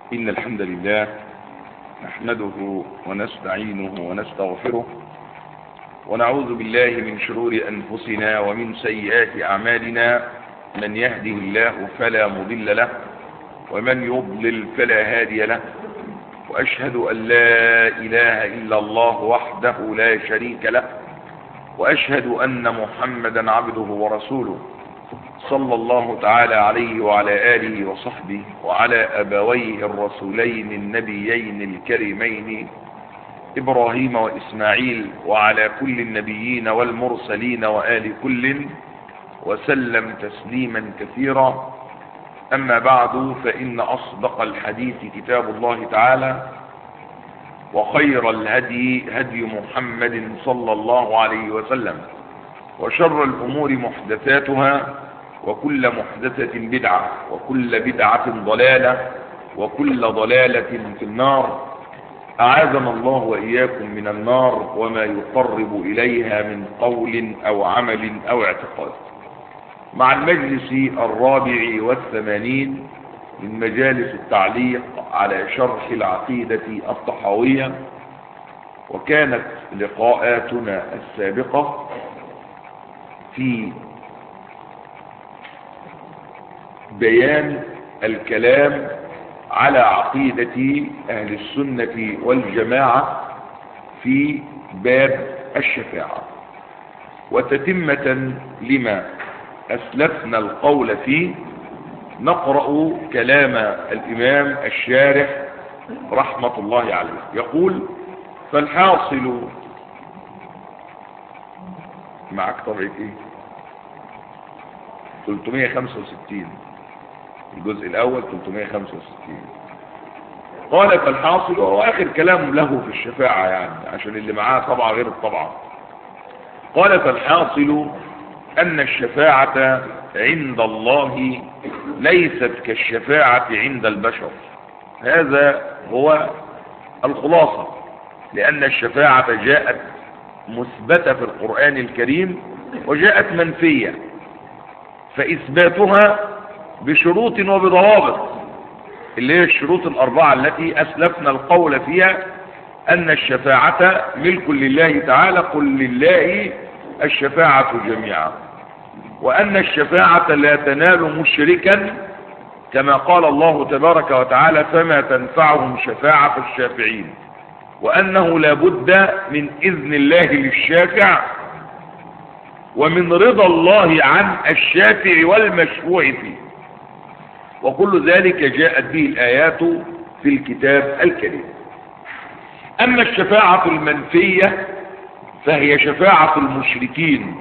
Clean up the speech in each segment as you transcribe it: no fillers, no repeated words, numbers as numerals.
إن الحمد لله نحمده ونستعينه ونستغفره ونعوذ بالله من شرور أنفسنا ومن سيئات أعمالنا. من يهده الله فلا مضل له ومن يضلل فلا هادي له، وأشهد أن لا إله إلا الله وحده لا شريك له، وأشهد أن محمدا عبده ورسوله صلى الله تعالى عليه وعلى آله وصحبه وعلى أبويه الرسولين النبيين الكريمين إبراهيم وإسماعيل وعلى كل النبيين والمرسلين وآل كل وسلم تسليما كثيرا. أما بعد، فإن أصدق الحديث كتاب الله تعالى، وخير الهدي هدي محمد صلى الله عليه وسلم، وشر الأمور محدثاتها، وكل محدثة بدعة، وكل بدعة ضلالة، وكل ضلالة في النار. أعاذنا الله وإياكم من النار وما يقرب إليها من قول أو عمل أو اعتقاد. مع المجلس 84 من مجالس التعليق على شرح العقيدة الطحاوية، وكانت لقاءاتنا السابقة في بيان الكلام على عقيدة أهل السنة والجماعة في باب الشفاعة، وتتمة لما أسلفنا القول فيه نقرأ كلام الإمام الشارح رحمة الله عليه. يقول: فالحاصل معك طبعة ايه 365 الجزء الأول 365. قال: فالحاصل، وهو آخر كلام له في الشفاعة يعني عشان اللي معاه طبعا غير الطبعة. قال: فالحاصل أن الشفاعة عند الله ليست كالشفاعة عند البشر. هذا هو الخلاصة، لأن الشفاعة جاءت مثبتة في القرآن الكريم وجاءت منفية، فإثباتها بشروط وبضوابط، اللي هي الشروط الأربعة التي أسلفنا القول فيها أن الشفاعة ملك لله تعالى، قل لله الشفاعة جميعا، وأن الشفاعة لا تنال مشركا كما قال الله تبارك وتعالى: فما تنفعهم شفاعة الشافعين، وأنه لا بد من إذن الله للشافع ومن رضا الله عن الشافع والمشفوع فيه، وكل ذلك جاءت به الآيات في الكتاب الكريم. أما الشفاعة المنفية فهي شفاعة المشركين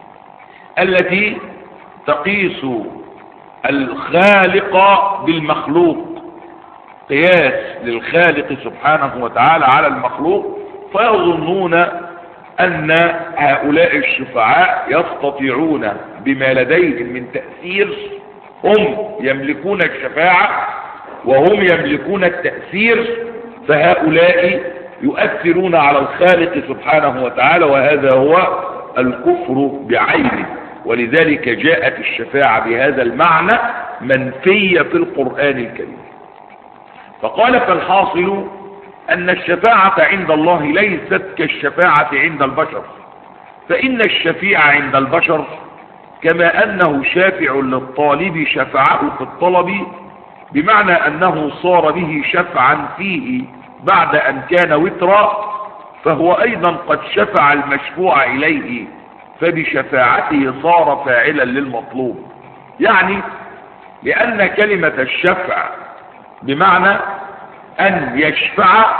التي تقيس الخالق بالمخلوق، قياس للخالق سبحانه وتعالى على المخلوق، فيظنون أن هؤلاء الشفعاء يستطيعون بما لديهم من تأثير، هم يملكون الشفاعة وهم يملكون التأثير، فهؤلاء يؤثرون على الخالق سبحانه وتعالى، وهذا هو الكفر بعينه. ولذلك جاءت الشفاعة بهذا المعنى منفية في القرآن الكريم. فقال: فالحاصل أن الشفاعة عند الله ليست كالشفاعة عند البشر، فإن الشفيع عند البشر كما أنه شافع للطالب شفعه في الطلب، بمعنى أنه صار به شفعا فيه بعد أن كان وترا، فهو أيضا قد شفع المشفوع إليه، فبشفاعته صار فاعلا للمطلوب. يعني لأن كلمة الشفع بمعنى أن يشفع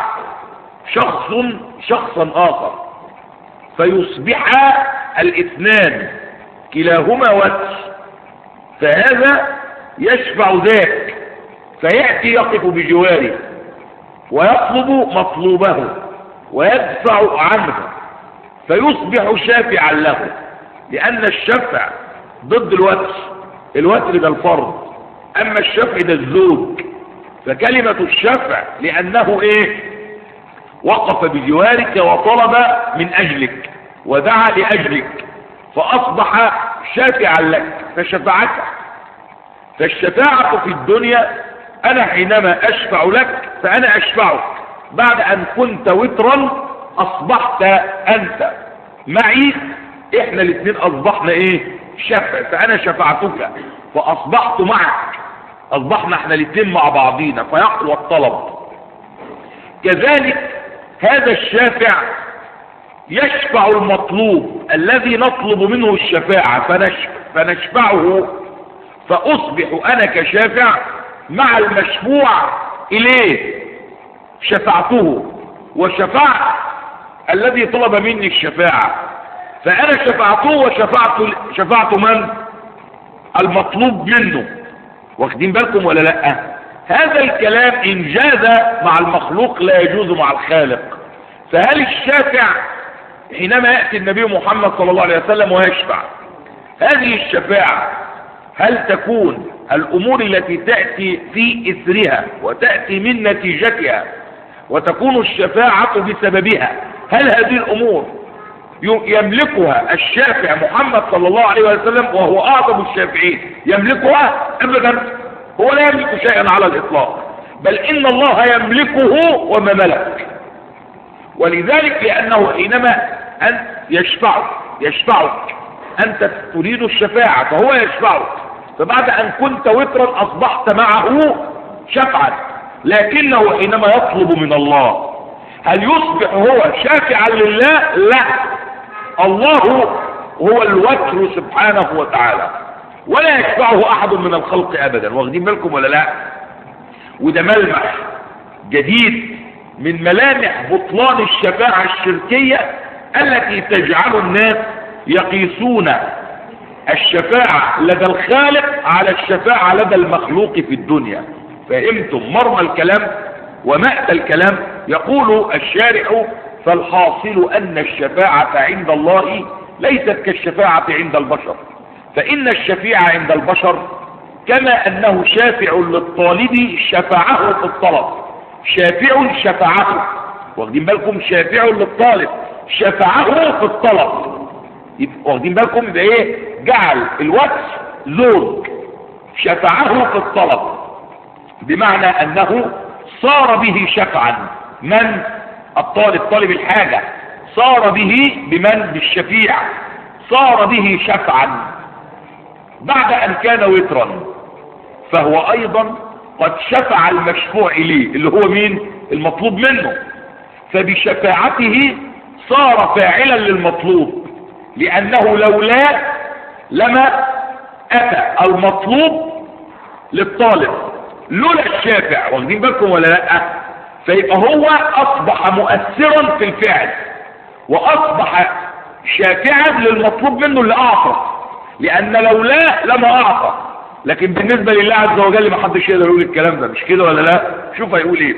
شخصا آخر، فيصبح الاثنان كلاهما وتر، فهذا يشفع ذاك فيأتي يقف بجواره ويطلب مطلوبه ويدفع عنه، فيصبح شافعا له، لأن الشفع ضد الوتر. الوتر ده الفرد، أما الشفع ده الزوج. فكلمة الشفع لأنه وقف بجوارك وطلب من أجلك ودعا لأجلك، فأصبح شافعا لك فشفعك. فالشفاعة في الدنيا أنا حينما أشفع لك فأنا أشفعك بعد أن كنت وترا أصبحت أنت معي، إحنا الاثنين أصبحنا إيه؟ شفع، فأنا شفعتك فأصبحت معك، أصبحنا إحنا الاثنين مع بعضينا فيقوى الطلب. كذلك هذا الشافع يشفع المطلوب الذي نطلب منه الشفاعة فنشفعه، فأصبح أنا كشافع مع المشفوع إليه، شفعته وشفعت الذي طلب مني الشفاعة، فأنا شفعته وشفعت من؟ المطلوب منه. واخدين بالكم ولا لا؟ هذا الكلام إن جاز مع المخلوق لا يجوز مع الخالق. فهل الشافع حينما يأتي النبي محمد صلى الله عليه وسلم ويشفع، هذه الشفاعة هل تكون الأمور التي تأتي في إثرها وتأتي من نتيجتها وتكون الشفاعة بسببها، هل هذه الأمور يملكها الشافع محمد صلى الله عليه وسلم وهو أعظم الشافعين يملكها؟ أبدا، هو لا يملك شيئا على الإطلاق، بل إن الله يملكه وما ملك. ولذلك لأنه حينما أن يشفعك أنت تريد الشفاعة فهو يشفعك، فبعد أن كنت وترا أصبحت معه شفعا، لكنه حينما يطلب من الله هل يصبح هو شافعا لله؟ لا، الله هو الوتر سبحانه وتعالى ولا يشفعه أحد من الخلق أبدا. واخدين بالكم ولا لا؟ وده ملمح جديد من ملامح بطلان الشفاعة الشركية التي تجعل الناس يقيسون الشفاعة لدى الخالق على الشفاعة لدى المخلوق في الدنيا. فهمتم مرمى الكلام ومأتى الكلام؟ يقول الشارع: فالحاصل أن الشفاعة عند الله ليست كالشفاعة عند البشر، فإن الشفيع عند البشر كما أنه شافع للطالب شفعه في الطلب، شافع شفعه. واخدين بالكم؟ شافع للطالب شفعه في الطلب. واخدين بالكم؟ يبقى ايه؟ جعل الوجه زوج، شفعه في الطلب، بمعنى أنه صار به شفعا. من؟ الطالب، طالب الحاجة، صار به بمن؟ بالشفيع، صار به شفعا بعد أن كان وترا، فهو أيضا قد شفع المشفوع إليه اللي هو مين؟ المطلوب منه، فبشفاعته صار فاعلا للمطلوب، لأنه لولا لما أتى المطلوب للطالب لولا الشافع. واخدين بالكم ولا لا؟ فيبقى هو أصبح مؤثرا في الفعل وأصبح شافعا للمطلوب منه اللي أعطى، لأن لولا لما أعطى. لكن بالنسبة لله عز وجل ما حدش يقدر يقول الكلام ده، مش كده ولا لا؟ شوف هيقول ايه: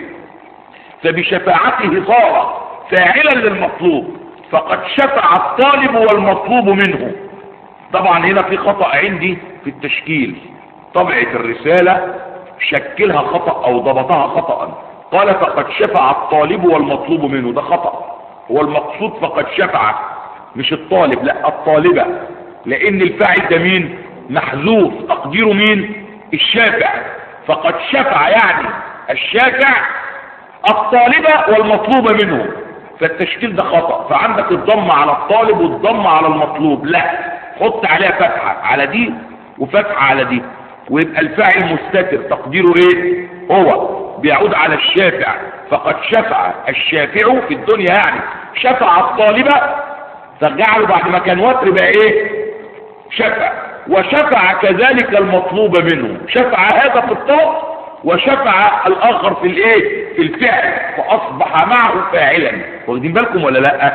فبشفاعته صار فاعلا للمطلوب فقد شفع الطالب والمطلوب منه. طبعا هنا في خطأ عندي في التشكيل، طبعة الرسالة شكلها خطأ او ضبطها خطأ، قال فقد شفع الطالب والمطلوب منه، ده خطأ. هو المقصود فقد شفع مش الطالب، لا الطالبة، لان الفاعل ده مين؟ محذوف، تقديره مين؟ الشافع. فقد شفع يعني الشافع الطالبة والمطلوب منه، فالتشكيل ده خطأ. فعندك الضم على الطالب والضم على المطلوب، لا، حط عليها فتحة على دي وفتحة على دي، ويبقى الفاعل مستتر، تقديره ايه؟ هو بيعود على الشافع. فقد شفع الشافع في الدنيا يعني شفع الطالبة، فجعله بعد ما كان وتر بقى ايه؟ شفع. وشفع كذلك المطلوب منه، شفع هذا في الطلب وشفع الاخر في الايه؟ في الفعل، فاصبح معه فاعلا. واخدين بالكم ولا لا؟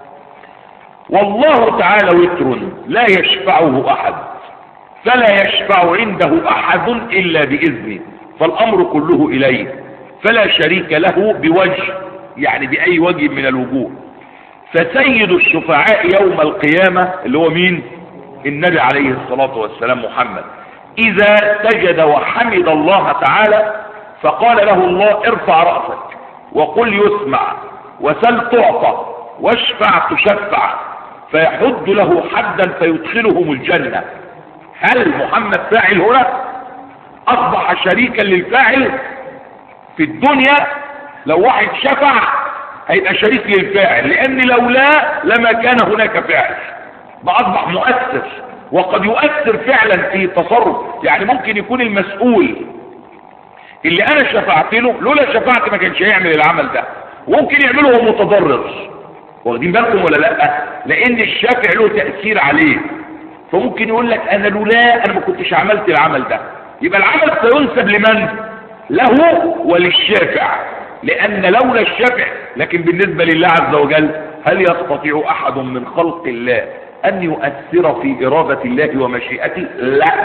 والله تعالى وتر لا يشفعه احد، فلا يشفع عنده احد الا باذنه، فالامر كله اليه، فلا شريك له بوجه، يعني باي وجه من الوجوه. فسيد الشفعاء يوم القيامة اللي هو مين؟ النبي عليه الصلاة والسلام محمد، إذا سجد وحمد الله تعالى فقال له الله: ارفع رأسك وقل يسمع وسل تعطى واشفع تشفع، فيحد له حدا فيدخلهم الجنة. هل محمد فاعل هنا؟ اصبح شريكا للفاعل في الدنيا. لو واحد شفع هيبقى شريك للفاعل، لان لولا لما كان هناك فاعل. اصبح مؤثر، وقد يؤثر فعلا في تصرف. يعني ممكن يكون المسؤول اللي انا شفعت له لولا شفعت ما كانش هيعمل العمل ده، وممكن يعمله وهو متضرر. واخدين بالكم ولا لا؟ لان الشافع له تأثير عليه، فممكن يقول لك انا لولا انا ما كنتش عملت العمل ده. يبقى العمل سينسب لمن؟ له وللشافع، لان لولا الشافع. لكن بالنسبة لله عز وجل، هل يستطيع احد من خلق الله ان يؤثر في ارادة الله ومشيئته؟ لا،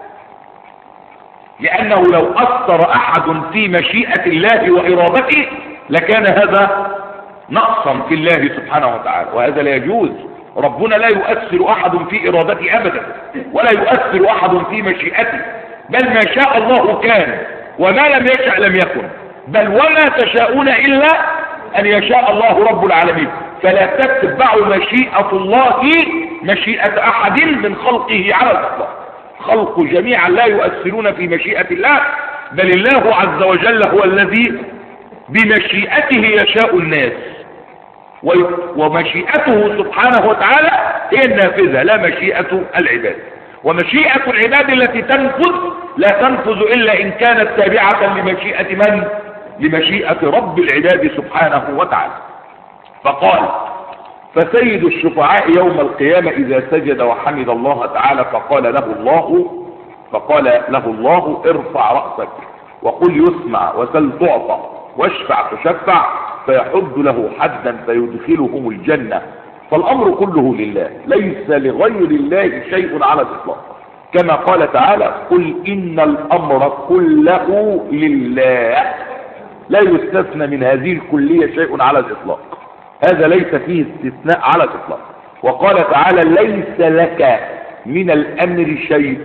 لانه لو اثر احد في مشيئة الله وارادته لكان هذا نقصا في الله سبحانه وتعالى، وهذا لا يجوز. ربنا لا يؤثر احد في ارادته ابدا، ولا يؤثر احد في مشيئته، بل ما شاء الله كان، وما لم يشأ لم يكن. بل وما تشاءون الا ان يشاء الله رب العالمين. فلا تتبع مشيئة الله مشيئة احد من خلقه على الاطلاق. خلق جميعا لا يؤثرون في مشيئة الله، بل الله عز وجل هو الذي بمشيئته يشاء الناس، ومشيئته سبحانه وتعالى هي النافذة، لا مشيئة العباد. ومشيئة العباد التي تنفذ لا تنفذ إلا إن كانت تابعة لمشيئة من؟ لمشيئة رب العباد سبحانه وتعالى. فقال: فسيد الشفعاء يوم القيامة إذا سجد وحمد الله تعالى فقال له الله ارفع رأسك وقل يسمع وسل تعطى واشفع تشفع، فيحد له حدا فيدخلهم الجنة. فالأمر كله لله، ليس لغير الله شيء على الإطلاق، كما قال تعالى: قل إن الأمر كله لله. لا يستثنى من هذه الكلية شيء على الإطلاق، هذا ليس فيه استثناء على الإطلاق. وقال تعالى: ليس لك من الأمر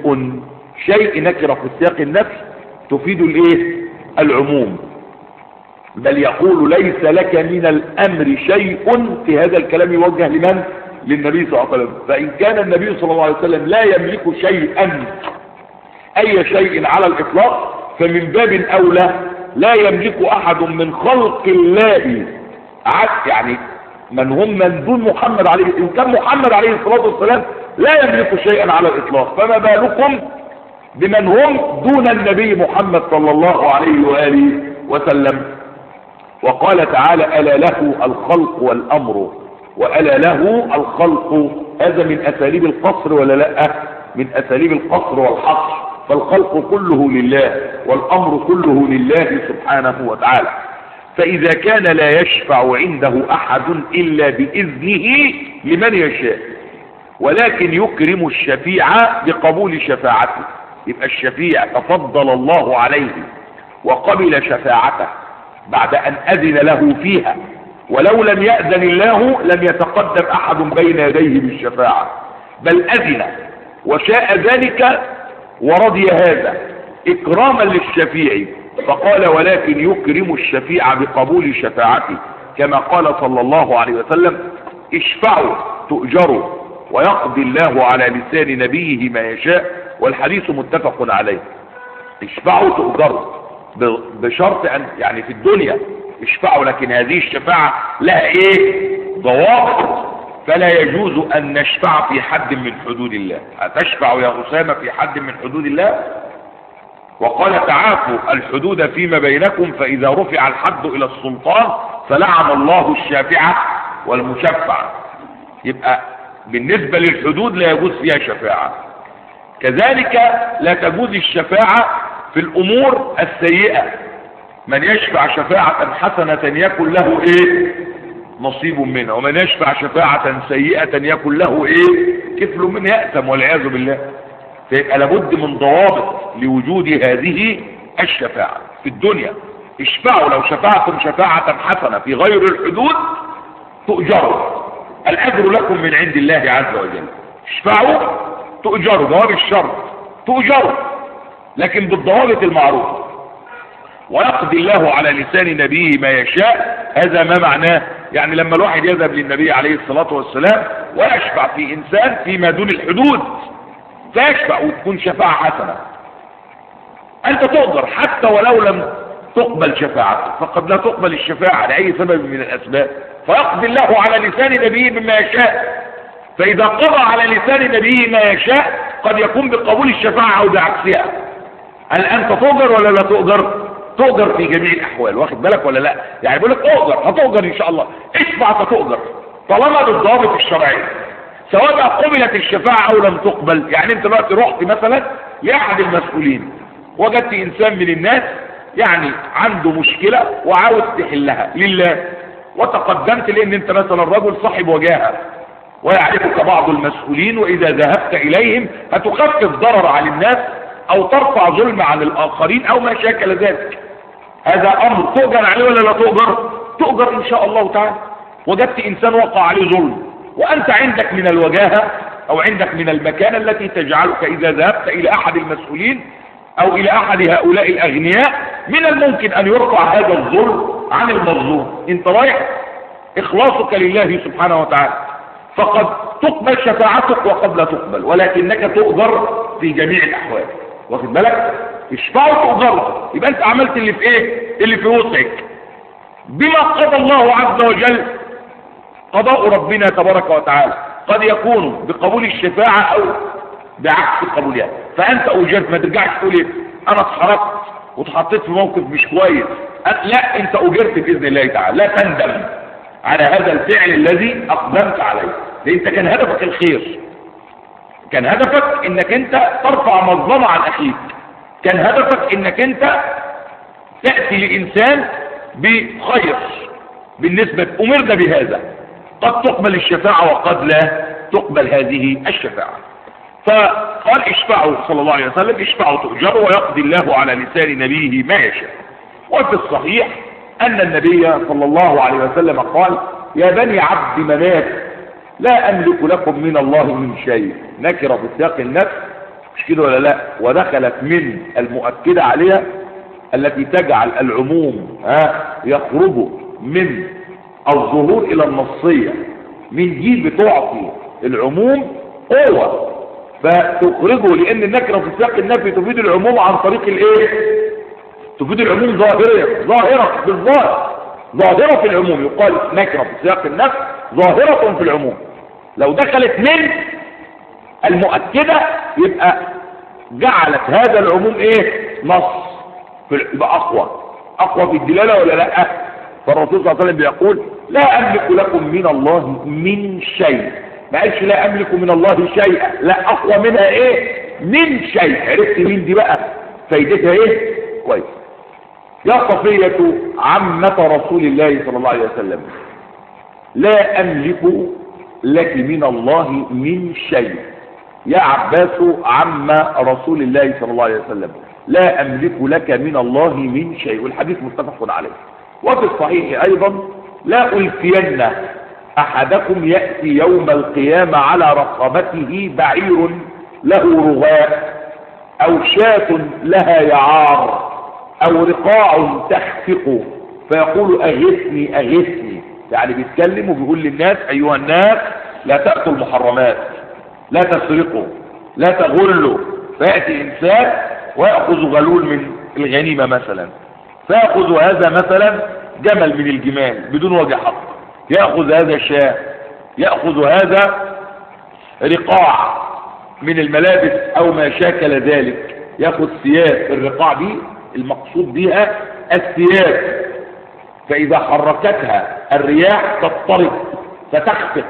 شيء نكرة في سياق النفي تفيد العموم، بل يقول: ليس لك من الأمر شيء. في هذا الكلام يوجه لمن؟ للنبي صلى الله عليه وسلم. فإن كان النبي صلى الله عليه وسلم لا يملك شيئا، أي شيء على الإطلاق، فمن باب أولى لا يملك أحد من خلق الله، يعني من هم من دون محمد عليه. إن كان محمد عليه الصلاة والسلام لا يملك شيئا على الإطلاق، فما بالكم بمن هم دون النبي محمد صلى الله عليه وآله وسلم. وقال تعالى: ألا له الخلق والأمر، وألا له الخلق. هذا من أساليب القصر ولا لا؟ من أساليب القصر والحصر. فالخلق كله لله والأمر كله لله سبحانه وتعالى. فإذا كان لا يشفع عنده أحد إلا بإذنه لمن يشاء، ولكن يكرم الشفيع بقبول شفاعته. يبقى الشفيع تفضل الله عليه وقبل شفاعته بعد أن أذن له فيها، ولو لم يأذن الله لم يتقدم أحد بين يديه بالشفاعة، بل أذن وشاء ذلك ورضي هذا إكراما للشفيع. فقال: ولكن يكرم الشفيع بقبول شفاعته، كما قال صلى الله عليه وسلم: اشفعوا تؤجروا، ويقضي الله على لسان نبيه ما يشاء. والحديث متفق عليه. اشفعوا تؤجروا بشرط أن يعني في الدنيا اشفعوا، لكن هذه الشفاعة لها ضوابط، فلا يجوز أن نشفع في حد من حدود الله. أتشفع يا أسامة في حد من حدود الله؟ وقال: تعافوا الحدود فيما بينكم، فإذا رفع الحد إلى السلطان فلعن الله الشافع والمشفع. يبقى بالنسبة للحدود لا يجوز فيها شفاعة. كذلك لا تجوز الشفاعة في الأمور السيئة. من يشفع شفاعة حسنة يكن له نصيب منها، ومن يشفع شفاعة سيئة يكن له كفل منها يأثم والعياذ بالله. فيبقى لابد من ضوابط لوجود هذه الشفاعة في الدنيا. اشفعوا لو شفعتم شفاعة حسنة في غير الحدود تؤجروا، الأجر لكم من عند الله عز وجل. اشفعوا تؤجروا، جواب الشرط تؤجروا، لكن بالضوابط المعروفة. ويقضي الله على لسان نبيه ما يشاء. هذا ما معناه؟ يعني لما الواحد يذهب للنبي عليه الصلاة والسلام ويشفع في إنسان فيما دون الحدود فيشفع وتكون شفاعة حسنة، انت تؤجر حتى ولو لم تقبل شفاعتك، فقد لا تقبل الشفاعة لأي سبب من الأسباب، فيقضي الله على لسان نبيه بما يشاء. فإذا قضى على لسان نبيه ما يشاء قد يكون بقبول الشفاعة أو بعكسها. هل أنت تؤجر ولا لا تؤجر؟ تؤجر في جميع الأحوال، واخد بالك ولا لا؟ يعني بيقول لك أؤجر، هتؤجر إن شاء الله، اشفع فتؤجر طالما بالضابط الشرعي، سواء قبلت الشفاعة أو لم تقبل. يعني أنت دلوقتي رحت مثلا لأحد المسؤولين، وجدت إنسان من الناس يعني عنده مشكلة وعاوز تحلها لله، وتقدمت لأن أنت مثلا رجل صاحب وجاهة ويعرفك بعض المسؤولين، وإذا ذهبت إليهم هتخفف ضرر عن الناس أو ترفع ظلم عن الآخرين أو ما شاكل ذلك. هذا أمر تؤجر عليه ولا لا تؤجر؟ تؤجر إن شاء الله تعالى. وجدت إنسان وقع عليه ظلم، وأنت عندك من الوجاهة أو عندك من المكانة التي تجعلك إذا ذهبت إلى أحد المسؤولين أو إلى أحد هؤلاء الأغنياء من الممكن أن يرفع هذا الظلم عن المظلوم. أنت رايح إخلاصك لله سبحانه وتعالى، فقد تقبل شفاعتك وقد لا تقبل، ولكنك تؤجر في جميع الأحوال، واخد بالك؟ اشفعوا تؤجر، يبقى أنت عملت اللي في إيه؟ اللي في وسعك بما قضى الله عز وجل. قضاء ربنا تبارك وتعالى قد يكون بقبول الشفاعة أو بعكس قبولها، فأنت أجرت. ما ترجعش تقول إيه أنا اتحركت واتحطيت في موقف مش كويس، لا، أنت أجرت بإذن الله تعالى. لا تندم على هذا الفعل الذي أقدمت عليه، لأن أنت كان هدفك الخير، كان هدفك إنك أنت ترفع مظلمة عن أخيك، كان هدفك إنك أنت تأتي لإنسان بخير. بالنسبة أمرنا بهذا، قد تقبل الشفاعة وقد لا تقبل هذه الشفاعة. فقال اشفعوا صلى الله عليه وسلم، اشفعوا تؤجروا، ويقضي الله على لسان نبيه ما يشاء. وفي الصحيح أن النبي صلى الله عليه وسلم قال يا بني عبد مناف لا أملك لكم من الله من شيء. نكرة في سياق النفس، مش كده ولا لا؟ ودخلت من المؤكدة عليها التي تجعل العموم يخرج من الظهور إلى النصية، من دي بتعطي العموم قوة فتخرجه، لأن النكرة في سياق النفي تفيد العموم عن طريق الايه؟ تفيد العموم ظاهرة بالظاهر، ظاهرة في العموم. يقال نكرة في سياق النفي ظاهرة في العموم. لو دخلت من المؤكدة يبقى جعلت هذا العموم ايه؟ نص، يبقى أقوى في الدلالة ولا لا؟ فالرسول صلى الله عليه وسلم بيقول لا أملك لكم من الله من شيء، ما قالش لا أملك من الله شيئا، لا، أقوى منها ايه؟ من شيء. عرفت مين دي بقى؟ فايدتها ايه؟ كويس. يا صفية عمة رسول الله صلى الله عليه وسلم لا أملك لك من الله من شيء. يا عباس عم رسول الله صلى الله عليه وسلم لا أملك لك من الله من شيء. والحديث متفق عليه. وفي الصحيح أيضا لا ألفين أحدكم يأتي يوم القيامة على رقبته بعير له رغاء أو شاة لها يعار أو رقاع تخفق فيقول أغثني أغثني. يعني بيتكلم وبيقول للناس أيها الناس لا تأتوا المحرمات، لا تسرقوا، لا تغلوا. فيأتي إنسان ويأخذ غلول من الغنيمة مثلا، فيأخذ هذا مثلا جمل من الجمال بدون وجه حق، يأخذ هذا شاة، يأخذ هذا رقاع من الملابس أو ما شاكل ذلك، يأخذ ثياب. الرقاع دي المقصود بها الثياب، فإذا حركتها الرياح تضطرب فتخفق.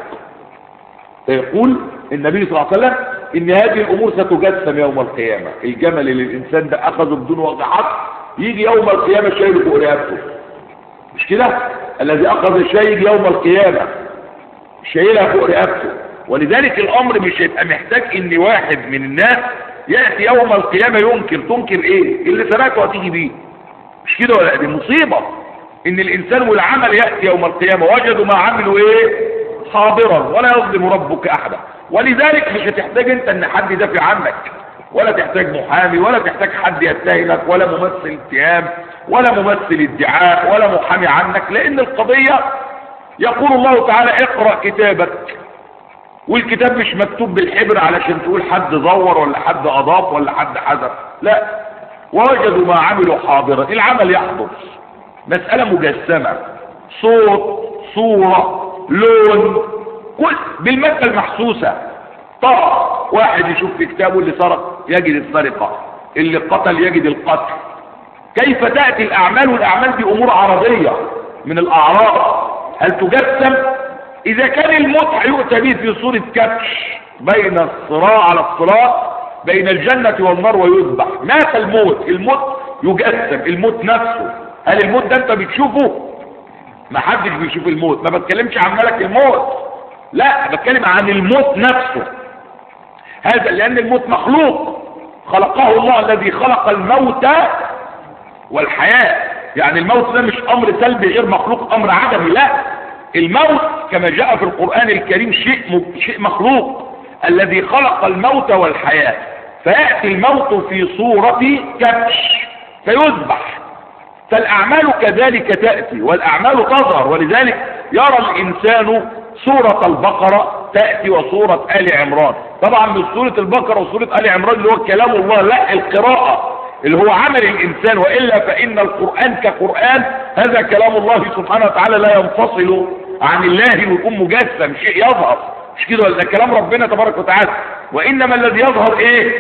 فيقول النبي صلى الله عليه وسلم إن هذه الأمور ستجسم يوم القيامة. الجمل اللي الإنسان ده أخذه بدون وجه حق يجي يوم القيامة شايله فوق رقبته، مش كده؟ الذي أخذ الشايل يوم القيامة شايلها فوق رقبته. ولذلك الأمر مش هيبقى محتاج إن واحد من الناس يأتي يوم القيامة تنكر إيه؟ اللي سرقته هتيجي بيه، مش كده ولا؟ دي مصيبة إن الإنسان والعمل يأتي يوم القيامة وجدوا ما عملوا إيه؟ حاضرا ولا يظلم ربك أحدا. ولذلك مش هتحتاج أنت إن حد يدافع عنك، ولا تحتاج محامي، ولا تحتاج حد يتهمك، ولا ممثل اتهام، ولا ممثل ادعاء، ولا محامي عنك، لأن القضية يقول الله تعالى اقرأ كتابك، والكتاب مش مكتوب بالحبر علشان تقول حد زور ولا حد أضاف ولا حد حذف، لا، ووجدوا ما عملوا حاضرا، العمل يحضر، مسألة مجسمة، صوت، صورة، لون، كل بالمادة المحسوسة. طبعا واحد يشوف في كتابه اللي سرق يجد السرقة، اللي قتل يجد القتل. كيف تأتي الأعمال؟ والأعمال دي أمور عرضية من الأعراض، هل تجسم؟ إذا كان الموت هيؤتى به في صورة كبش بين الصراع على الصراط بين الجنة والنار ويذبح، مات الموت، الموت يجسم، الموت نفسه. هل الموت ده أنت بتشوفه؟ ما حدش بيشوف الموت، ما بتكلمش عن ملك الموت، لا بتكلم عن الموت نفسه. هذا لأن الموت مخلوق، خلقه الله الذي خلق الموت والحياة. يعني الموت ده مش أمر سلبي غير مخلوق، أمر عدمي، لا، الموت كما جاء في القرآن الكريم شيء مخلوق، الذي خلق الموت والحياة. فيأتي الموت في صورة كبش فيذبح. فالأعمال كذلك تأتي، والأعمال تظهر، ولذلك يرى الإنسان سورة البقرة تأتي وسورة آل عمران. طبعا من سورة البقرة وسورة آل عمران اللي هو كلام الله، لا، القراءة اللي هو عمل الإنسان، وإلا فإن القرآن كقرآن هذا كلام الله سبحانه وتعالى لا ينفصل عن الله ويكون مجسم، شيء يظهر، مش كده؟ ولا كلام ربنا تبارك وتعالى. وإنما الذي يظهر إيه؟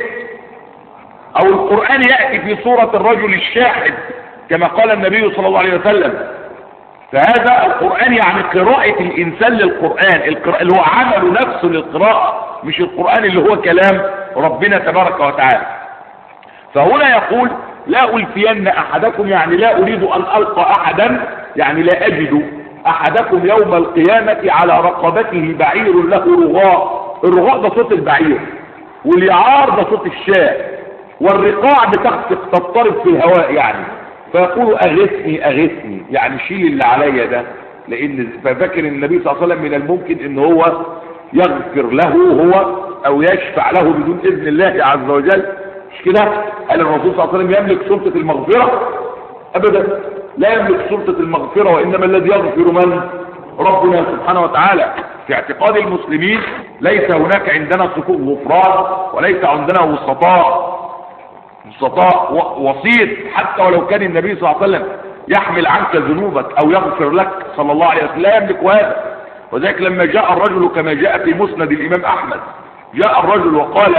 أو القرآن يأتي في صورة الرجل الشاحذ كما قال النبي صلى الله عليه وسلم. فهذا القرآن يعني قراءة الإنسان للقرآن، اللي هو عمل نفسه للقراءة، مش القرآن اللي هو كلام ربنا تبارك وتعالى. فهنا يقول لا ألفين أحدكم، يعني لا أريد أن ألقى أحدا، يعني لا أجد أحدكم يوم القيامة على رقبته بعير له رغاء. الرغاء ده صوت البعير، واليعار ده صوت الشاة، والرقاع بتخفق تضطرب في الهواء يعني. فيقول أغثني أغثني، يعني شيل اللي عليا ده، لأن ففكر النبي صلى الله عليه وسلم من الممكن إن هو يغفر له هو أو يشفع له بدون إذن الله عز وجل، مش كده؟ قال الرسول صلى الله عليه وسلم يملك سلطة المغفرة؟ أبدا، لا يملك سلطة المغفرة، وإنما الذي يغفر من؟ ربنا سبحانه وتعالى. في اعتقاد المسلمين ليس هناك عندنا صفوف غفران، وليس عندنا وسطاء وسيط، حتى ولو كان النبي صلى الله عليه وسلم يحمل عنك ذنوبك أو يغفر لك صلى الله عليه وسلم، لا يملك هذا. وذلك لما جاء الرجل كما جاء في مسند الإمام أحمد، جاء الرجل وقال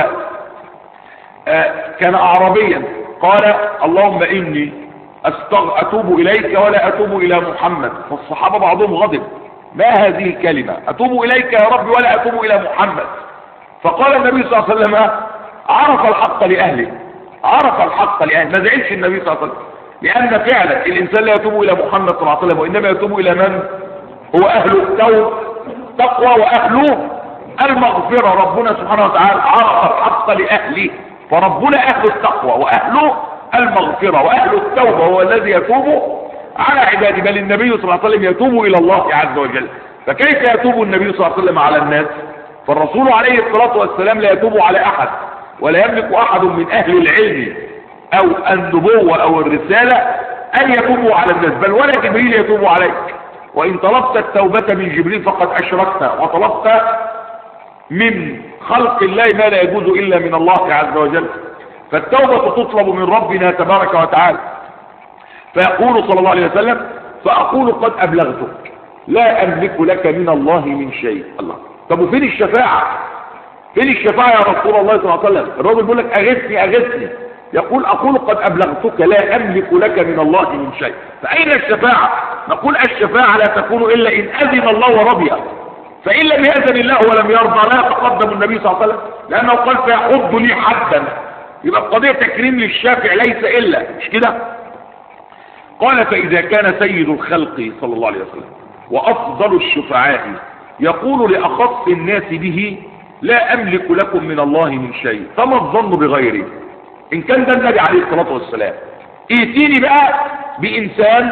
كان أعرابيا، قال اللهم إني أتوب إليك ولا أتوب إلى محمد. فالصحابة بعضهم غضب، ما هذه الكلمة؟ أتوب إليك يا رب ولا أتوب إلى محمد. فقال النبي صلى الله عليه وسلم عرف الحق لأهله، عرف الحق لأهله، ما زعلش النبي صلى الله عليه وسلم، لأن فعلا الإنسان لا يتوب إلى محمد صلى الله عليه وسلم، وإنما يتوب إلى من؟ هو أهل التقوى وأهله المغفرة. ربنا سبحانه وتعالى عرف الحق لأهله، فربنا أهل التقوى وأهله المغفرة، وأهل التوبة هو الذي يتوب على عباده، بل النبي صلى الله عليه وسلم يتوب إلى الله عز وجل. فكيف يتوب النبي صلى الله عليه وسلم على الناس؟ فالرسول عليه الصلاة والسلام لا يتوب على أحد، ولا يملك أحد من أهل العلم أو النبوة أو الرسالة أن يتوبوا على الناس، بل ولا جبريل يتوب عليك. وإن طلبت التوبة من جبريل فقد أشركت، وطلبت من خلق الله ما لا يجوز إلا من الله عز وجل. فالتوبة تطلب من ربنا تبارك وتعالى. فيقول صلى الله عليه وسلم فأقول قد أبلغتك لا أملك لك من الله من شيء. الله، طب وفين الشفاعة؟ فين الشفاعة يا رسول الله صلى الله عليه وسلم؟ الراجل بيقول لك أغثني أغثني، يقول أقول قد أبلغتك لا أملك لك من الله من شيء. فأين الشفاعة؟ نقول الشفاعة لا تكون إلا إن أذن الله ورضي، فإن لم يأذن الله ولم يرضى لا يتقدم النبي صلى الله عليه وسلم، لأنه قال فيحض لي حدا. يبقى القضية تكريم للشافع ليس إلا، مش كده؟ قال فإذا كان سيد الخلق صلى الله عليه وسلم وأفضل الشفعاء يقول لأخص الناس به لا أملك لكم من الله من شيء، فما الظن بغيره؟ إن كان ده النبي عليه الصلاة والسلام، ائتيني بقى بإنسان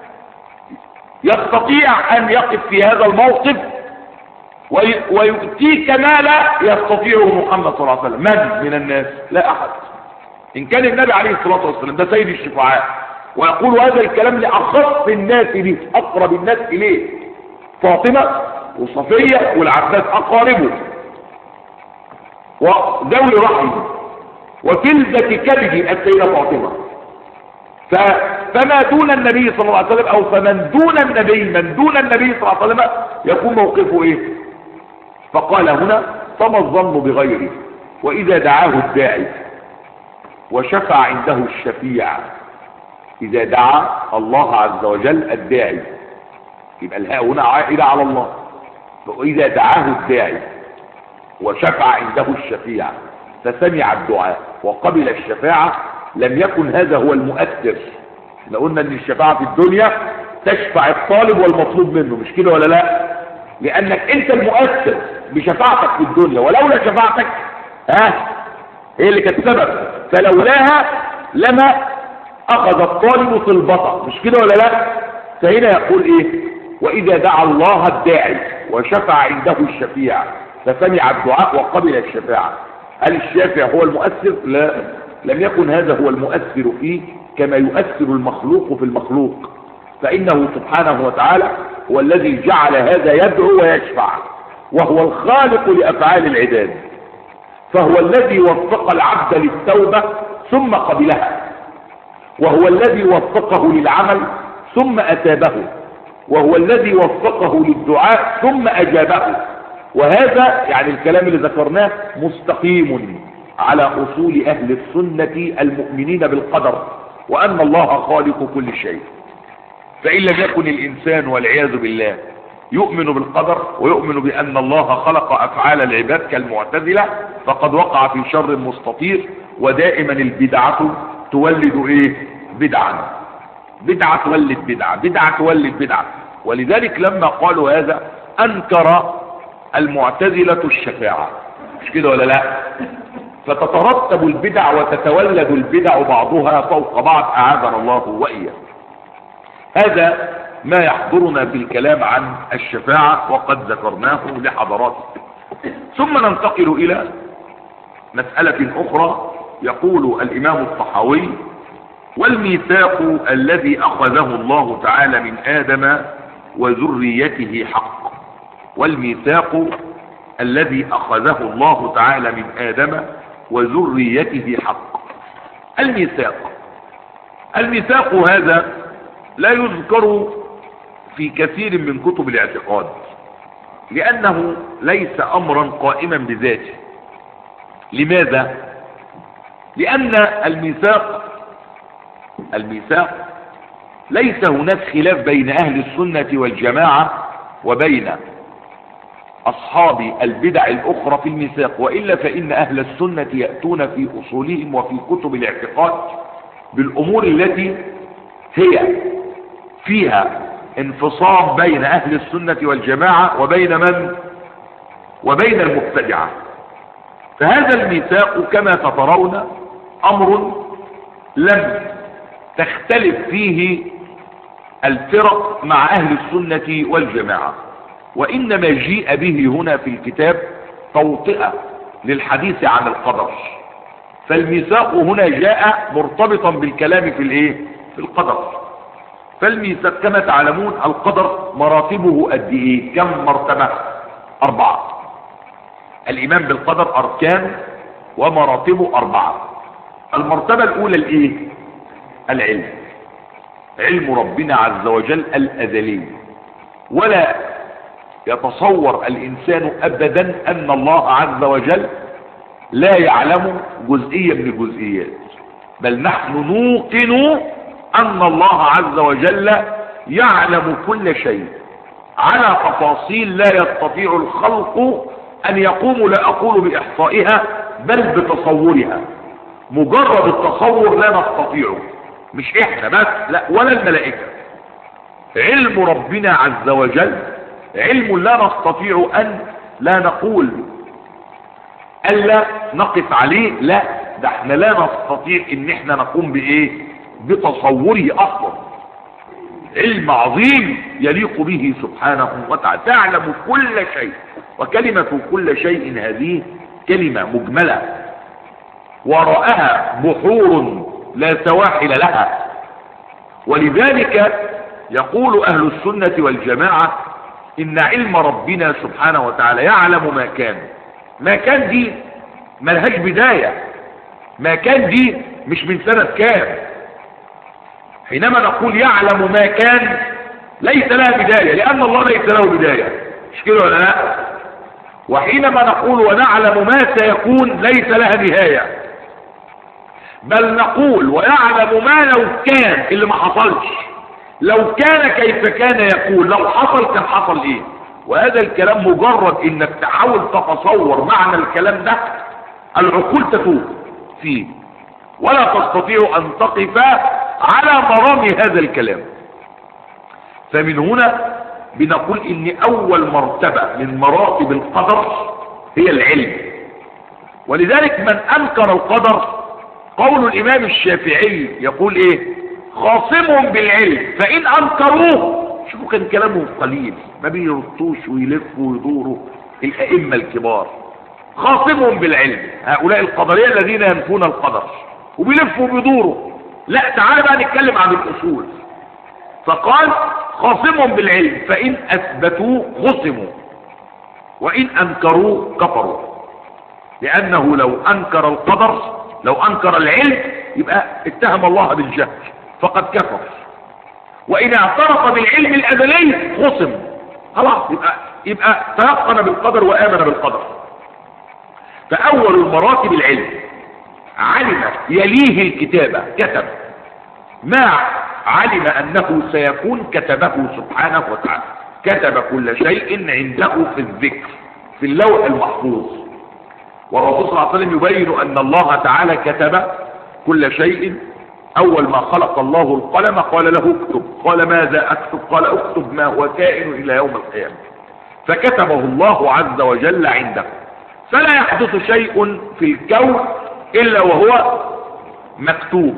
يستطيع أن يقف في هذا الموقف ويؤتيك ما لا يستطيعه محمد صلى الله عليه وسلم. من الناس؟ لا أحد. إن كان النبي عليه الصلاة والسلام ده سيد الشفعاء ويقول هذا الكلام لأخص الناس به، أقرب الناس إليه، فاطمة وصفية والعباس أقاربه وذوي رحمه وفلذة كبده السيدة فاطمة، فما دون النبي صلى الله عليه وسلم او فمن دون النبي من دون النبي صلى الله عليه وسلم يكون موقفه ايه؟ فقال هنا فما الظن بغيره واذا دعاه الداعي وشفع عنده الشفيع. اذا دعا الله عز وجل الداعي يبقى الهاء هنا عائدة على الله. واذا دعاه الداعي وشفع عنده الشفيع فسمع الدعاء وقبل الشفاعة لم يكن هذا هو المؤثر. احنا قلنا ان الشفاعة في الدنيا تشفع الطالب والمطلوب منه، مش كده ولا لا؟ لانك انت المؤثر بشفاعتك في الدنيا، ولولا شفاعتك ايه اللي كانت سبب، فلولاها لما اخذ الطالب طلبته، مش كده ولا لا؟ فهنا يقول ايه؟ واذا دعا الله الداعي وشفع عنده الشفيع فسمع الدعاء وقبل الشفاعة. هل الشافع هو المؤثر؟ لا، لم يكن هذا هو المؤثر فيه كما يؤثر المخلوق في المخلوق، فإنه سبحانه وتعالى هو الذي جعل هذا يدعو ويشفع، وهو الخالق لأفعال العباد، فهو الذي وفق العبد للتوبة ثم قبلها، وهو الذي وفقه للعمل ثم أتابه، وهو الذي وفقه للدعاء ثم أجابه. وهذا يعني الكلام اللي ذكرناه مستقيم على أصول أهل السنة المؤمنين بالقدر، وأن الله خالق كل شيء. فإن لم يكن الإنسان والعياذ بالله يؤمن بالقدر ويؤمن بأن الله خلق أفعال العباد كالمعتزلة فقد وقع في شر مستطير. ودائما البدعة تولد ايه؟ بدعة. بدعة تولد بدعة، بدعة تولد بدعة. ولذلك لما قالوا هذا أنكر المعتزلة الشفاعة، مش كده ولا لا؟ فتترتب البدع وتتولد البدع بعضها فوق بعض، أعاذنا الله وإياه. هذا ما يحضرنا في الكلام عن الشفاعة وقد ذكرناه لحضراتكم. ثم ننتقل إلى مسألة أخرى. يقول الإمام الطحاوي: والميثاق الذي أخذه الله تعالى من آدم وذريته حق. والميثاق الذي أخذه الله تعالى من آدم وذريته حق. الميثاق هذا لا يذكر في كثير من كتب الاعتقاد لأنه ليس أمرا قائما بذاته. لماذا؟ لأن الميثاق ليس هناك خلاف بين أهل السنة والجماعة وبين أصحاب البدع الأخرى في الميثاق، وإلا فإن أهل السنة يأتون في أصولهم وفي كتب الاعتقاد بالأمور التي هي فيها انفصام بين أهل السنة والجماعة وبين من؟ وبين المبتدعة. فهذا الميثاق كما ترون أمر لم تختلف فيه الفرق مع أهل السنة والجماعة، وإنما جيء به هنا في الكتاب توطئة للحديث عن القدر. فالميثاق هنا جاء مرتبطا بالكلام في القدر. فالميثاق كما تعلمون القدر مراتبه قد ايه؟ كم مرتبة؟ 4. الإيمان بالقدر أركان ومراتبه 4. المرتبة الأولى العلم. علم ربنا عز وجل الأزلي، ولا يتصور الإنسان أبدا أن الله عز وجل لا يعلم جزئية من الجزئيات، بل نحن نوقن أن الله عز وجل يعلم كل شيء على تفاصيل لا يستطيع الخلق أن يقوموا، لا أقول بإحصائها بل بتصورها. مجرد التصور لا نستطيعه، مش إحنا بس، لا، ولا الملائكة. علم ربنا عز وجل علم لا نستطيع أن لا نقول ألا نقف عليه، لا، ده احنا لا نستطيع ان احنا نقوم بتصوره اصلا. علم عظيم يليق به سبحانه وتعالى، تعلم كل شيء. وكلمة كل شيء هذه كلمة مجملة وراءها بحور لا سواحل لها. ولذلك يقول أهل السنة والجماعة إن علم ربنا سبحانه وتعالى يعلم ما كان دي ملهاش بداية، ما كان دي مش من سنة كام، حينما نقول يعلم ما كان ليس لها بداية، لأن الله ليس له بداية، مش كده ولا لا؟ وحينما نقول ونعلم ما سيكون ليس لها نهاية، بل نقول ويعلم ما لو كان، اللي ما حصلش، لو كان كيف كان يكون، لو حصل كان حصل ايه. وهذا الكلام مجرد انك تحاول تتصور معنى الكلام ده العقول تتوه فيه، ولا تستطيع ان تقف على مرام هذا الكلام. فمن هنا بنقول ان اول مرتبة من مراتب القدر هي العلم. ولذلك من انكر القدر، قول الامام الشافعي يقول ايه؟ خاصمهم بالعلم فان انكروه. شوفوا كان كلامه قليل، ما بيرطوش ويلفوا ويدوروا الائمة الكبار. خاصمهم بالعلم، هؤلاء القدرية الذين ينفون القدر وبيلفوا وبيدوروا. لا، تعالى بقى نتكلم عن الاصول. فقال خاصمهم بالعلم فان اثبتوه خصموا وان انكروه كفروا. لانه لو انكر القدر، لو انكر العلم، يبقى اتهم الله بالجهل فقد كفر. وان اعترف بالعلم الازلي خصم، خلاص يبقى تيقن بالقدر وامن بالقدر. فاول المراتب العلم. علم يليه الكتابة، كتب ما علم انه سيكون كتبه سبحانه وتعالى، كتب كل شيء عنده في الذكر في اللوح المحفوظ. والرسول صلى الله عليه وسلم يبين ان الله تعالى كتب كل شيء. اول ما خلق الله القلم قال له اكتب، قال ماذا اكتب؟ قال اكتب ما هو كائن الى يوم القيامة. فكتبه الله عز وجل عنده، فلا يحدث شيء في الكون الا وهو مكتوب.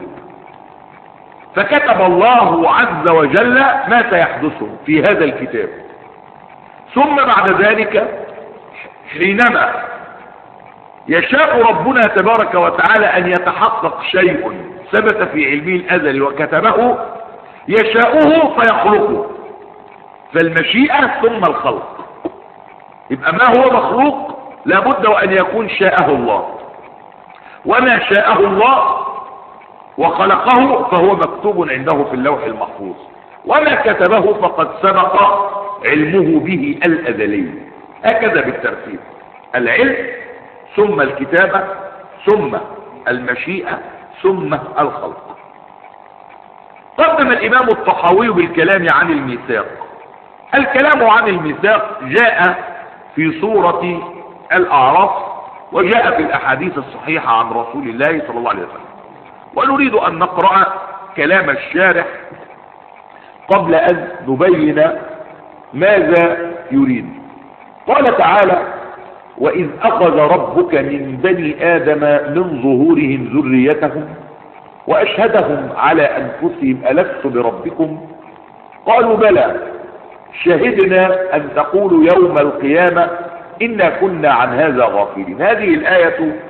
فكتب الله عز وجل ما سيحدث في هذا الكتاب. ثم بعد ذلك حينما يشاء ربنا تبارك وتعالى ان يتحقق شيء ثبت في علمه الازلي وكتبه، يشاءه فيخلقه. فالمشيئة ثم الخلق. يبقى ما هو مخلوق لابد وان يكون شاءه الله، وما شاءه الله وخلقه فهو مكتوب عنده في اللوح المحفوظ، وما كتبه فقد سبق علمه به الأزلي. هكذا بالترتيب: العلم ثم الكتابة ثم المشيئة ثم الخلق. قدم الإمام الطحاوي بالكلام عن الميثاق. الكلام عن الميثاق جاء في سورة الأعراف، وجاء في الأحاديث الصحيحة عن رسول الله صلى الله عليه وسلم. ونريد أن نقرأ كلام الشارح قبل أن نبين ماذا يريد. قال تعالى: وإذ أخذ ربك من بني آدم من ظهورهم ذريتهم وأشهدهم على أنفسهم ألست بربكم قالوا بلى شهدنا أن تقولوا يوم القيامة إنا كنا عن هذا غافلين. هذه الآية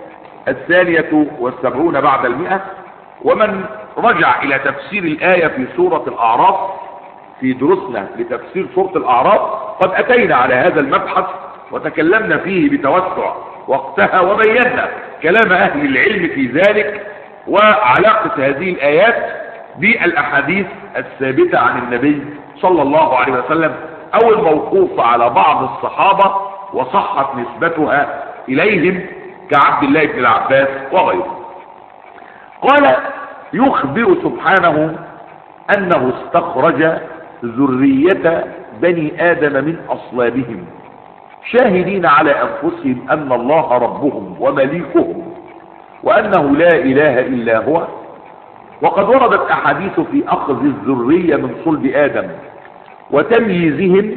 72 بعد 100. ومن رجع إلى تفسير الآية في سورة الأعراف في دروسنا لتفسير سورة الأعراف قد أتينا على هذا المبحث وتكلمنا فيه بتوسع وقتها، وبينا كلام أهل العلم في ذلك وعلاقة هذه الآيات بالأحاديث الثابتة عن النبي صلى الله عليه وسلم أو الموقوف على بعض الصحابة وصحت نسبتها إليهم كعبد الله بن العباس وغيره. قال: يخبر سبحانه أنه استخرج ذرية بني آدم من أصلابهم شاهدين على أنفسهم أن الله ربهم ومليكهم وأنه لا إله إلا هو. وقد وردت أحاديث في أخذ الذرية من صلب آدم وتمييزهم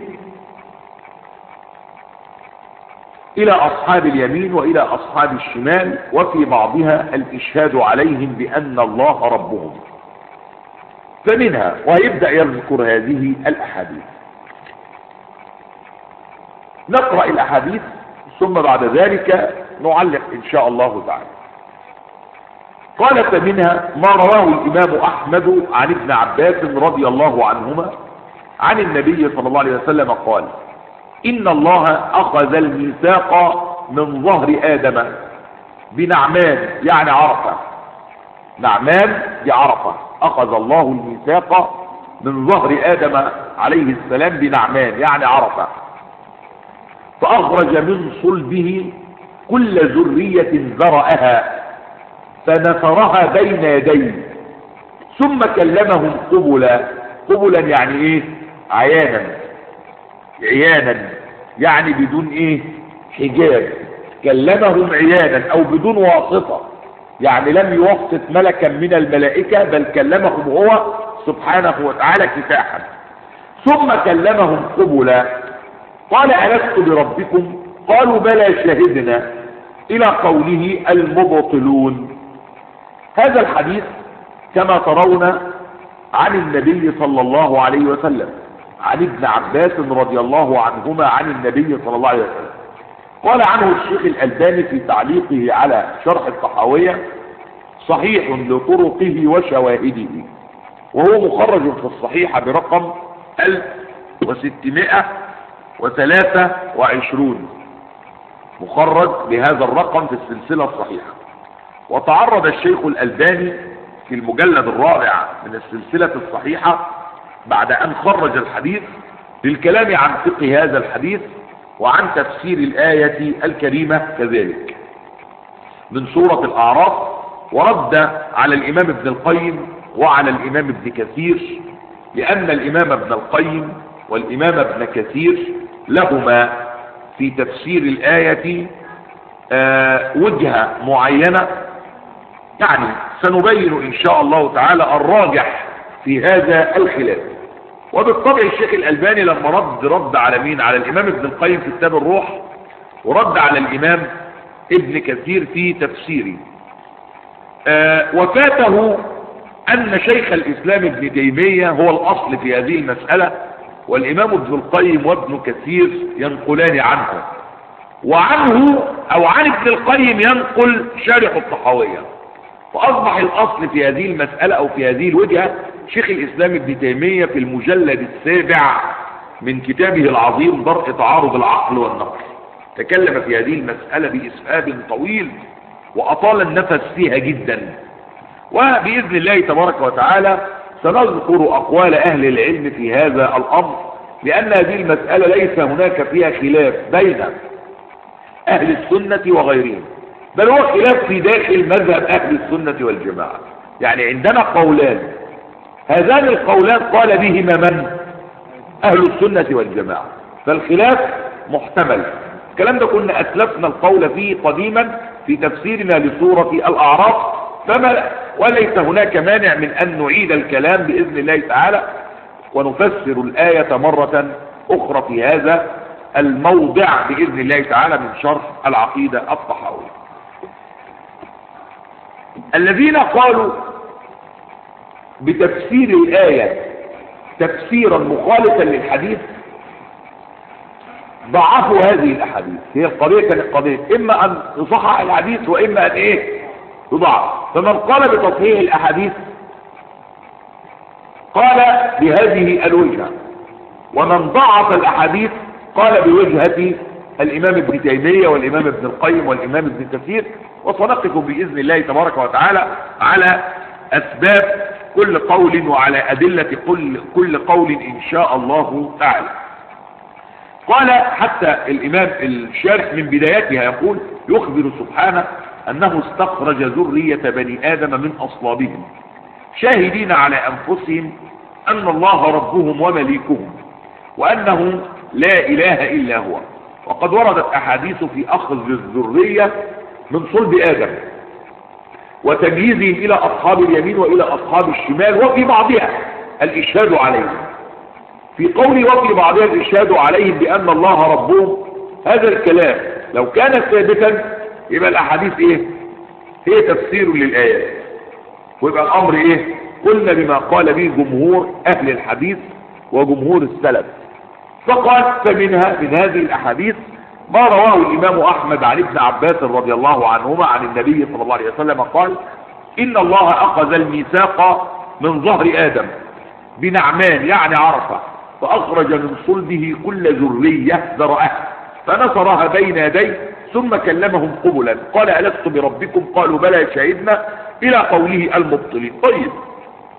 إلى أصحاب اليمين وإلى أصحاب الشمال، وفي بعضها الإشهاد عليهم بأن الله ربهم. فمنها، ويبدأ يذكر هذه الأحاديث. نقرأ الأحاديث ثم بعد ذلك نعلق إن شاء الله تعالى. قال: فمنها ما رواه الإمام أحمد عن ابن عباس رضي الله عنهما عن النبي صلى الله عليه وسلم قال: إن الله أخذ الميثاق من ظهر آدم بنعمان، يعني عرفة. نعمان بعرفة، أخذ الله الميثاق من ظهر آدم عليه السلام بنعمان يعني عرفة، فأخرج من صلبه كل ذرية ذرأها فنثرها بين يديه، ثم كلمهم قبلا. قبلا يعني ايه؟ عيانا، عيانا يعني بدون ايه؟ حجاب. كلمهم عيانا او بدون واسطة، يعني لم يوسط ملكا من الملائكة، بل كلمهم هو سبحانه وتعالى كفاحا. ثم كلمهم قبلا، قال ألست بربكم؟ قالوا بلى شهدنا، إلى قوله المبطلون. هذا الحديث كما ترون عن النبي صلى الله عليه وسلم، عن ابن عباس رضي الله عنهما عن النبي صلى الله عليه وسلم. قال عنه الشيخ الألباني في تعليقه على شرح الطحاوية: صحيح لطرقه وشواهده، وهو مخرج في الصحيحة برقم 1623، مخرج بهذا الرقم في السلسلة الصحيحة. وتعرض الشيخ الألباني في المجلد الرابع من السلسلة الصحيحة بعد أن خرج الحديث للكلام عن فقه هذا الحديث وعن تفسير الآية الكريمة كذلك من سورة الأعراف، ورد على الإمام ابن القيم وعلى الإمام ابن كثير، لأن الإمام ابن القيم والإمام ابن كثير لهما في تفسير الآية وجهة معينة. يعني سنبين إن شاء الله تعالى الراجح في هذا الخلاف. وبالطبع الشيخ الألباني لما رد على مين؟ على الإمام ابن القيم في كتاب الروح، ورد على الإمام ابن كثير في تفسيره. وفاته أن شيخ الإسلام ابن تيمية هو الأصل في هذه المسألة، والإمام ابن القيم وابن كثير ينقلان عنه، وعنه أو عن ابن القيم ينقل شارح الطحاوية. فأصبح الأصل في هذه المسألة أو في هذه الوجهة شيخ الإسلام ابن تيمية في المجلد السابع من كتابه العظيم درء تعارض العقل والنقل، تكلم في هذه المسألة بإسهاب طويل وأطال النفس فيها جدا. وبإذن الله تبارك وتعالى سنذكر أقوال أهل العلم في هذا الأمر، لأن هذه المسألة ليس هناك فيها خلاف بين أهل السنة وغيرهم، بل هو خلاف في داخل مذهب أهل السنة والجماعة. يعني عندنا قولان، هذان القولان قال بهما من؟ أهل السنة والجماعة، فالخلاف محتمل. الكلام ده كنا أسلفنا القول فيه قديما في تفسيرنا لسورة الأعراف، وليس هناك مانع من أن نعيد الكلام بإذن الله تعالى ونفسر الآية مرة أخرى في هذا الموضع بإذن الله تعالى من شرح العقيدة الطحاوية. الذين قالوا بتفسير الآية تفسيرا مخالفا للحديث ضعفوا هذه الأحاديث. هي القضية كانت قضية إما أن يصحح الحديث وإما أن يضعف. فمن قال بتصحيح الأحاديث قال بهذه الوجهة، ومن ضعف الأحاديث قال بوجهة الإمام ابن تيمية والإمام ابن القيم والإمام ابن كثير. وسنقف بإذن الله تبارك وتعالى على أسباب كل قول وعلى أدلة كل قول إن شاء الله تعالى. قال حتى الإمام الشارح من بدايتها يقول: يخبر سبحانه أنه استخرج ذرية بني آدم من أصلابهم شاهدين على أنفسهم أن الله ربهم ومليكهم وأنه لا إله إلا هو. وقد وردت أحاديث في أخذ الذرية من صلب آدم وتمييزهم إلى أصحاب اليمين وإلى أصحاب الشمال، وفي بعضها الإشهاد عليهم. في قول وفي بعضها الإشهاد عليهم بأن الله ربهم، هذا الكلام لو كان ثابتا يبقى الأحاديث هي تفسير للآيات، ويبقى الأمر قلنا بما قال به جمهور أهل الحديث وجمهور السلف. فقال فمنها من هذه الأحاديث ما رواه الإمام أحمد عن ابن عباس رضي الله عنهما عن النبي صلى الله عليه وسلم قال: إن الله أخذ الميثاق من ظهر آدم بنعمان يعني عرفة، فأخرج من صلبه كل ذرية ذرأها فنصرها بين يديه ثم كلمهم قبلا قال: ألست بربكم؟ قالوا بلى شهدنا، إلى قوله المبطلين. طيب،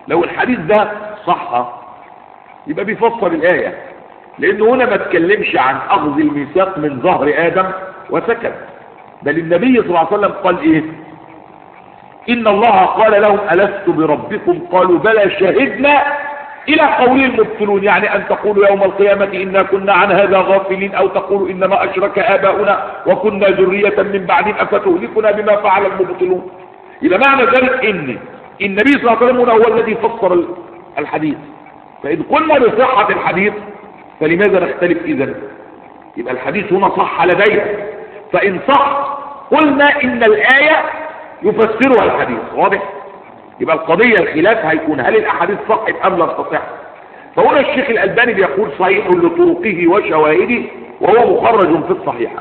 لو الحديث ده صح يبقى بيفسر الآية، لأنه هنا ما تكلمش عن أخذ الميثاق من ظهر آدم وسكت، بل النبي صلى الله عليه وسلم قال إيه؟ إن الله قال لهم ألست بربكم قالوا بلى شهدنا إلى قول المبطلون، يعني أن تقولوا يوم القيامة إنا كنا عن هذا غافلين، أو تقولوا إنما أشرك آباؤنا وكنا ذرية من بعدهم أفتهلكنا بما فعل المبطلون. إذا معنى ذلك إن النبي صلى الله عليه وسلم هو الذي فسر الحديث، فإن قلنا بصحة الحديث فلماذا نختلف إذن؟ يبقى الحديث هنا صح لدينا، فإن صح قلنا إن الآية يفسرها الحديث، واضح؟ يبقى القضية الخلاف هيكون هل الأحاديث صحت أم لم تصح. فهنا الشيخ الألباني بيقول صحيح لطرقه وشواهده وهو مخرج في الصحيحة.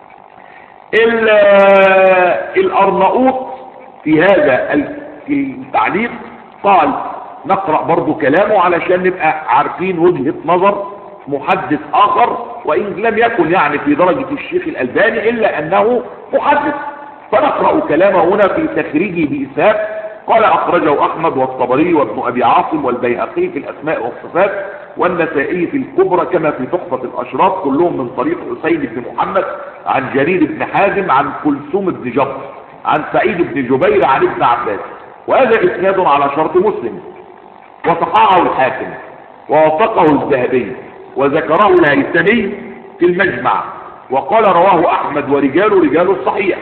الأرناؤوط في هذا التعليق قال نقرأ برضو كلامه علشان نبقى عارفين وجهة نظر محدث آخر، وإن لم يكن يعني في درجة الشيخ الألباني إلا أنه محدث، فنقرأ كلامه هنا في تخريجه بإسهاب. قال أخرجه أحمد والطبري وابن أبي عاصم والبيهقي في الأسماء والصفات والنسائي في الكبرى كما في تحفة الأشراف، كلهم من طريق حسين بن محمد عن جرير بن حازم عن كلثوم بن جبر عن سعيد بن جبير عن ابن عباس، وهذا إسناد على شرط مسلم، وصححه الحاكم ووثقه الذهبي وذكره الهيثمي في المجمع، وقال رواه أحمد ورجاله رجال الصحيح،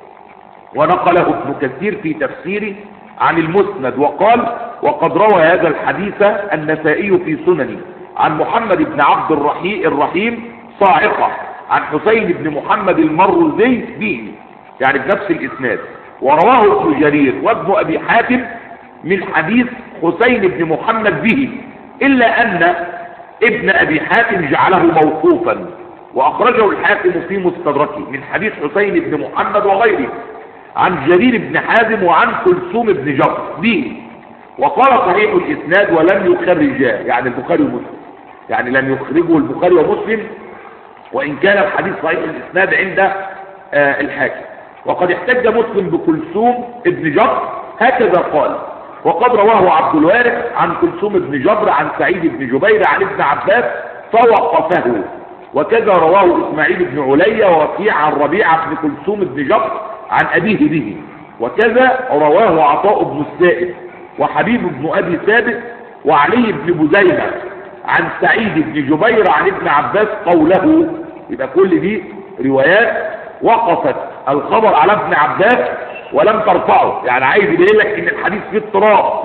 ونقله ابن كثير في تفسيره عن المسند وقال وقد روى هذا الحديث النسائي في سننه عن محمد بن عبد الرحيم صاعقة عن حسين بن محمد المروزي به، يعني بنفس الإسناد، ورواه ابن جرير وابن أبي حاتم من حديث حسين بن محمد به، إلا أن ابن أبي حاتم جعله موقوفا، وأخرجه الحاكم في مستدركه من حديث حسين بن محمد وغيره عن جرير بن حازم وعن كلثوم بن جبر به، وقال صحيح الإسناد ولم يخرجاه، يعني البخاري ومسلم، يعني لم يخرجه البخاري ومسلم، وإن كان الحديث صحيح الإسناد عند الحاكم. وقد احتج مسلم بكلثوم بن جبر هكذا قال، وقد رواه عبد الوارث عن كلثوم بن جبر عن سعيد بن جبير عن ابن عباس فوقفه، وكذا رواه إسماعيل بن علي ووكيع عن ربيعة بن كلثوم بن جبر عن أبيه به، وكذا رواه عطاء بن السائب وحبيب بن أبي ثابت وعلي بن بزيمة عن سعيد بن جبير عن ابن عباس قوله. يبقى كل دي روايات وقفت الخبر على ابن عباس ولم ترفعه، يعني عايز يبين لك ان الحديث فيه اضطراب،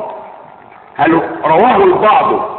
هل رواه البعض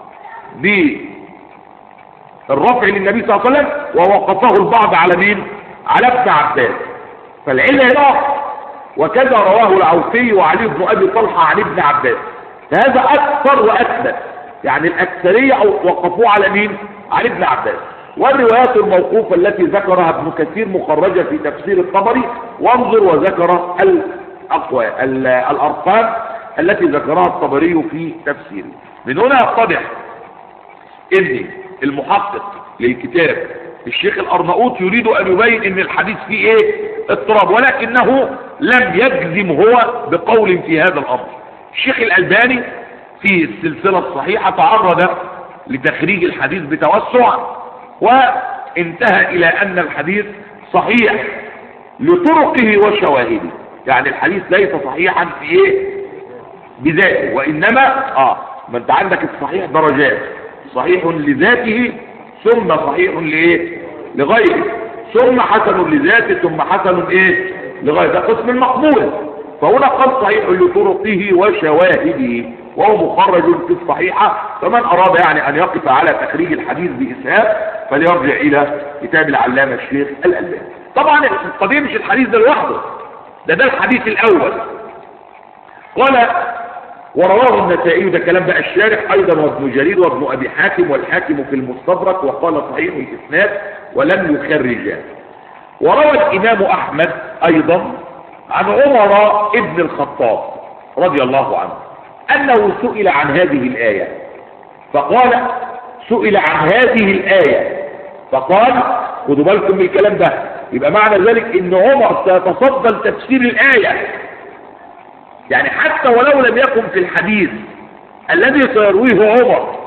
بالرفع للنبي صلى الله عليه وسلم ووقفه البعض على مين؟ على ابن عباس، فالعلة هنا وكذا رواه العوفي وعلي بن أبي طلحة عن ابن عباس، فهذا أكثر وأثبت، يعني الأكثرية وقفوه على مين؟ على ابن عباس. والروايات الموقوفة التي ذكرها ابن كثير مخرجة في تفسير الطبري، وانظر وذكر الأرقام التي ذكرها الطبري في تفسيره. من هنا يتضح ان المحقق للكتاب الشيخ الأرناؤوط يريد أن يبين ان الحديث فيه ايه؟ اضطراب، ولكنه لم يجزم هو بقول في هذا الأمر. الشيخ الألباني في السلسلة الصحيحة تعرض لتخريج الحديث بتوسع، وانتهى إلى أن الحديث صحيح لطرقه وشواهده، يعني الحديث ليس صحيحا في ايه؟ بذاته، وإنما ما انت عندك الصحيح درجات، صحيح لذاته ثم صحيح لايه؟ لغيره، ثم حسن لذاته ثم حسن ايه؟ لغيره، ده قسم المقبول. فهنا قال صحيح لطرقه وشواهده وهو مخرج في الصحيحة، فمن أراد يعني أن يقف على تخريج الحديث بإسهاب فليرجع إلى كتاب العلامة الشيخ الألباني. طبعا القضية مش الحديث ده لوحده، ده الحديث الأول. قال ورواه النسائي، ده كلام بقى الشارح أيضا، وابن جرير وابن أبي حاتم والحاكم في المستدرك، وقال صحيح الإسناد ولم يخرجاه. وروى الإمام أحمد أيضا عن عمر ابن الخطاب رضي الله عنه أنه سئل عن هذه الآية فقال، سئل عن هذه الآية فقال، خدوا بالكم من الكلام ده، يبقى معنى ذلك ان عمر سيتصدى لتفسير الآية، يعني حتى ولو لم يكن في الحديث الذي سيرويه عمر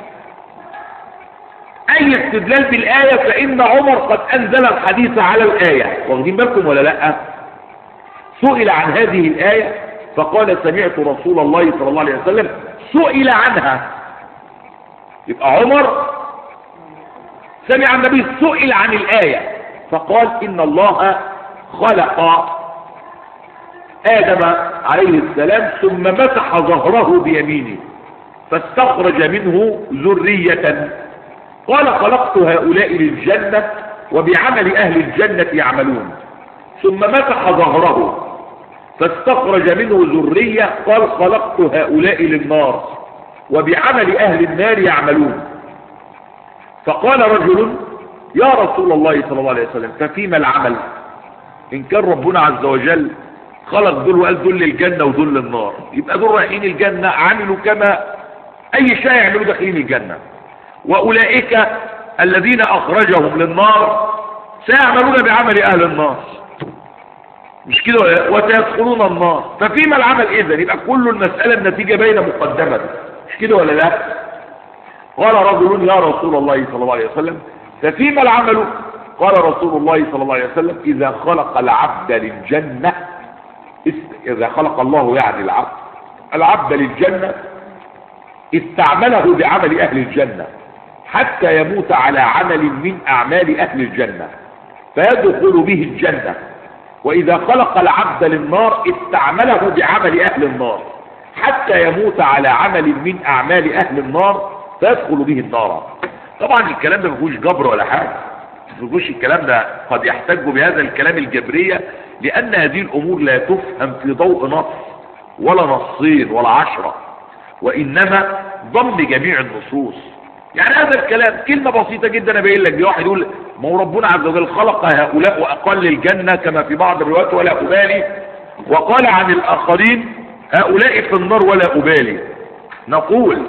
اي استدلال بالآية، فإن عمر قد أنزل الحديث على الآية. واخدين بالكم ولا لا؟ سئل عن هذه الآية فقال سمعت رسول الله صلى الله عليه وسلم سئل عنها. يبقى عمر سمع النبي سئل عن الآية فقال إن الله خلق آدم عليه السلام ثم مسح ظهره بيمينه فاستخرج منه ذرية، قال خلقت هؤلاء للجنة وبعمل أهل الجنة يعملون، ثم مسح ظهره فاستخرج منه ذرية، قال خلقت هؤلاء للنار وبعمل أهل النار يعملون. فقال رجل يا رسول الله صلى الله عليه وسلم ففيما العمل؟ إن كان ربنا عز وجل خلق دول وقال دول للجنة ودول للنار، يبقى دول رايحين الجنة عملوا كما أي شيء يعملوا داخلين الجنة، وأولئك الذين أخرجهم للنار سيعملون بعمل أهل النار، مش كده؟ وسيدخلون النار. ففيما العمل إذن؟ يبقى كل المسألة النتيجة بين مقدمة، مش كده ولا لا؟ قال رجل يا رسول الله صلى الله عليه وسلم ففيما العمل؟ قال رسول الله صلى الله عليه وسلم إذا خلق العبد للجنة، إذا خلق الله يعني العبد للجنة استعمله بعمل أهل الجنة حتى يموت على عمل من أعمال أهل الجنة فيدخل به الجنة، وإذا خلق العبد للنار استعمله بعمل أهل النار حتى يموت على عمل من أعمال أهل النار فيدخل به النار. طبعا الكلام ده مفيهوش جبر ولا حاجة، مفيهوش الكلام ده، قد يحتج بهذا الكلام الجبرية لأن هذه الأمور لا تفهم في ضوء نص ولا نصين ولا 10، وإنما ضم جميع النصوص. يعني هذا الكلام كلمة بسيطة جدا أبين لك، واحد يقول ما هو ربنا عز وجل خلق هؤلاء وأقل الجنة كما في بعض الروايات ولا أبالي، وقال عن الآخرين هؤلاء في النار ولا أبالي. نقول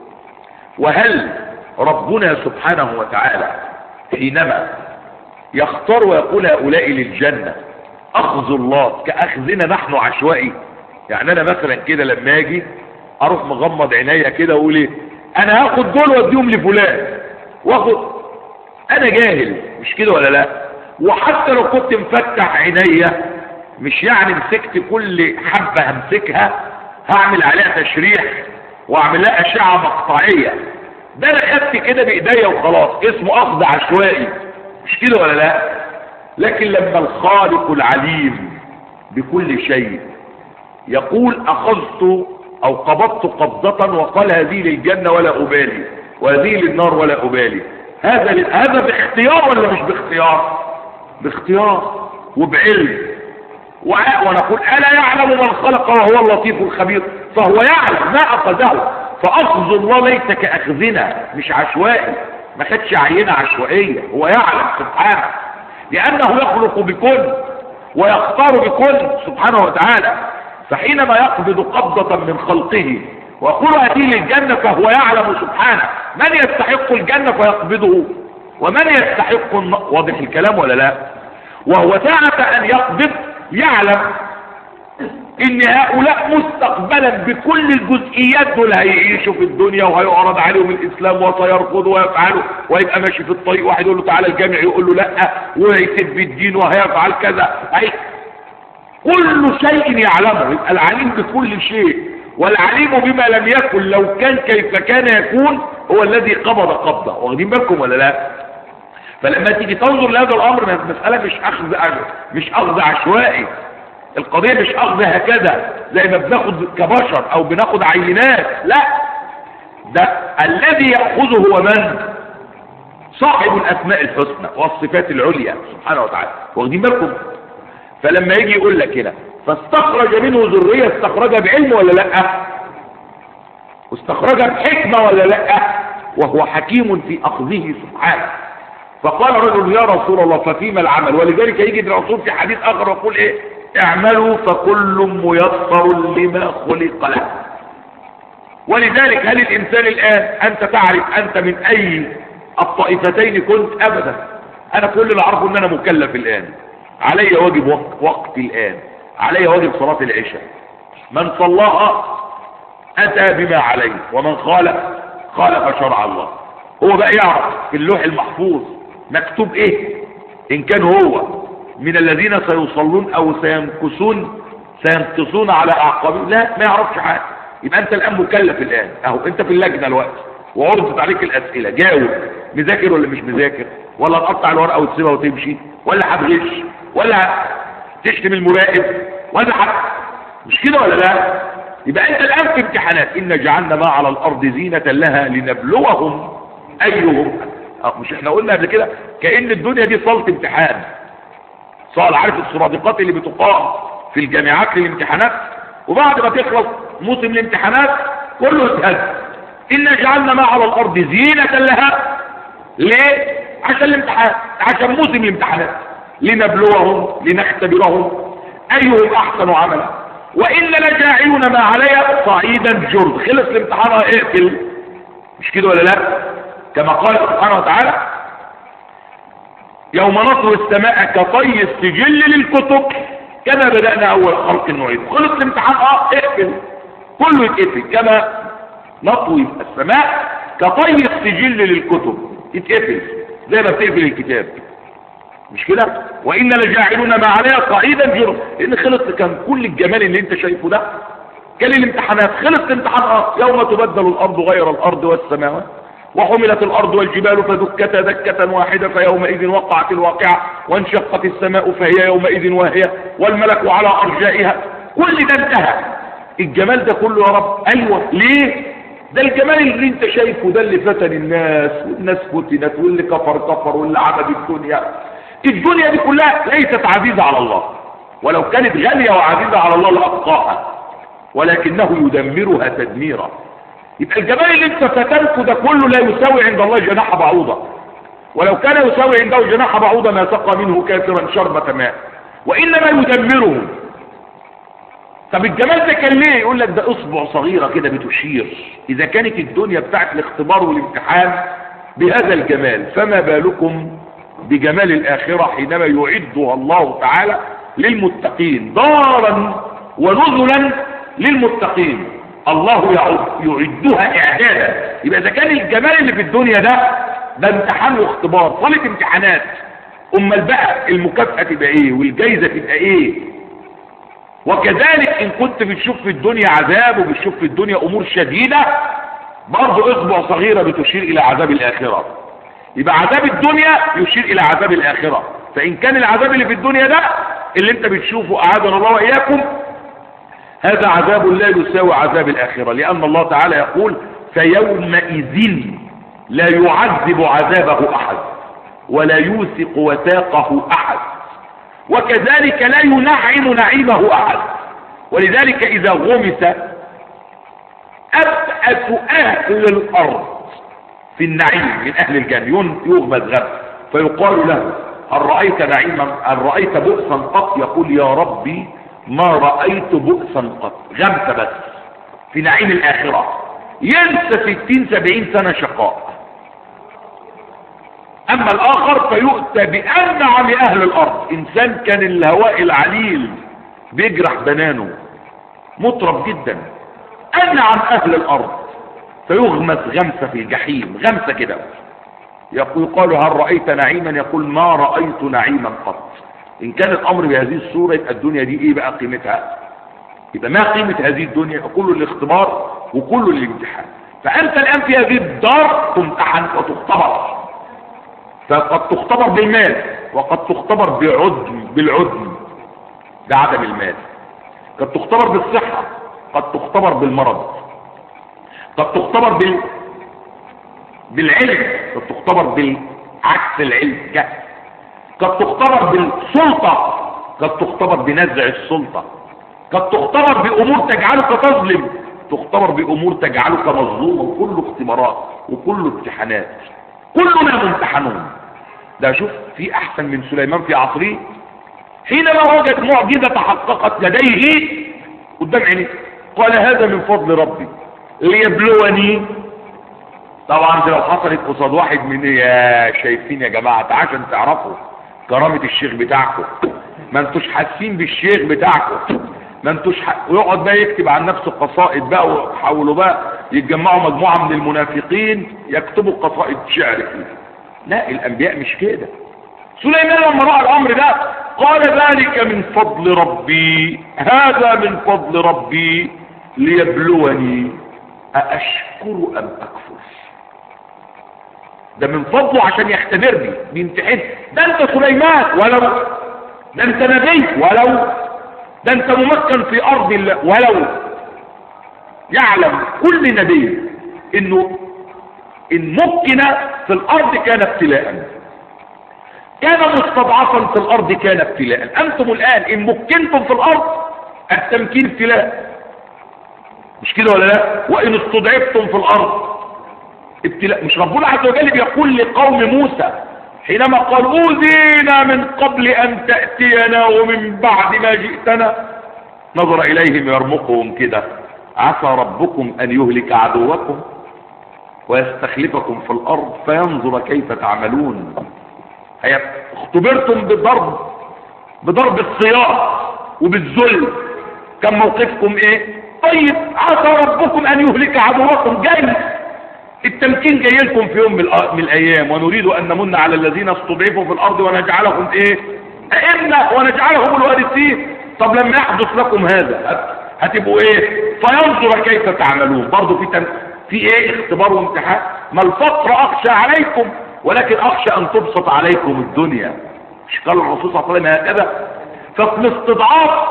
وهل ربنا سبحانه وتعالى حينما يختار ويقول هؤلاء للجنة أخذ الله كأخذنا نحن عشوائي؟ يعني أنا مثلا كده لما أجي أروح مغمض عينيا كده وأقول إيه أنا هاخد دول وأديهم لفلان واخد، أنا جاهل، مش كده ولا لا؟ وحتى لو كنت مفتح عينيا مش يعني مسكت كل حبة همسكها هعمل عليها تشريح واعمل لها أشعة مقطعية، ده أنا خدت كده بإيديا وخلاص، اسمه أخذ عشوائي، مش كده ولا لا؟ لكن لما الخالق العليم بكل شيء يقول أخذت أو قبضت قبضة وقال هذه للجنة ولا أبالي وهذه للنار ولا أبالي، هذا باختيار ولا مش باختيار؟ باختيار وبعلم. ونقول ألا يعلم من خلق وهو اللطيف الخبير، فهو يعلم ما أخذه، فأخذ الله ليس كأخذنا، مش عشوائي، ما خدش عينة عشوائية، هو يعلم سبحانه لأنه يخلق بكل ويختار بكل سبحانه وتعالى. فحينما يقبض قبضة من خلقه ويقول هذه للجنة فهو يعلم سبحانه من يستحق الجنة فيقبضه ومن يستحق واضح الكلام ولا لا؟ وهو ساعة أن يقبض يعلم ان هؤلاء مستقبلا بكل الجزئيات دول هيعيشوا في الدنيا وهيعرض عليهم الاسلام وسيرفضوا ويفعلوا، ويبقى ماشي في الطريق واحد يقول له تعالى الجامع يقول له لا، ويسب الدين وهيفعل كذا، كل شيء يعلمه. يبقى العليم بكل شيء، والعليم بما لم يكن لو كان كيف كان يكون هو الذي قبض قبضه. واخدين بالكم ولا لا؟ فلما تيجي تنظر لهذا الامر المساله مش اخذ عشوائي، القضية مش اخذ هكذا زي ما بناخد كبشر او بناخد عينات، لا، ده الذي يأخذه هو من؟ صاحب الاسماء الحسنى والصفات العليا سبحانه وتعالى. واخدين بالكم؟ فلما يجي يقول لك هنا فاستخرج منه ذرية، استخرجها بعلم ولا لا؟ واستخرجها بحكمة ولا لا؟ وهو حكيم في اخذه سبحانه. فقال رجل يا رسول الله ففيما العمل؟ ولذلك يجي الرسول في حديث اخر ويقول ايه؟ اعملوا فكل ميسر لما خلق له. ولذلك هل الانسان الان انت تعرف انت من اي الطائفتين كنت؟ ابدا. انا كل اللي اعرفه ان انا مكلف الان، علي واجب وقت الان، علي واجب صلاة العشاء، من صلاها أتى بما عليه، ومن خالف شرع الله. هو بقى يعرف في اللوح المحفوظ مكتوب ايه، ان كان هو من الذين سيصلون او سينقصون على اعقابهم، لا ما يعرفش حاجه. يبقى انت الان مكلف الان، اهو انت في اللجنه الوقت وعرضت عليك الاسئله، جاوب. مذاكر ولا مش مذاكر؟ ولا تقطع الورقه وتسيبها وتمشي؟ ولا هتغش؟ ولا تشتم المراقب؟ ولا مش كده ولا لا؟ يبقى انت الان في امتحانات. ان جعلنا ما على الارض زينة لها لنبلوهم ايهم. مش احنا قلنا قبل كده كأن الدنيا دي صالة امتحان، صال، عارف السرادقات اللي بتقام في الجامعات للامتحانات، وبعد ما تخلص موسم الامتحانات كله اتهز. ان جعلنا ما على الارض زينة لها، ليه؟ عشان الامتحان، عشان موسم الامتحانات، لنبلوهم لنختبرهم ايهم احسن عملا وإن لجاعلون ما عليها صعيدا جرد. خلص الامتحان اقفل، مش كده ولا لا؟ كما قال سبحانه وتعالى يوم نطوي السماء كطي السجل للكتب كما بدأنا أول خلق نعيد. خلص الامتحان اقفل، كله يتقفل. كما نطوي السماء كطي السجل للكتب، يتقفل زي ما بتقفل الكتاب، مش كده؟ وإن لجاعلون ما عليها صعيدا جرد. لأن خلص، كان كل الجمال اللي انت شايفه ده كان الامتحانات. خلص الامتحان يوم تبدل الأرض غير الأرض والسماوات وحملت الأرض والجبال فدكتا دكة واحدة فيومئذ وقعت الواقعة وانشقت السماء فهي يومئذ واهية والملك على أرجائها. كل ده انتهى. الجمال ده كله يا رب، أيوة، ليه؟ ده الجمال اللي انت شايفه ده اللي فتن الناس، والناس فتنت، واللي كفر واللي عبد الدنيا دي كلها ليست عزيزة على الله، ولو كانت غالية وعزيزة على الله لأبقاها، ولكنه يدمرها تدميرا. يبقى الجمال اللي انت فتنته ده كله لا يساوي عند الله جناح بعوضة، ولو كان يساوي عنده جناح بعوضة ما سقى منه كافرا شربة ماء، وإنما يدمره. طب الجمال ده كان ليه؟ يقول لك ده اصبع صغيرة كده بتشير. إذا كانت الدنيا بتاعت الاختبار والامتحان بهذا الجمال، فما بالكم بجمال الآخرة حينما يعدها الله تعالى للمتقين دارا ونزلا للمتقين. الله يعدها إعدادا. يبقى إذا كان الجمال اللي في الدنيا ده امتحان واختبار، صالة امتحانات، أمال بقى المكافأة تبقى إيه والجايزة تبقى إيه؟ وكذلك إن كنت بتشوف في الدنيا عذاب وبتشوف في الدنيا أمور شديدة، برضه إصبع صغيرة بتشير إلى عذاب الآخرة. يبقى عذاب الدنيا يشير الى عذاب الاخرة. فان كان العذاب اللي في الدنيا ده اللي انت بتشوفه اعاذنا الله واياكم، هذا عذاب لا يساوي عذاب الاخرة، لان الله تعالى يقول فيومئذ لا يعذب عذابه احد ولا يوثق وثاقه احد وكذلك لا ينعم نعيمه احد. ولذلك اذا غمس ابأس اهل الارض في النعيم من اهل الجنة يغمز غمس فيقال له هل رأيت نعيما، هل رأيت بؤسا قط؟ يقول يا ربي ما رأيت بؤسا قط. غمسة بس في نعيم الآخرة، ينسى 60-70 سنة شقاء. اما الاخر فيؤتى بانعم اهل الارض. انسان كان الهواء العليل بيجرح بنانه مطرب جدا، انعم اهل الارض فيغمس غمسة في الجحيم، غمسة كده. يقال هل رأيت نعيما؟ يقول ما رأيت نعيما قط. ان كان الامر بهذه الصورة يبقى الدنيا دي ايه بقى قيمتها؟ يبقى ما قيمة هذه الدنيا؟ كله الاختبار وكله الامتحان. فانت الان في هذه الدار تمتحن وتختبر، فقد تختبر بالمال وقد تختبر بالعدم بعدم المال، قد تختبر بالصحة، قد تختبر بالمرض، قد تختبر بالعلم، قد تختبر بالعكس العلم، قد تختبر بالسلطة، قد تختبر بنزع السلطة، قد تختبر بأمور تجعلك تظلم، تختبر بأمور تجعلك مظلوما. وكله اختبارات وكله امتحانات، كلنا ممتحنون. ده شوف في احسن من سليمان في عصره حينما وجد معجزة تحققت لديه قدام عينيه قال هذا من فضل ربي ليبلوني. طبعا لو حصلت قصاد واحد من يا شايفين يا جماعة عشان تعرفوا كرامة الشيخ بتاعكم، ما انتوش حاسين بالشيخ بتاعكم، ما انتوش ويقعد بقى يكتب عن نفسه قصائد بقى، وحاولوا بقى يتجمعوا مجموعة من المنافقين يكتبوا قصائد شعر كده. لا، الانبياء مش كده. سليمان لما رأى الامر ده قال ذلك من فضل ربي، هذا من فضل ربي ليبلوني أأشكر أم أكفر. ده من فضله عشان يختبرني، بيمتحن. ده انت سليمان ولو، ده انت نبي ولو، ده انت ممكن في ارض الله ولو. يعلم كل نبي انه ان مكن في الارض كان ابتلاء، كان مستضعفا في الارض كان ابتلاء. انتم الان ان مكنتم في الارض التمكين ابتلاء، مش كده ولا لا؟ وان استضعفتم في الارض ابتلاء. مش ربنا عز وجل بيقول لقوم موسى حينما قال اوذينا من قبل ان تأتينا ومن بعد ما جئتنا، نظر اليهم يرمقهم كده، عسى ربكم ان يهلك عدوكم ويستخلفكم في الارض فينظر كيف تعملون. اختبرتم بضرب الصياح وبالذل، كان موقفكم ايه؟ طيب عسى ربكم ان يهلك عدوكم، جاي التمكين جاي لكم في يوم من الايام. ونريد ان نمن على الذين استضعفوا في الارض ونجعلهم ايه؟ ائمة ونجعلهم الوارثين. طب لما يحدث لكم هذا هتبقوا ايه؟ فينظر كيف تعملون. برضه في ايه؟ اختبار وامتحان. ما الفقر اخشى عليكم ولكن اخشى ان تبسط عليكم الدنيا. مش قال الرسول صلى الله عليه وسلم هكذا؟ ففي الاستضعاف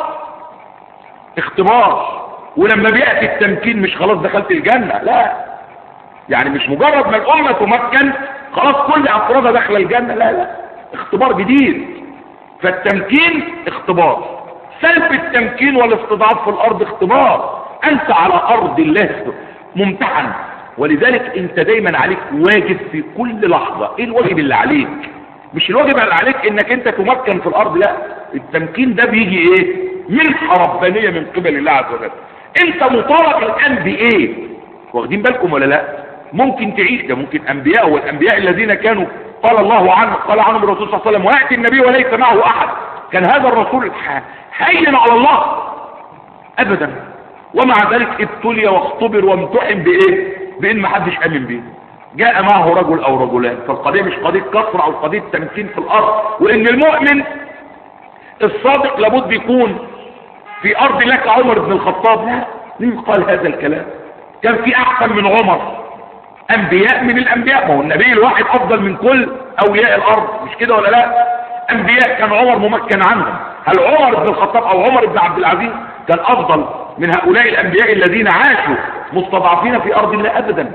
اختبار، ولما بيأتي التمكين مش خلاص دخلت الجنة، لا. يعني مش مجرد ما الأمة تمكن خلاص كل أفرادها داخله الجنة، لا لا، اختبار جديد. فالتمكين اختبار، سلب التمكين والاستضعاف في الأرض اختبار. أنت على أرض الله ممتحن، ولذلك أنت دايما عليك واجب في كل لحظة. إيه الواجب اللي عليك؟ مش الواجب اللي عليك إنك أنت تمكن في الأرض، لا. التمكين ده بيجي إيه؟ منحة ربانية من قبل الله عز وجل. أنت مطالب الآن بإيه؟ واخدين بالكم ولا لا؟ ممكن تعيش، ده ممكن انبياء، والانبياء الذين كانوا قال الله عنه، قال عنهم الرسول صلى الله عليه وسلم وياتي النبي وليس معه احد. كان هذا الرسول هين على الله ابدا، ومع ذلك ابتلي واختبر وامتحن بايه؟ بان ما حدش امن به. جاء معه رجل او رجلان. فالقضيه مش قضيه كثره او قضيه تمكين في الارض، وان المؤمن الصادق لابد يكون في ارض لك عمر بن الخطاب. لا، مين قال هذا الكلام؟ كان في احسن من عمر انبياء من الانبياء. ما هو النبي الواحد افضل من كل اولياء الارض، مش كده ولا لا؟ انبياء كان عمر ممكن عنهم. هل عمر بن الخطاب او عمر بن عبد العزيز كان افضل من هؤلاء الانبياء الذين عاشوا مستضعفين في ارض الله؟ ابدا.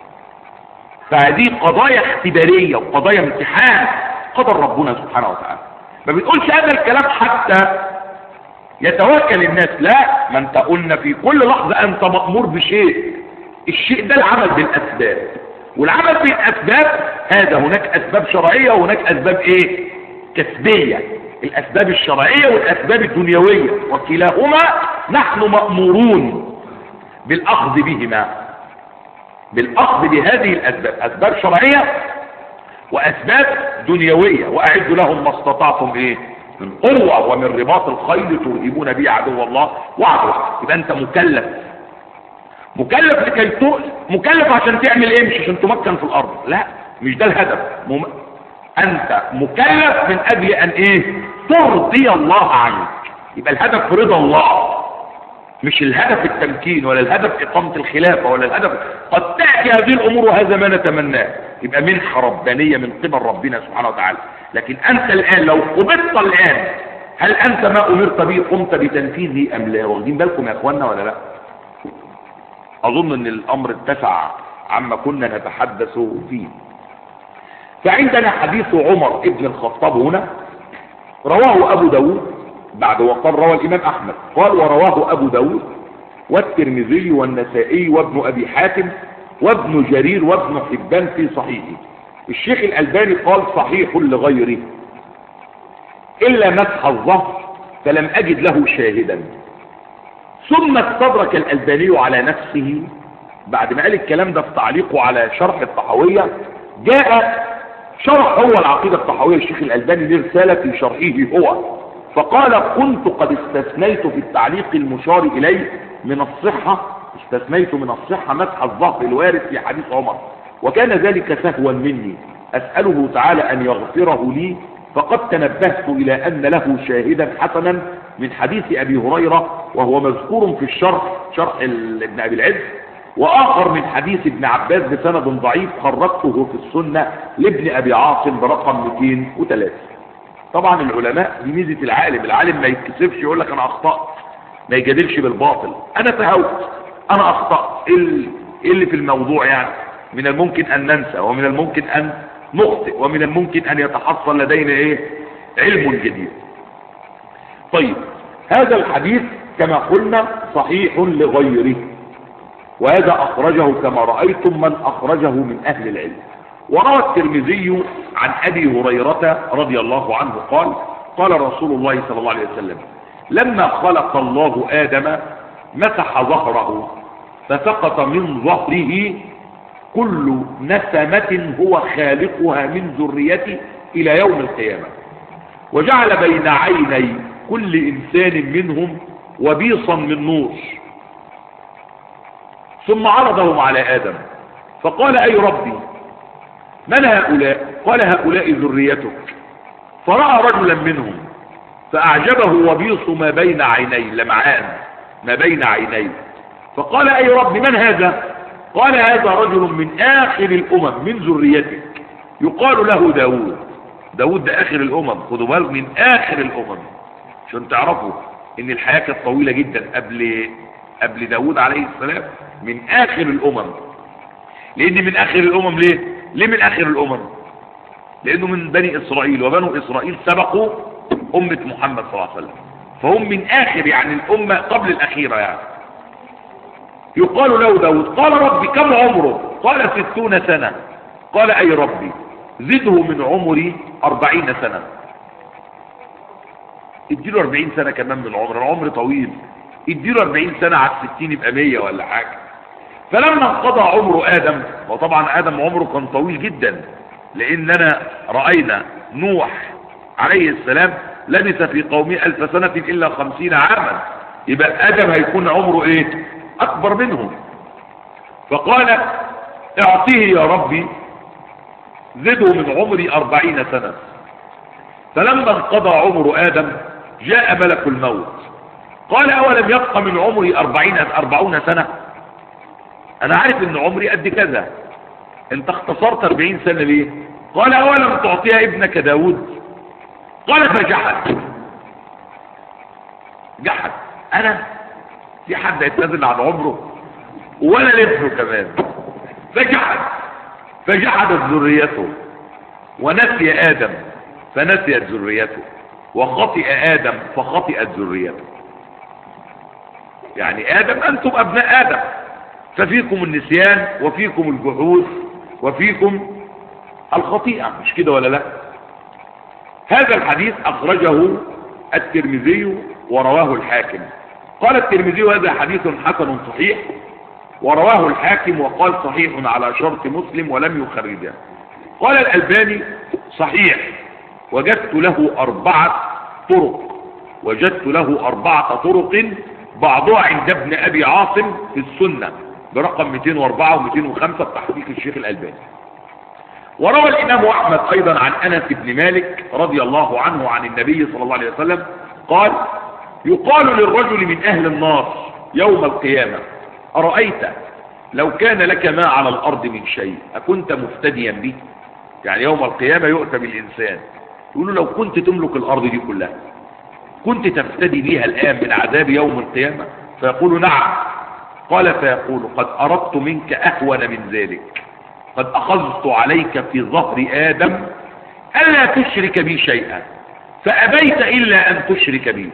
فهذه قضايا اختباريه وقضايا امتحان قدر ربنا سبحانه وتعالى. ما بتقولش هذا الكلام حتى يتوكل الناس، لا. ما انت قلنا في كل لحظه انت مأمور بشيء، الشيء ده العمل بالاسباب، والعمل بالاسباب هذا هناك اسباب شرعيه وهناك اسباب ايه؟ كسبيه. الاسباب الشرعيه والاسباب الدنيويه، وكلاهما نحن مأمورون بالاخذ بهما، بالاخذ بهذه الاسباب، اسباب شرعيه واسباب دنيويه. واعدوا لهم ما استطعتم ايه؟ من قوه ومن رباط الخيل ترهبون به عدو الله وعدوه. يبقى انت مكلف لكي مكلف عشان تعمل ايه؟ مش عشان تمكن في الارض، لا، مش ده الهدف. انت مكلف من اجل ان ايه؟ ترضي الله عنك. يبقى الهدف رضا الله، مش الهدف التمكين ولا الهدف اقامة الخلافة ولا الهدف. قد تأتي هذه الامور وهذا ما نتمناه، يبقى منحة ربانية من قبل ربنا سبحانه وتعالى. لكن انت الان لو قبضت الان، هل انت ما امرت به قمت بتنفيذه ام لا؟ واخدين بالكم يا اخوانا ولا لا؟ اظن ان الامر اتسع عما كنا نتحدث فيه. فعندنا حديث عمر ابن الخطاب هنا، رواه ابو داود بعد وقال روى الامام احمد، قال ورواه ابو داود والترمذي والنسائي وابن ابي حاتم وابن جرير وابن حبان في صحيحه. الشيخ الالباني قال صحيح لغيره الا مسح الظهر فلم اجد له شاهدا. ثم استدرك الالباني على نفسه بعد ما قال الكلام ده في تعليقه على شرح الطحاوية، جاء شرح هو العقيدة الطحاوية الشيخ الالباني لرسالة في شرحه هو فقال كنت قد استثنيت في التعليق المشار إليه من الصحة، استثنيت من الصحة مسح الظهر الوارد في حديث عمر، وكان ذلك سهوا مني، أسأله تعالى أن يغفره لي، فقد تنبهت إلى أن له شاهدا حسنا من حديث أبي هريرة وهو مذكور في شرح ابن أبي العز، وآخر من حديث ابن عباس بسند ضعيف خرجته في السنة لابن أبي عاصم برقم 203. طبعا العلماء دي ميزة العالم ما يتكسفش يقول لك أنا أخطأت، ما يجادلش بالباطل، أنا تهوت، أنا أخطأت، إيه اللي في الموضوع يعني؟ من الممكن أن ننسى، ومن الممكن أن نخطئ، ومن الممكن أن يتحصل لدينا علم جديد. طيب هذا الحديث كما قلنا صحيح لغيره، وهذا أخرجه كما رأيتم من أخرجه من أهل العلم. وروى الترمذي عن أبي هريرة رضي الله عنه قال قال رسول الله صلى الله عليه وسلم لما خلق الله آدم مسح ظهره فسقط من ظهره كل نسمة هو خالقها من ذريته إلى يوم القيامة، وجعل بين عيني كل إنسان منهم وبيصا من نور، ثم عرضهم على آدم فقال أي ربي من هؤلاء؟ قال هؤلاء ذريتك. فرأى رجلا منهم فأعجبه وبيص ما بين عينيه، لمعان ما بين عينيه، فقال أي ربي من هذا؟ قال هذا رجل من آخر الأمم من ذريتك يقال له داود. داود ده آخر الأمم، خدوا بالك من آخر الأمم عشان تعرفوا إن الحياة كانت طويلة جدا قبل داود عليه السلام، من آخر الأمم. لأن من آخر الأمم ليه من آخر الأمم؟ لأنه من بني إسرائيل، وبنو إسرائيل سبقوا أمة محمد صلى الله عليه وسلم، فهم من آخر يعني الأمة قبل الأخيرة يعني. يقال له داود. قال ربي كم عمره؟ قال 60 سنة. قال أي ربي زده من عمري 40 سنة، اديله 40 سنة كمان من العمر طويل، اديله 40 سنة على 60 يبقى 100 ولا حاجة. فلما انقضى عمر آدم، وطبعا آدم عمره كان طويل جدا، لأننا رأينا نوح عليه السلام لبث في قومه 1000 سنة إلا 50 عاما، يبقى آدم هيكون عمره أكبر منهم. فقال اعطيه يا ربي زده من عمري 40 سنة. فلما انقضى عمر آدم جاء ملك الموت قال أولم يبقى من عمري 40 سنة؟ أنا عارف إن عمري قد كذا، أنت اختصرت 40 سنة ليه؟ قال أولم تعطيها ابنك داود؟ قال فجحد. جحد، أنا في حد يتنازل عن عمره ولا لابنه كمان؟ فجحدت ذريته، ونسي آدم فنسيت ذريته، وخطئ آدم فخطئت ذريته. يعني آدم أنتم أبناء آدم، ففيكم النسيان وفيكم الجحود وفيكم الخطيئة، مش كده ولا لا؟ هذا الحديث أخرجه الترمذي ورواه الحاكم. قال الترمذي هذا حديث حسن صحيح، ورواه الحاكم وقال صحيح على شرط مسلم ولم يخرجه. قال الألباني صحيح، وجدت له 4 طرق بعضها عند ابن أبي عاصم في السنة برقم 204 و205 بتحقيق الشيخ الألباني. وروى الإمام أحمد أيضا عن أنس بن مالك رضي الله عنه عن النبي صلى الله عليه وسلم قال يقال للرجل من أهل النار يوم القيامة أرأيت لو كان لك ما على الأرض من شيء أكنت مفتديا به؟ يعني يوم القيامة يؤتى بالإنسان يقول له لو كنت تملك الأرض دي كلها كنت تفتدي بها الآن من عذاب يوم القيامة؟ فيقول نعم. قال فيقول قد أردت منك أهون من ذلك، قد أخذت عليك في ظهر آدم ألا تشرك بي شيئا فأبيت إلا أن تشرك بي.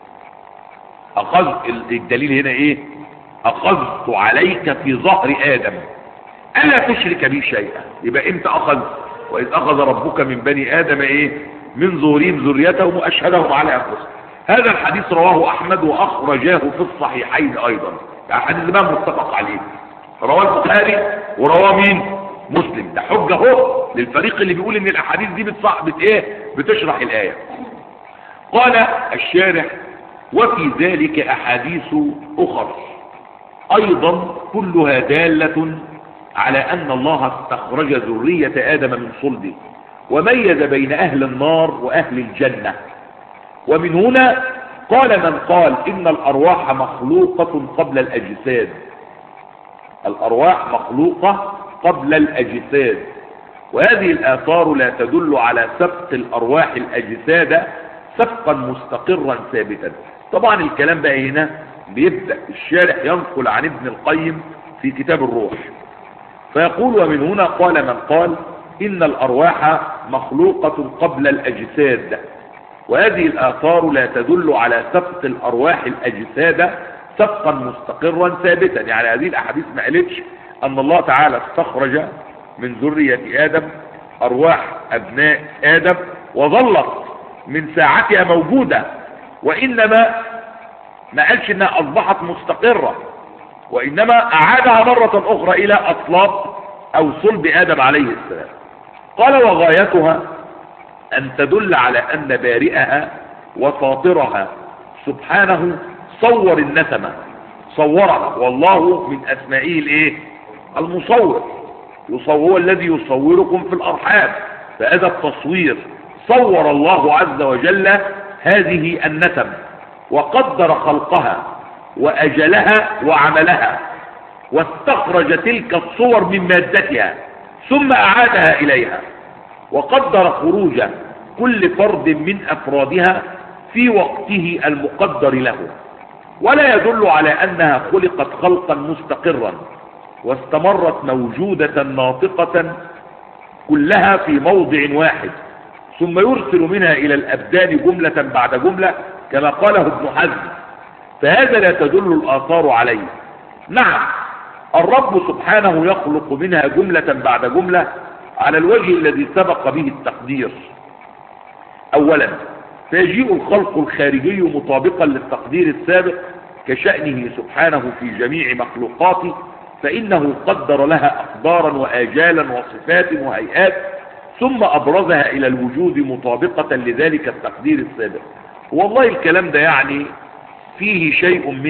الدليل هنا أخذت عليك في ظهر آدم ألا تشرك بي شيئا، يبقى إمتى أخذ؟ وإذ أخذ ربك من بني آدم من ظهورهم ذريتهم وأشهدهم على أنفسهم. هذا الحديث رواه أحمد وأخرجاه في الصحيحين أيضا، يعني حديث ما متفق عليه، رواه البخاري ورواه مين؟ مسلم. ده حجة للفريق اللي بيقول ان الاحاديث دي بتشرح الآية. قال الشارح: وفي ذلك أحاديث أخرى أيضا كلها دالة على أن الله استخرج ذرية آدم من صلبه وميز بين أهل النار وأهل الجنة. ومن هنا قال من قال إن الأرواح مخلوقة قبل الأجساد. الأرواح مخلوقة قبل الأجساد، وهذه الآثار لا تدل على سبق الأرواح الأجساد سبقا مستقرا ثابتا. طبعا الكلام بقى هنا بيبدأ الشارح ينقل عن ابن القيم في كتاب الروح، فيقول: ومن هنا قال من قال إن الأرواح مخلوقة قبل الأجساد، وهذه الآثار لا تدل على سبق الأرواح الأجساد سبقا مستقرا ثابتا. يعني هذه الأحاديث ما قالتش أن الله تعالى استخرج من ذرية آدم أرواح أبناء آدم وظلت من ساعتها موجودة، وإنما ما قالش إنها أصبحت مستقرة، وإنما أعادها مرة أخرى إلى أصلاب أو صلب آدم عليه السلام. قال: وغايتها أن تدل على أن بارئها وفاطرها سبحانه صور النسمة، صورها، والله من أسمائه الإيه؟ المصور. هو الذي يصوركم في الأرحام، فهذا التصوير صور الله عز وجل هذه النسم وقدر خلقها وأجلها وعملها، واستخرج تلك الصور من مادتها ثم أعادها إليها، وقدر خروج كل فرد من أفرادها في وقته المقدر له، ولا يدل على أنها خلقت خلقا مستقرا واستمرت موجودة ناطقة كلها في موضع واحد ثم يرسل منها إلى الأبدان جملة بعد جملة كما قاله ابن حزم، فهذا لا تدل الآثار عليه. نعم، الرب سبحانه يخلق منها جملة بعد جملة على الوجه الذي سبق به التقدير. أولا، فيجيء الخلق الخارجي مطابقا للتقدير السابق كشأنه سبحانه في جميع مخلوقاته، فإنه قدر لها أقدارا وآجالا وصفات وهيئات ثم أبرزها إلى الوجود مطابقة لذلك التقدير السابق. والله الكلام ده يعني فيه شيء من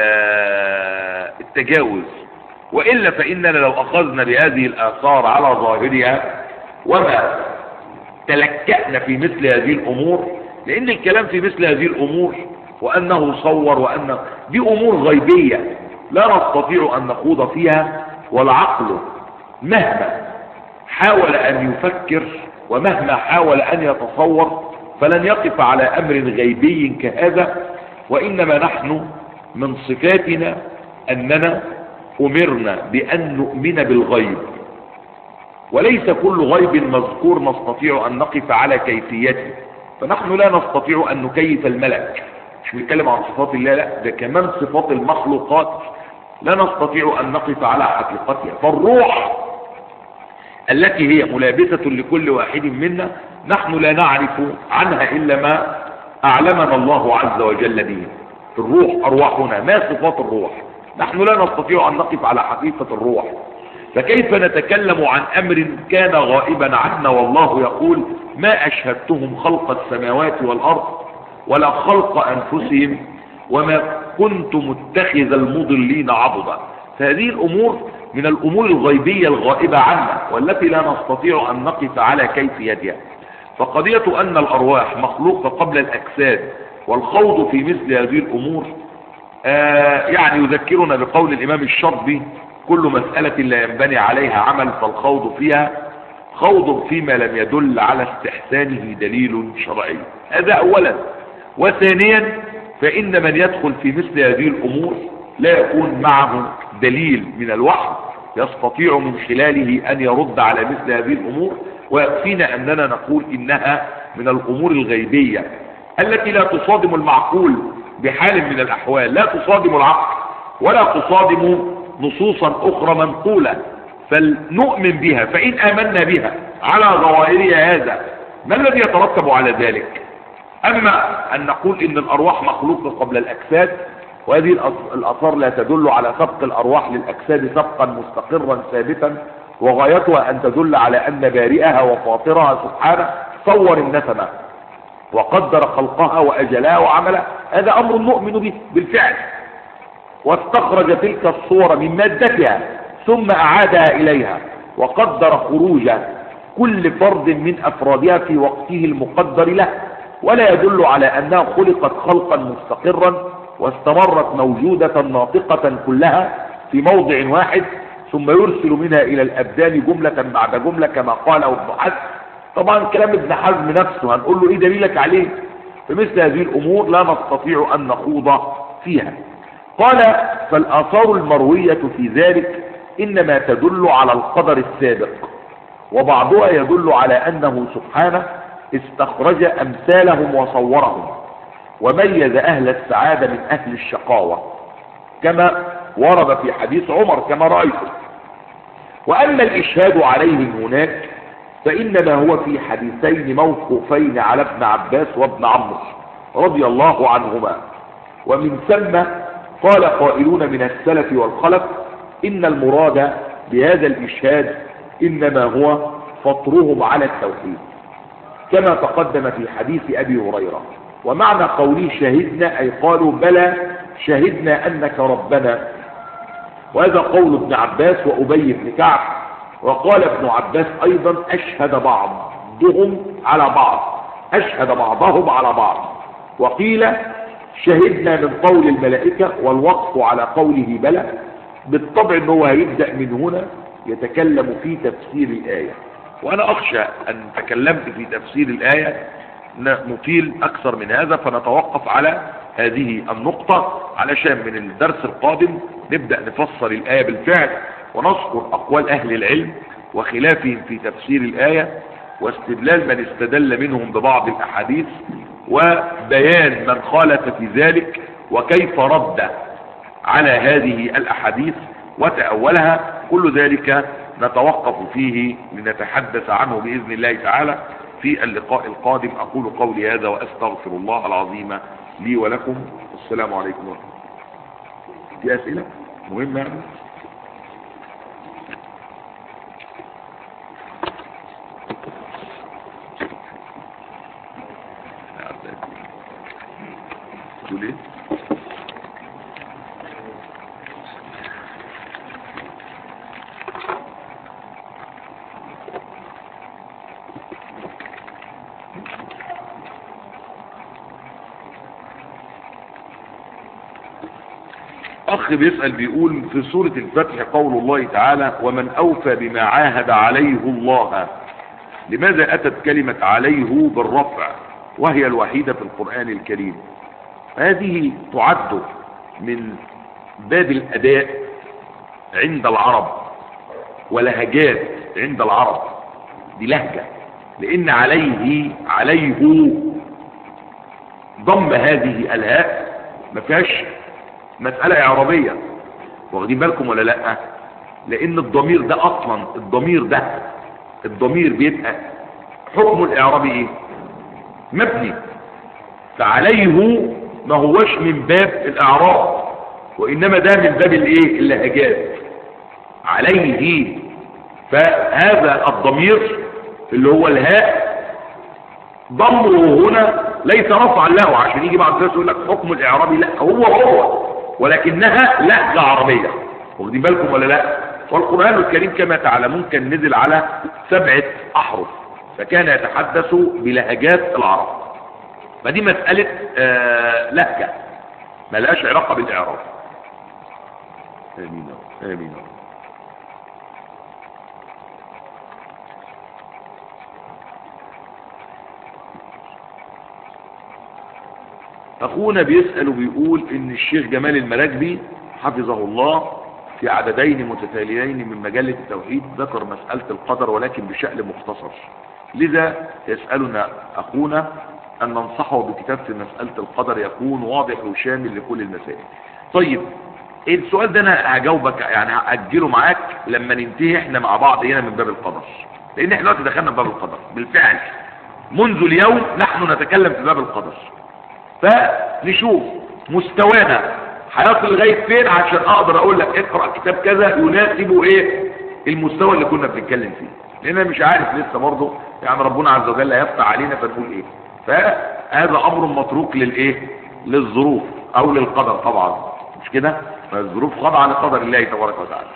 التجاوز، وإلا فإننا لو أخذنا بهذه الآثار على ظاهرها وما تلكأنا في مثل هذه الأمور، لأن الكلام في مثل هذه الأمور وأنه صور وأن دي أمور غيبية لا نستطيع أن نخوض فيها، والعقل مهما حاول أن يفكر ومهما حاول أن يتصور فلن يقف على أمر غيبي كهذا. وإنما نحن من صفاتنا أننا أمرنا بأن نؤمن بالغيب، وليس كل غيب مذكور نستطيع أن نقف على كيفيته، فنحن لا نستطيع أن نكيف الملك، مش بنتكلم عن صفات الله، لا ده كمان صفات المخلوقات لا نستطيع أن نقف على حقيقتها. فالروح التي هي ملابسة لكل واحد منا نحن لا نعرف عنها إلا ما أعلمنا الله عز وجل به. الروح أرواحنا، ما صفات الروح؟ نحن لا نستطيع أن نقف على حقيقة الروح، فكيف نتكلم عن أمر كان غائبا عنا والله يقول: ما أشهدتهم خلق السماوات والأرض ولا خلق أنفسهم وما كنت متخذ المضلين عضدا. فهذه الأمور من الأمور الغيبية الغائبة عنا والتي لا نستطيع أن نقف على كيفيتها. فقضية أن الأرواح مخلوقة قبل الأجساد والخوض في مثل هذه الأمور يعني يذكرنا بقول الإمام الشاطبي: كل مسألة لا ينبني عليها عمل فالخوض فيها خوض فيما لم يدل على استحسانه دليل شرعي. هذا أولا. وثانيا، فإن من يدخل في مثل هذه الأمور لا يكون معه دليل من الوحي يستطيع من خلاله أن يرد على مثل هذه الأمور، ويكفينا أننا نقول إنها من الأمور الغيبية التي لا تصادم المعقول بحال من الأحوال، لا تصادم العقل ولا تصادم نصوصا أخرى منقولة، فلنؤمن بها. فإن آمنا بها على ظواهرها هذا ما الذي يترتب على ذلك؟ أما أن نقول إن الأرواح مخلوقة قبل الأجساد، وهذه الآثار لا تدل على سبق الأرواح للأجساد سبقا مستقرا ثابتا، وغايتها أن تدل على أن بارئها وفاطرها سبحانه صور النسمة وقدر خلقها وأجلها وعملها، هذا أمر نؤمن به بالفعل. واستخرج تلك الصور من مادتها ثم أعادها إليها، وقدر خروج كل فرد من أفرادها في وقته المقدر له، ولا يدل على أنها خلقت خلقا مستقرا واستمرت موجودة ناطقة كلها في موضع واحد ثم يرسل منها إلى الأبدان جملة بعد جملة كما قاله ابن حزم. طبعا كلام ابن حزم نفسه هنقول له إيه دليلك عليه؟ فمثل هذه الأمور لا نستطيع أن نخوض فيها. قال فالآثار المروية في ذلك إنما تدل على القدر السابق، وبعضها يدل على أنه سبحانه استخرج أمثالهم وصورهم وميز أهل السعادة من أهل الشقاوة كما ورد في حديث عمر كما رأيته. وأما الإشهاد عليهم هناك فإنما هو في حديثين موقوفين على ابن عباس وابن عمرو رضي الله عنهما. ومن ثم قال قائلون من السلف والخلف إن المراد بهذا الإشهاد إنما هو فطرهم على التوحيد كما تقدم في حديث أبي هريرة. ومعنى قوله شهدنا أي قالوا بلى شهدنا أنك ربنا، وهذا قول ابن عباس وأبي بن كعب. وقال ابن عباس أيضا أشهد بعضهم على بعض، أشهد بعضهم على بعض. وقيل شهدنا من قول الملائكة والوقف على قوله بلى، بالطبع أنه هيبدأ من هنا يتكلم في تفسير الآية. وأنا أخشى أن تكلمت في تفسير الآية نطيل أكثر من هذا، فنتوقف على هذه النقطة علشان من الدرس القادم نبدأ نفسر الآية بالفعل ونذكر أقوال أهل العلم وخلافهم في تفسير الآية واستدلال من استدل منهم ببعض الأحاديث وبيان من خالف في ذلك وكيف رد على هذه الأحاديث وتأولها. كل ذلك نتوقف فيه لنتحدث عنه بإذن الله تعالى في اللقاء القادم. أقول قولي هذا وأستغفر الله العظيم لي ولكم. السلام عليكم ورحمة الله. في أسئلة مهمة يعني؟ تقول ايه؟ أخ بيسأل بيقول في سورة الفتح قول الله تعالى ومن أوفى بما عاهد عليه الله، لماذا أتت كلمة عليه بالرفع وهي الوحيدة في القرآن الكريم؟ هذه تعد من باب الأداء عند العرب ولهجات عند العرب، دي لهجة، لأن عليه ضم هذه الهاء ما فيهاش مسألة إعرابية، واخدين بالكم ولا لأ؟ لأن الضمير ده أصلا الضمير بيبقى حكم الإعرابي إيه؟ مبني، فعليه ما هوش من باب الإعراب وإنما ده من باب الإيه؟ اللهجات عليه. فهذا الضمير اللي هو الهاء ضمه هنا ليس رفعا له عشان يجي بعض الناس يقول لك حكم الإعرابي، لا هو ولكنها لهجة عربية، واخدين بالكم ولا لا؟ والقرآن الكريم كما تعلمون كان نزل على 7 أحرف فكان يتحدث بلهجات العرب، فدي مسألة لهجة ما لهاش علاقة بالإعراب. آمين آمين. أخونا بيسأل وبيقول إن الشيخ جمال المراكبي حفظه الله في عددين متتاليين من مجلة التوحيد ذكر مسألة القدر ولكن بشكل مختصر، لذا يسألنا أخونا أن ننصحه بكتاب في مسألة القدر يكون واضح وشامل لكل المسائل. طيب السؤال ده أنا هجاوبك يعني هأجله معاك لما ننتهي احنا مع بعض هنا من باب القدر، لأن احنا دلوقتي دخلنا في باب القدر بالفعل، منذ اليوم نحن نتكلم في باب القدر، فنشوف مستوانا هيصل لغايه فين عشان اقدر اقول لك اقرا كتاب كذا يناسب ايه المستوى اللي كنا بنتكلم فيه، لان انا مش عارف لسه برضه يعني ربنا عز وجل هيفتح علينا فنقول ايه. هذا امر متروك للايه؟ للظروف او للقدر طبعا، مش كده؟ فالظروف خاضعه لقدر الله تبارك وتعالى.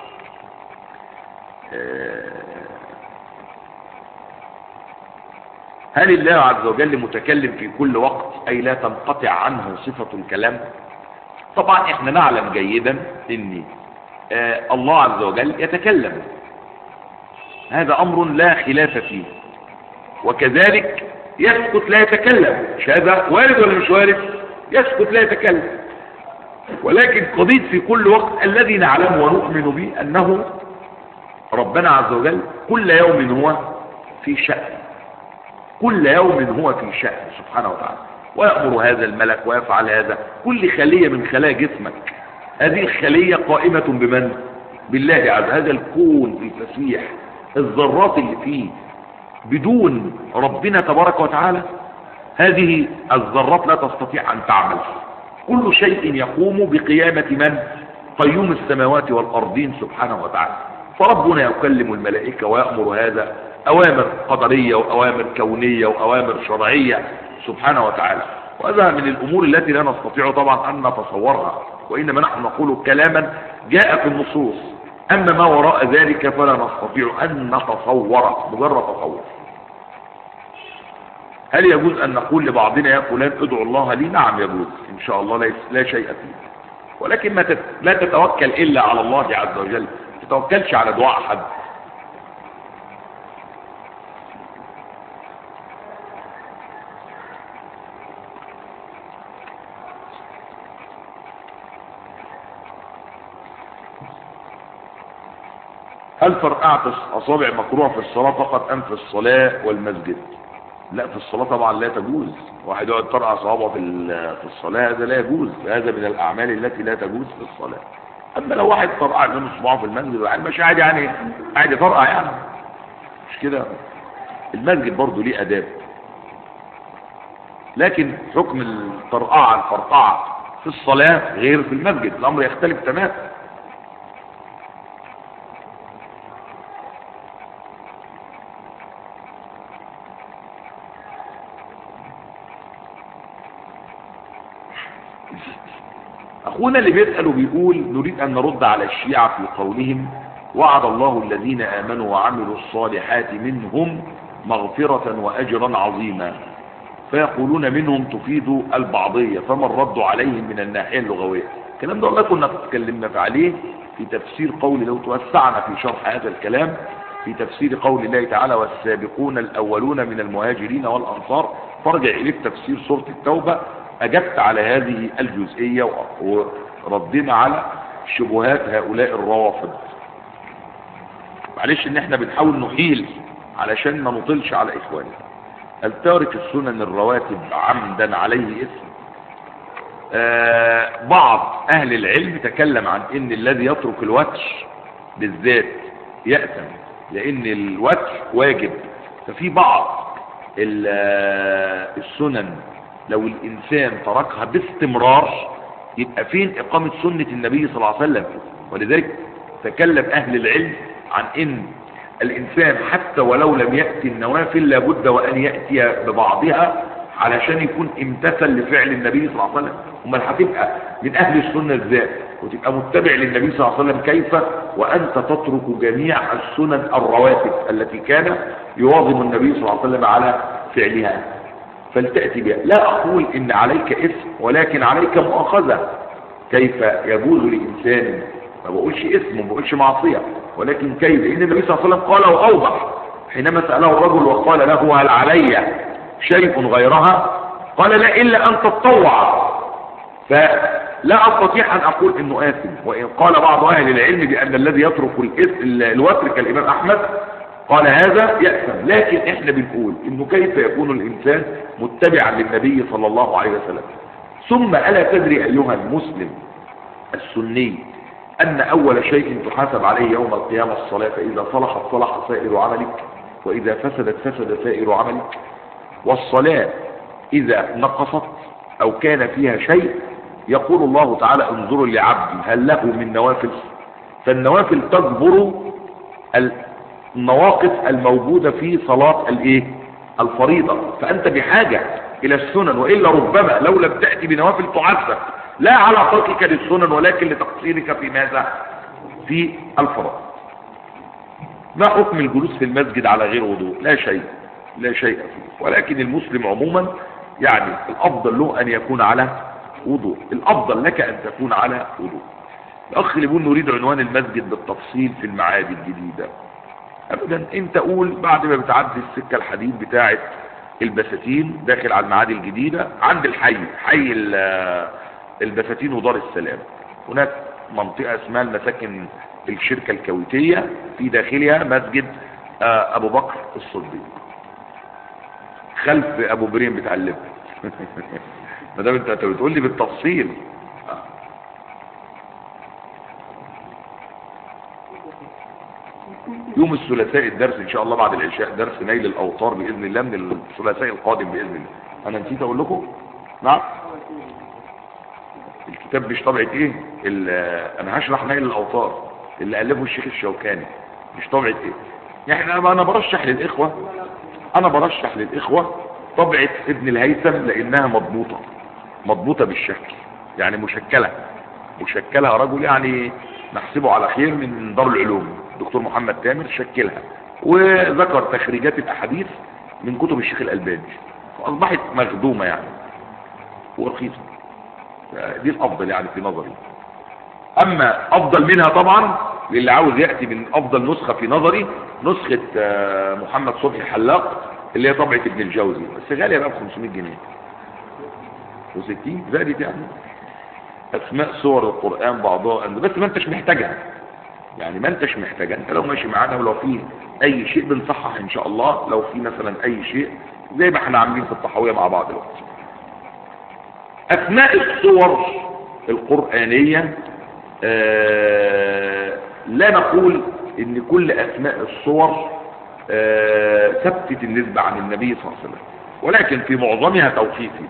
هل الله عز وجل متكلم في كل وقت اي لا تنقطع عنه صفة الكلام؟ طبعا احنا نعلم جيدا ان الله عز وجل يتكلم، هذا امر لا خلاف فيه، وكذلك يسكت لا يتكلم، مش هذا وارد ولا مش وارد؟ يسكت لا يتكلم. ولكن قضية في كل وقت الذي نعلم ونؤمن به انه ربنا عز وجل كل يوم هو في شأن، كل يوم هو في شأن سبحانه وتعالى، ويأمر هذا الملك ويفعل هذا. كل خلية من خلايا جسمك هذه الخلية قائمة بمن؟ بالله عز وجل. هذا الكون الفسيح الذرات اللي فيه بدون ربنا تبارك وتعالى هذه الذرات لا تستطيع أن تعمل. كل شيء يقوم بقيامة من؟ قيوم السماوات والأرضين سبحانه وتعالى. فربنا يكلم الملائكة ويأمر هذا أوامر قدرية وأوامر كونية وأوامر شرعية سبحانه وتعالى. وهذا من الأمور التي لا نستطيع طبعا أن نتصورها، وإنما نحن نقول كلاما جاء في النصوص، أما ما وراء ذلك فلا نستطيع أن نتصوره، مجرد تصور. هل يجوز أن نقول لبعضنا يا فلان ادعو الله لي؟ نعم يجوز إن شاء الله، لا شيء فيه، ولكن لا تتوكل إلا على الله عز وجل، ما تتوكلش على دعاء أحد. هل فرقعة أصابع مكروه في الصلاة فقط أم في الصلاة والمسجد؟ لا، في الصلاة طبعا لا تجوز، واحد يقعد يطرقع صوابعه في الصلاة، هذا لا يجوز، هذا من الأعمال التي لا تجوز في الصلاة. أما لو واحد طرقع من صباعه في المسجد يعني مش عادي، يعني قاعد يطرقع يعني، مش كده؟ المسجد برضه ليه آداب، لكن حكم الطرقعة الفرقعة في الصلاة غير في المسجد، الأمر يختلف تماما. أخونا اللي بيسأل وبيقول نريد أن نرد على الشيعة في قولهم وعد الله الذين آمنوا وعملوا الصالحات منهم مغفرة وأجرا عظيما، فيقولون منهم تفيد البعضية، فما الرد عليهم من الناحية اللغوية؟ الكلام ده والله كنا تكلمنا عليه في تفسير قول، لو توسعنا في شرح هذا الكلام في تفسير قول الله تعالى والسابقون الأولون من المهاجرين والأنصار، فارجع إليه تفسير سورة التوبة. أجبت على هذه الجزئية وردنا على شبهات هؤلاء الروافض. معلش ان احنا بنحاول نحيل علشان ما نطلش على اخواننا. التارك السنن الرواتب عمدا عليه اسم. بعض اهل العلم تكلم عن ان الذي يترك الوتر بالذات يأثم، لان الوتر واجب. ففي بعض السنن لو الإنسان تركها باستمرار يبقى فين إقامة سنة النبي صلى الله عليه وسلم؟ ولذلك تكلم أهل العلم عن إن الإنسان حتى ولو لم يأتي النوافل لابد وأن يأتي ببعضها علشان يكون امتثل لفعل النبي صلى الله عليه وسلم. أمال هتبقى من أهل السنة إزاي وتبقى متبع للنبي صلى الله عليه وسلم كيف وأنت تترك جميع السنن الرواتب التي كان يواظب النبي صلى الله عليه وسلم على فعلها؟ فلتأتي بها. لا أقول إن عليك إثم، ولكن عليك مؤاخذة. كيف يجوز لإنسان، ما بقولش إثم ما بقولش معصية، ولكن كيف؟ لأن النبي صلى الله عليه وسلم قال وأوضح حينما سأله الرجل وقال له هل علي شيء غيرها؟ قال لا إلا أن تتطوع. فلا أستطيع أن أقول إنه آثم، وإن قال بعض أهل العلم بأن الذي يترك الوتر كالإمام أحمد قال هذا يأثم، لكن احنا بنقول انه كيف يكون الانسان متبعا للنبي صلى الله عليه وسلم. ثم ألا تدري ايها المسلم السني ان اول شيء تحاسب عليه يوم القيامة الصلاة، فاذا صلحت صلح سائر عملك واذا فسدت فسد سائر عملك. والصلاة اذا نقصت او كان فيها شيء يقول الله تعالى انظروا لعبدي هل له من نوافل، فالنوافل تجبر النواقص الموجودة في صلاة الفريضة، فأنت بحاجة إلى السنن، وإلا ربما لو لم تأتي بنوافل تعذب، لا على تركك للسنن ولكن لتقصيرك في ماذا؟ في الفرائض. ما حكم الجلوس في المسجد على غير وضوء؟ لا شيء فيه، ولكن المسلم عموما يعني الأفضل له أن يكون على وضوء، الأفضل لك أن تكون على وضوء. الأخ اللي بيقول نريد عنوان المسجد بالتفصيل في المعاد الجديدة، أبدا، أنت قول بعد ما بتعدي السكة الحديد بتاعة البساتين داخل على المعاد الجديدة، عند حي البساتين ودار السلام، هناك منطقة اسمها المساكن الشركة الكويتية، في داخلها مسجد أبو بكر الصديق خلف أبو بريم بتاع اللب. ما دام انت بتقول لي بالتفصيل. يوم الثلاثاء الدرس ان شاء الله بعد العشاء، درس نيل الاوطار باذن الله من الثلاثاء القادم باذن الله. انا نسيت اقول لكم. نعم، الكتاب مش طبعة ايه؟ انا هشرح نيل الاوطار اللي الفه الشيخ الشوكاني، مش طبعة ايه يعني. انا برشح للاخوه طبعة ابن الهيثم، لانها مضبوطه بالشكل، يعني مشكله رجل يعني نحسبه على خير من دار العلوم، دكتور محمد تامر شكلها، وذكر تخريجات الاحاديث من كتب الشيخ الألباني، فاصبحت مخدومه يعني ورخيصه. دي الافضل يعني في نظري. اما افضل منها طبعا للي عاوز ياتي من افضل نسخه في نظري نسخه محمد صبحي حلاق اللي هي طبعه ابن الجوزي، بس غاليه بقى ب 500 جنيه و60 زادت يعني. اسماء سور القران بعضها بس ما انتش محتاجها، يعني ما انتش محتاجها. انت لو ماشي معانا ولو في اي شيء بنصحح ان شاء الله، لو في مثلا اي شيء زي ما احنا عاملين في الطحاويه مع بعض دلوقتي. أسماء الصور القرآنية لا نقول إن كل أسماء الصور ثبتت النسبة عن النبي صلى الله عليه وسلم، ولكن في معظمها توقيفي،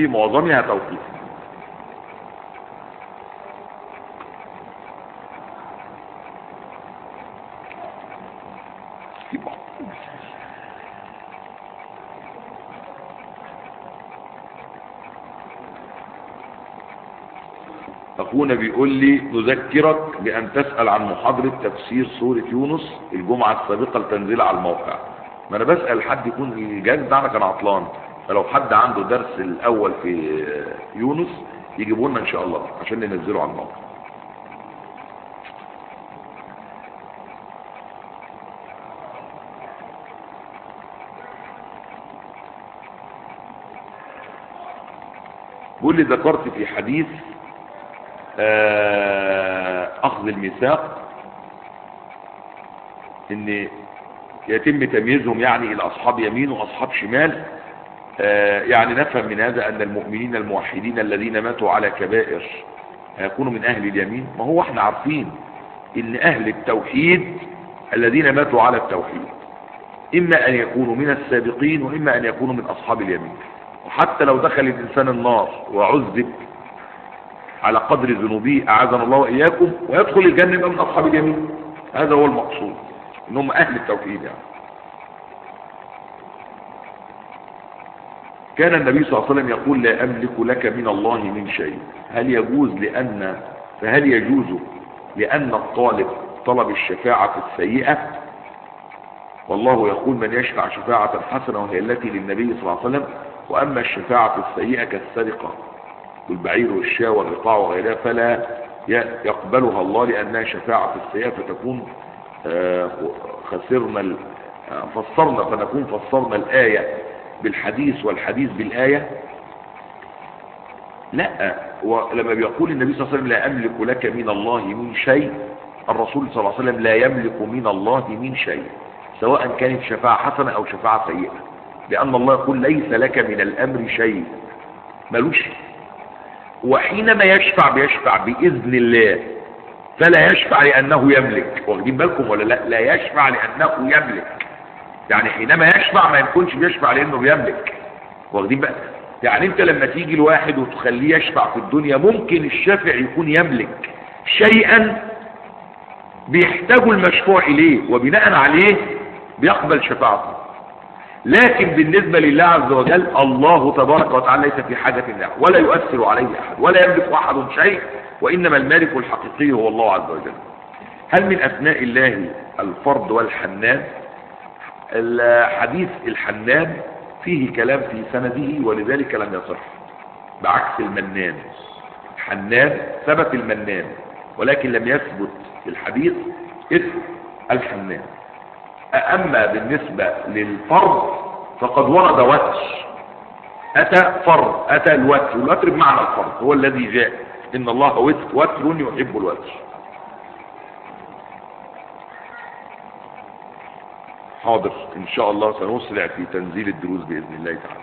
أخونا بيقول لي نذكرك بأن تسأل عن محاضرة تفسير سورة يونس الجمعة السابقة لتنزيل على الموقع. ما أنا بسأل حد يكون الجهاز بتاعنا كان عطلان، فلو حد عنده درس الأول في يونس يجيبوا لنا إن شاء الله عشان ننزله على الموقع. بيقول لي ذكرت في حديث اخذ الميثاق ان يتم تمييزهم يعني الى اصحاب يمين واصحاب شمال، يعني نفهم من هذا ان المؤمنين الموحدين الذين ماتوا على كبائر هيكونوا من اهل اليمين. ما هو احنا عارفين ان اهل التوحيد الذين ماتوا على التوحيد اما ان يكونوا من السابقين واما ان يكونوا من اصحاب اليمين، وحتى لو دخل الانسان النار وعذب على قدر ذنوبه اعاذنا الله واياكم ويدخل الجنه يبقى من اصحاب اليمين. هذا هو المقصود، انهم اهل التوحيد يعني. كان النبي صلى الله عليه وسلم يقول لا املك لك من الله من شيء. فهل يجوز لان الطالب طلب الشفاعه السيئه؟ والله يقول من يشفع شفاعه حسنه وهي التي للنبي صلى الله عليه وسلم، واما الشفاعه السيئه كالسرقه والبعير والشاة والرقاع وغيرها فلا يقبلها الله لأنها شفاعة السيئة، فتكون فسرنا الآية بالحديث والحديث بالآية. لا، ولما بيقول النبي صلى الله عليه وسلم لا أملك لك من الله من شيء، الرسول صلى الله عليه وسلم لا يملك من الله من شيء، سواء كانت شفاعة حسنة أو شفاعة سيئة، لأن الله يقول ليس لك من الأمر شيء، ملوش. وحينما يشفع بيشفع بإذن الله، فلا يشفع لأنه يملك. واخدين بالكم ولا لا؟ لا يشفع لأنه يملك، يعني حينما يشفع ما يكونش بيشفع لأنه بيملك. واخدين بقى؟ يعني انت لما تيجي الواحد وتخليه يشفع في الدنيا، ممكن الشافع يكون يملك شيئا بيحتاجه المشفوع إليه، وبناء عليه بيقبل شفاعته. لكن بالنسبة لله عز وجل الله تبارك وتعالى ليس في حاجة له ولا يؤثر عليه أحد ولا يملك أحد شيء، وإنما المالك الحقيقي هو الله عز وجل. هل من أسماء الله الفرد والحنان؟ الحديث الحنان فيه كلام في سنده ولذلك لم يصح، بعكس المنان. حنان ثبت المنان ولكن لم يثبت في الحديث اسم الحنان. أما بالنسبة للفرد فقد ورد وتر، أتى فرد، أتى الوتر، والوتر بمعنى الفرد هو الذي جاء، إن الله وتر يحب الوتر. حاضر إن شاء الله سنسرع في تنزيل الدروس بإذن الله تعالى.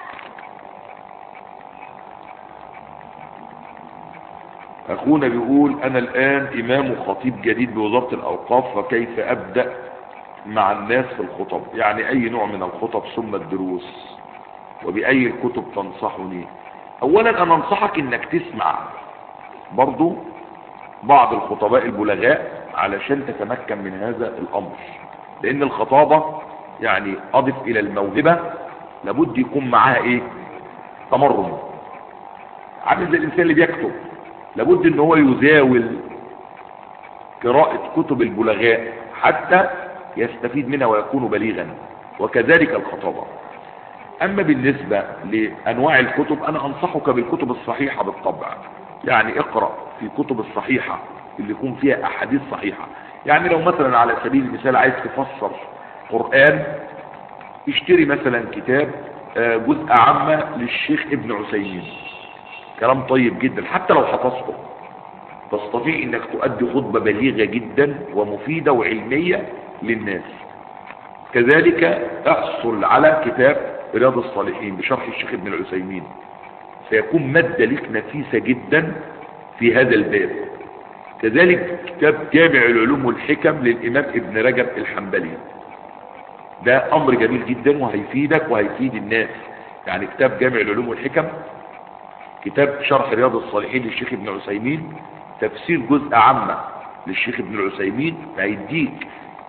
أخونا بيقول أنا الآن إمام وخطيب جديد بوزارة الأوقاف، فكيف أبدأ مع الناس في الخطب؟ يعني أي نوع من الخطب ثم الدروس، وبأي الكتب تنصحني؟ أولا أنا أنصحك إنك تسمع برضو بعض الخطباء البلغاء علشان تتمكن من هذا الأمر، لأن الخطابة يعني أضف إلى الموهبة لابد يكون معها إيه؟ تمرن. عامل زي الإنسان اللي بيكتب، لابد إن هو يزاول قراءة كتب البلغاء حتى يستفيد منها ويكون بليغا، وكذلك الخطابة. أما بالنسبة لأنواع الكتب أنا أنصحك بالكتب الصحيحة بالطبع، يعني اقرأ في كتب الصحيحة اللي يكون فيها أحاديث صحيحة. يعني لو مثلا على سبيل المثال عايز تفسر قرآن، اشتري مثلا كتاب جزء عامة للشيخ ابن عثيمين، كلام طيب جدا، حتى لو حفظته تستطيع انك تؤدي خطبة بليغة جدا ومفيدة وعلمية للناس. كذلك احصل على كتاب رياض الصالحين بشرح الشيخ ابن العثيمين، سيكون مادة لك نفيسة جدا في هذا الباب. كذلك كتاب جامع العلوم والحكم للإمام ابن رجب الحنبلي، ده أمر جميل جدا وهيفيدك وهيفيد الناس. يعني كتاب جامع العلوم والحكم، كتاب شرح رياض الصالحين للشيخ ابن عثيمين، تفسير جزء عامة للشيخ ابن العثيمين، هيديك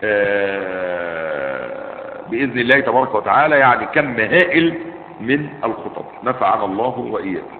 بإذن الله تبارك وتعالى يعني كم هائل من الخطب. نفعنا الله وإياكم.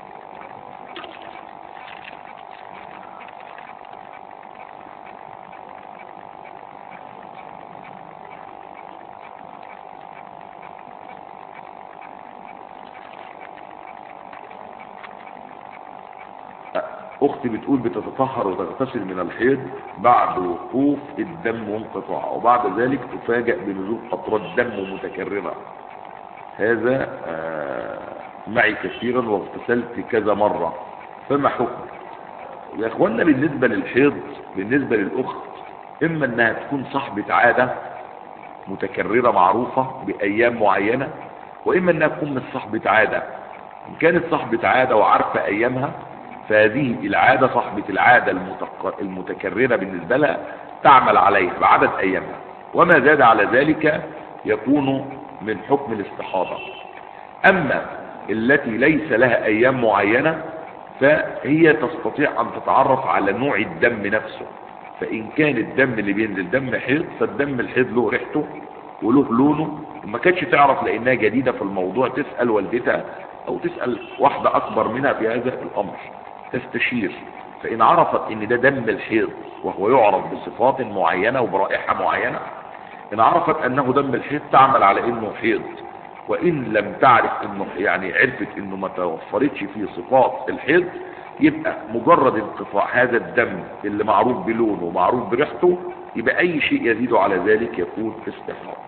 اختي بتقول بتتطهر وتغتسل من الحيض بعد وقوف الدم وانقطاعه، وبعد ذلك تفاجأ بنزول قطرات دم متكررة. هذا معي كثيرا واغتسلت كذا مرة، فما حكم؟ يا اخوانا بالنسبة للحيض، بالنسبة للاخت، اما انها تكون صاحبة عادة متكررة معروفة بايام معينة، واما انها تكون مش صاحبة عادة. ان كانت صاحبة عادة وعارفة ايامها، فهذه العادة صاحبة العادة المتكررة بالنسبة لها تعمل عليها بعدد أيامها، وما زاد على ذلك يكون من حكم الاستحاضة. أما التي ليس لها أيام معينة فهي تستطيع أن تتعرف على نوع الدم نفسه، فإن كان الدم اللي بينزل دم حيض فالدم الحيض له ريحته وله لونه، وما كانتش تعرف لأنها جديدة في الموضوع تسأل والدتها أو تسأل واحدة أكبر منها في هذا الأمر، تستشير. فإن عرفت ان ده دم الحيض وهو يعرف بصفات معينة وبرائحة معينة، إن عرفت أنه دم الحيض تعمل على أنه حيض. وإن لم تعرف أنه يعني عرفت أنه ما توفرتش فيه صفات الحيض، يبقى مجرد انقطاع هذا الدم اللي معروف بلونه ومعروف بريحته، يبقى أي شيء يزيد على ذلك يكون استحاضة.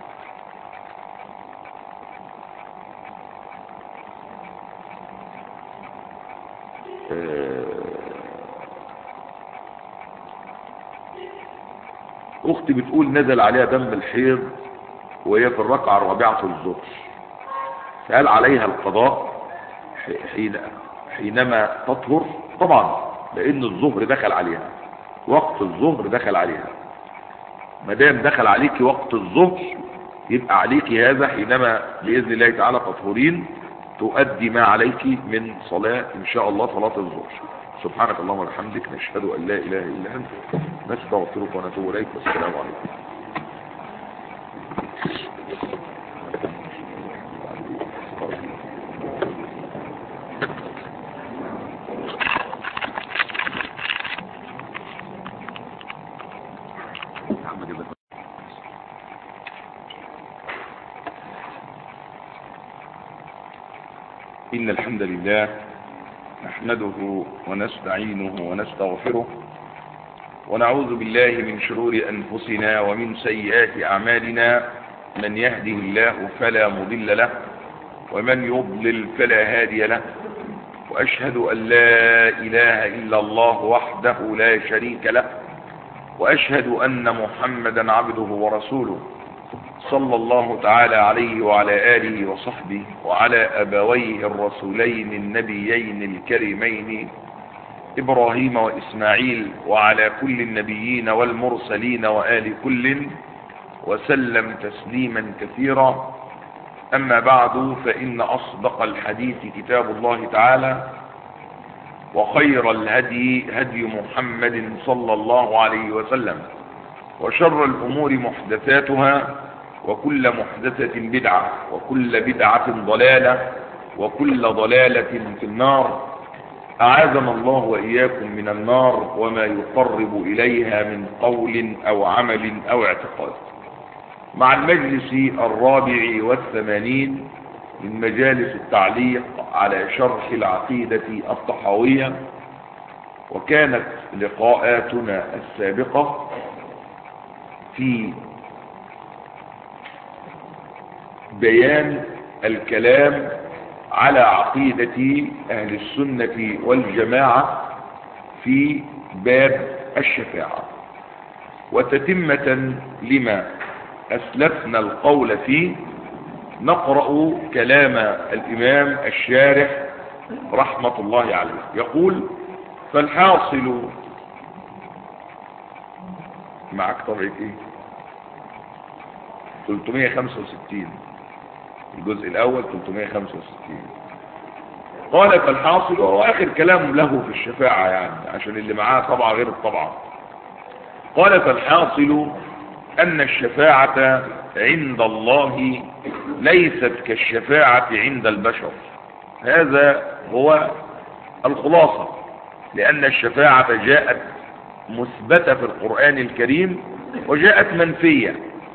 اختي بتقول نزل عليها دم الحيض وهي في الركعة الرابعة الظهر، فهل عليها القضاء حينما تطهر؟ طبعا، لان الظهر دخل عليها، وقت الظهر دخل عليها. ما دام دخل عليك وقت الظهر يبقى عليك هذا حينما باذن الله تعالى تطهرين تؤدي ما عليك من صلاة ان شاء الله، صلاة الظهر. سبحانك اللهم وبحمدك، نشهد ان لا اله الا انت، نستغفرك ونتوب اليك، والسلام عليكم. محمد جزاك الله. إن الحمد لله نحمده ونستعينه ونستغفره ونعوذ بالله من شرور أنفسنا ومن سيئات أعمالنا. من يهده الله فلا مضل له ومن يضلل فلا هادي له، وأشهد أن لا إله إلا الله وحده لا شريك له، وأشهد أن محمدا عبده ورسوله صلى الله تعالى عليه وعلى آله وصحبه وعلى أبويه الرسولين النبيين الكريمين إبراهيم وإسماعيل وعلى كل النبيين والمرسلين وآل كل وسلم تسليما كثيرا. أما بعد، فإن أصدق الحديث كتاب الله تعالى، وخير الهدي هدي محمد صلى الله عليه وسلم، وشر الأمور محدثاتها، وكل محدثة بدعة، وكل بدعة ضلالة، وكل ضلالة في النار. أعاذنا الله وإياكم من النار وما يقرب إليها من قول أو عمل أو اعتقاد. مع المجلس 84 من مجالس التعليق على شرح العقيدة الطحاوية، وكانت لقاءاتنا السابقة في بيان الكلام على عقيدة أهل السنة والجماعة في باب الشفاعة، وتتمة لما أسلفنا القول فيه نقرأ كلام الإمام الشارح رحمة الله عليه. يقول: فالحاصل معك طبعة ايه 365 الجزء الأول 365. قال: فالحاصل، وهو آخر كلام له في الشفاعة يعني عشان اللي معاه طبعة غير الطبعة. قال: فالحاصل أن الشفاعة عند الله ليست كالشفاعة عند البشر. هذا هو الخلاصة، لأن الشفاعة جاءت مثبتة في القرآن الكريم وجاءت منفية،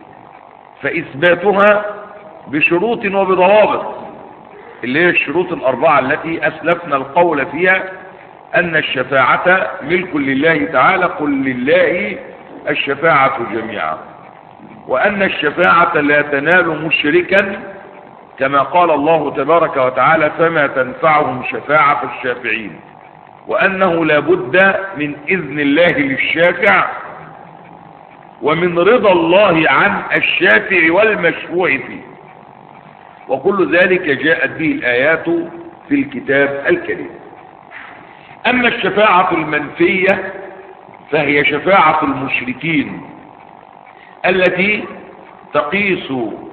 فإثباتها بشروط وبضوابط، اللي هي الشروط الأربعة التي أسلفنا القول فيها أن الشفاعة ملك لله تعالى، قل لله الشفاعة جميعا، وأن الشفاعة لا تنال مشركا كما قال الله تبارك وتعالى: فما تنفعهم شفاعة الشافعين، وأنه لا بد من إذن الله للشافع ومن رضا الله عن الشافع والمشفوع فيه، وكل ذلك جاءت به الآيات في الكتاب الكريم. أما الشفاعة المنفية فهي شفاعة المشركين التي تقيس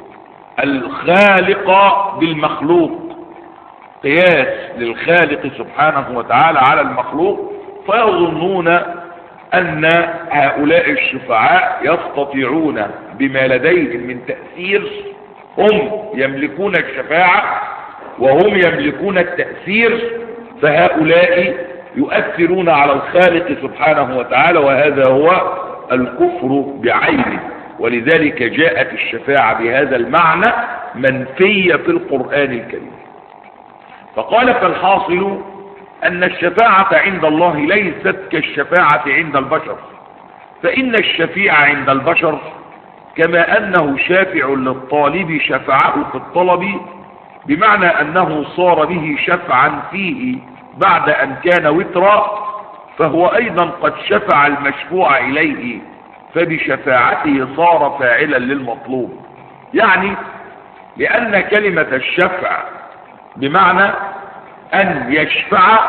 الخالق بالمخلوق، قياس للخالق سبحانه وتعالى على المخلوق، فيظنون أن هؤلاء الشفعاء يستطيعون بما لديهم من تأثير، هم يملكون الشفاعة وهم يملكون التأثير، فهؤلاء يؤثرون على الخالق سبحانه وتعالى، وهذا هو الكفر بعينه. ولذلك جاءت الشفاعة بهذا المعنى منفية في القرآن الكريم. فقال: فالحاصل أن الشفاعة عند الله ليست كالشفاعة عند البشر، فإن الشفيع عند البشر كما أنه شافع للطالب شفعه في الطلب، بمعنى أنه صار به شفعا فيه بعد أن كان وترا، فهو أيضا قد شفع المشفوع إليه، فبشفاعته صار فاعلا للمطلوب. يعني لأن كلمة الشفع بمعنى أن يشفع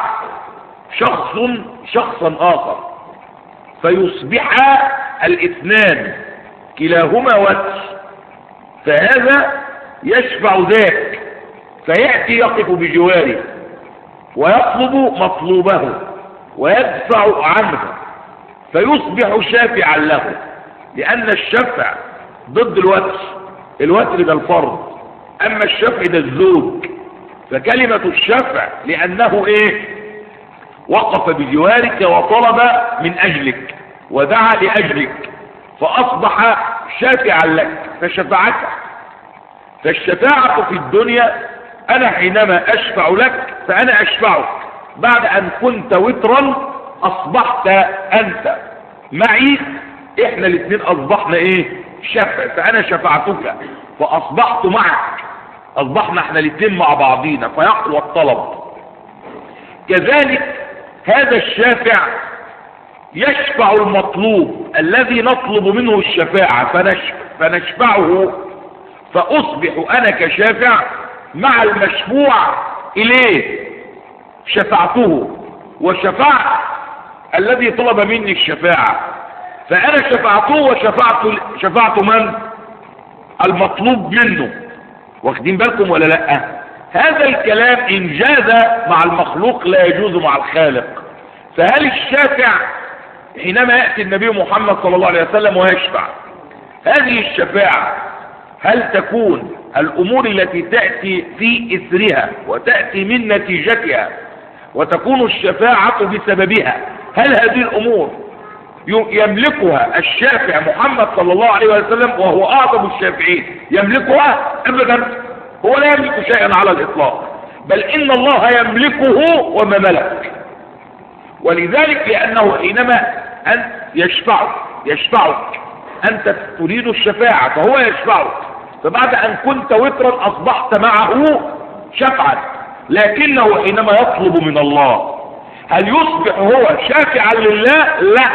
شخصا آخر، فيصبح الاثنان كلاهما وتر، فهذا يشفع ذاك فيأتي يقف بجواره ويطلب مطلوبه ويدفع عنه، فيصبح شافعا له، لأن الشفع ضد الوتر. الوتر ده الفرد، أما الشفع ده الزوج. فكلمة الشفع لأنه وقف بجوارك وطلب من أجلك ودعا لأجلك، فأصبح شافعا لك فشفعك. فالشفاعة في الدنيا أنا حينما أشفع لك فأنا أشفعك، بعد أن كنت وترا أصبحت أنت معي، إحنا الاثنين أصبحنا إيه؟ شفع، فأنا شفعتك فأصبحت معك، أصبحنا إحنا الاثنين مع بعضينا فيقوى الطلب. كذلك هذا الشافع يشفع المطلوب الذي نطلب منه الشفاعة فنشفعه، فأصبح أنا كشافع مع المشفوع إليه، شفعته وشفعت الذي طلب مني الشفاعة، فأنا شفعته وشفعت من؟ المطلوب منه. واخدين بالكم ولا لا؟ هذا الكلام إن جاز مع المخلوق لا يجوز مع الخالق. فهل الشافع حينما يأتي النبي محمد صلى الله عليه وسلم ويشفع، هذه الشفاعة هل تكون الأمور التي تأتي في إثرها وتأتي من نتيجتها وتكون الشفاعة بسببها، هل هذه الأمور يملكها الشافع محمد صلى الله عليه وسلم وهو أعظم الشافعين يملكها؟ أبدا، هو لا يملك شيئا على الإطلاق، بل إن الله يملكه وما ملك. ولذلك لأنه حينما أن يشفعك أنت تريد الشفاعة فهو يشفعك، فبعد أن كنت وترا أصبحت معه شفعا، لكنه حينما يطلب من الله هل يصبح هو شافعا لله؟ لا،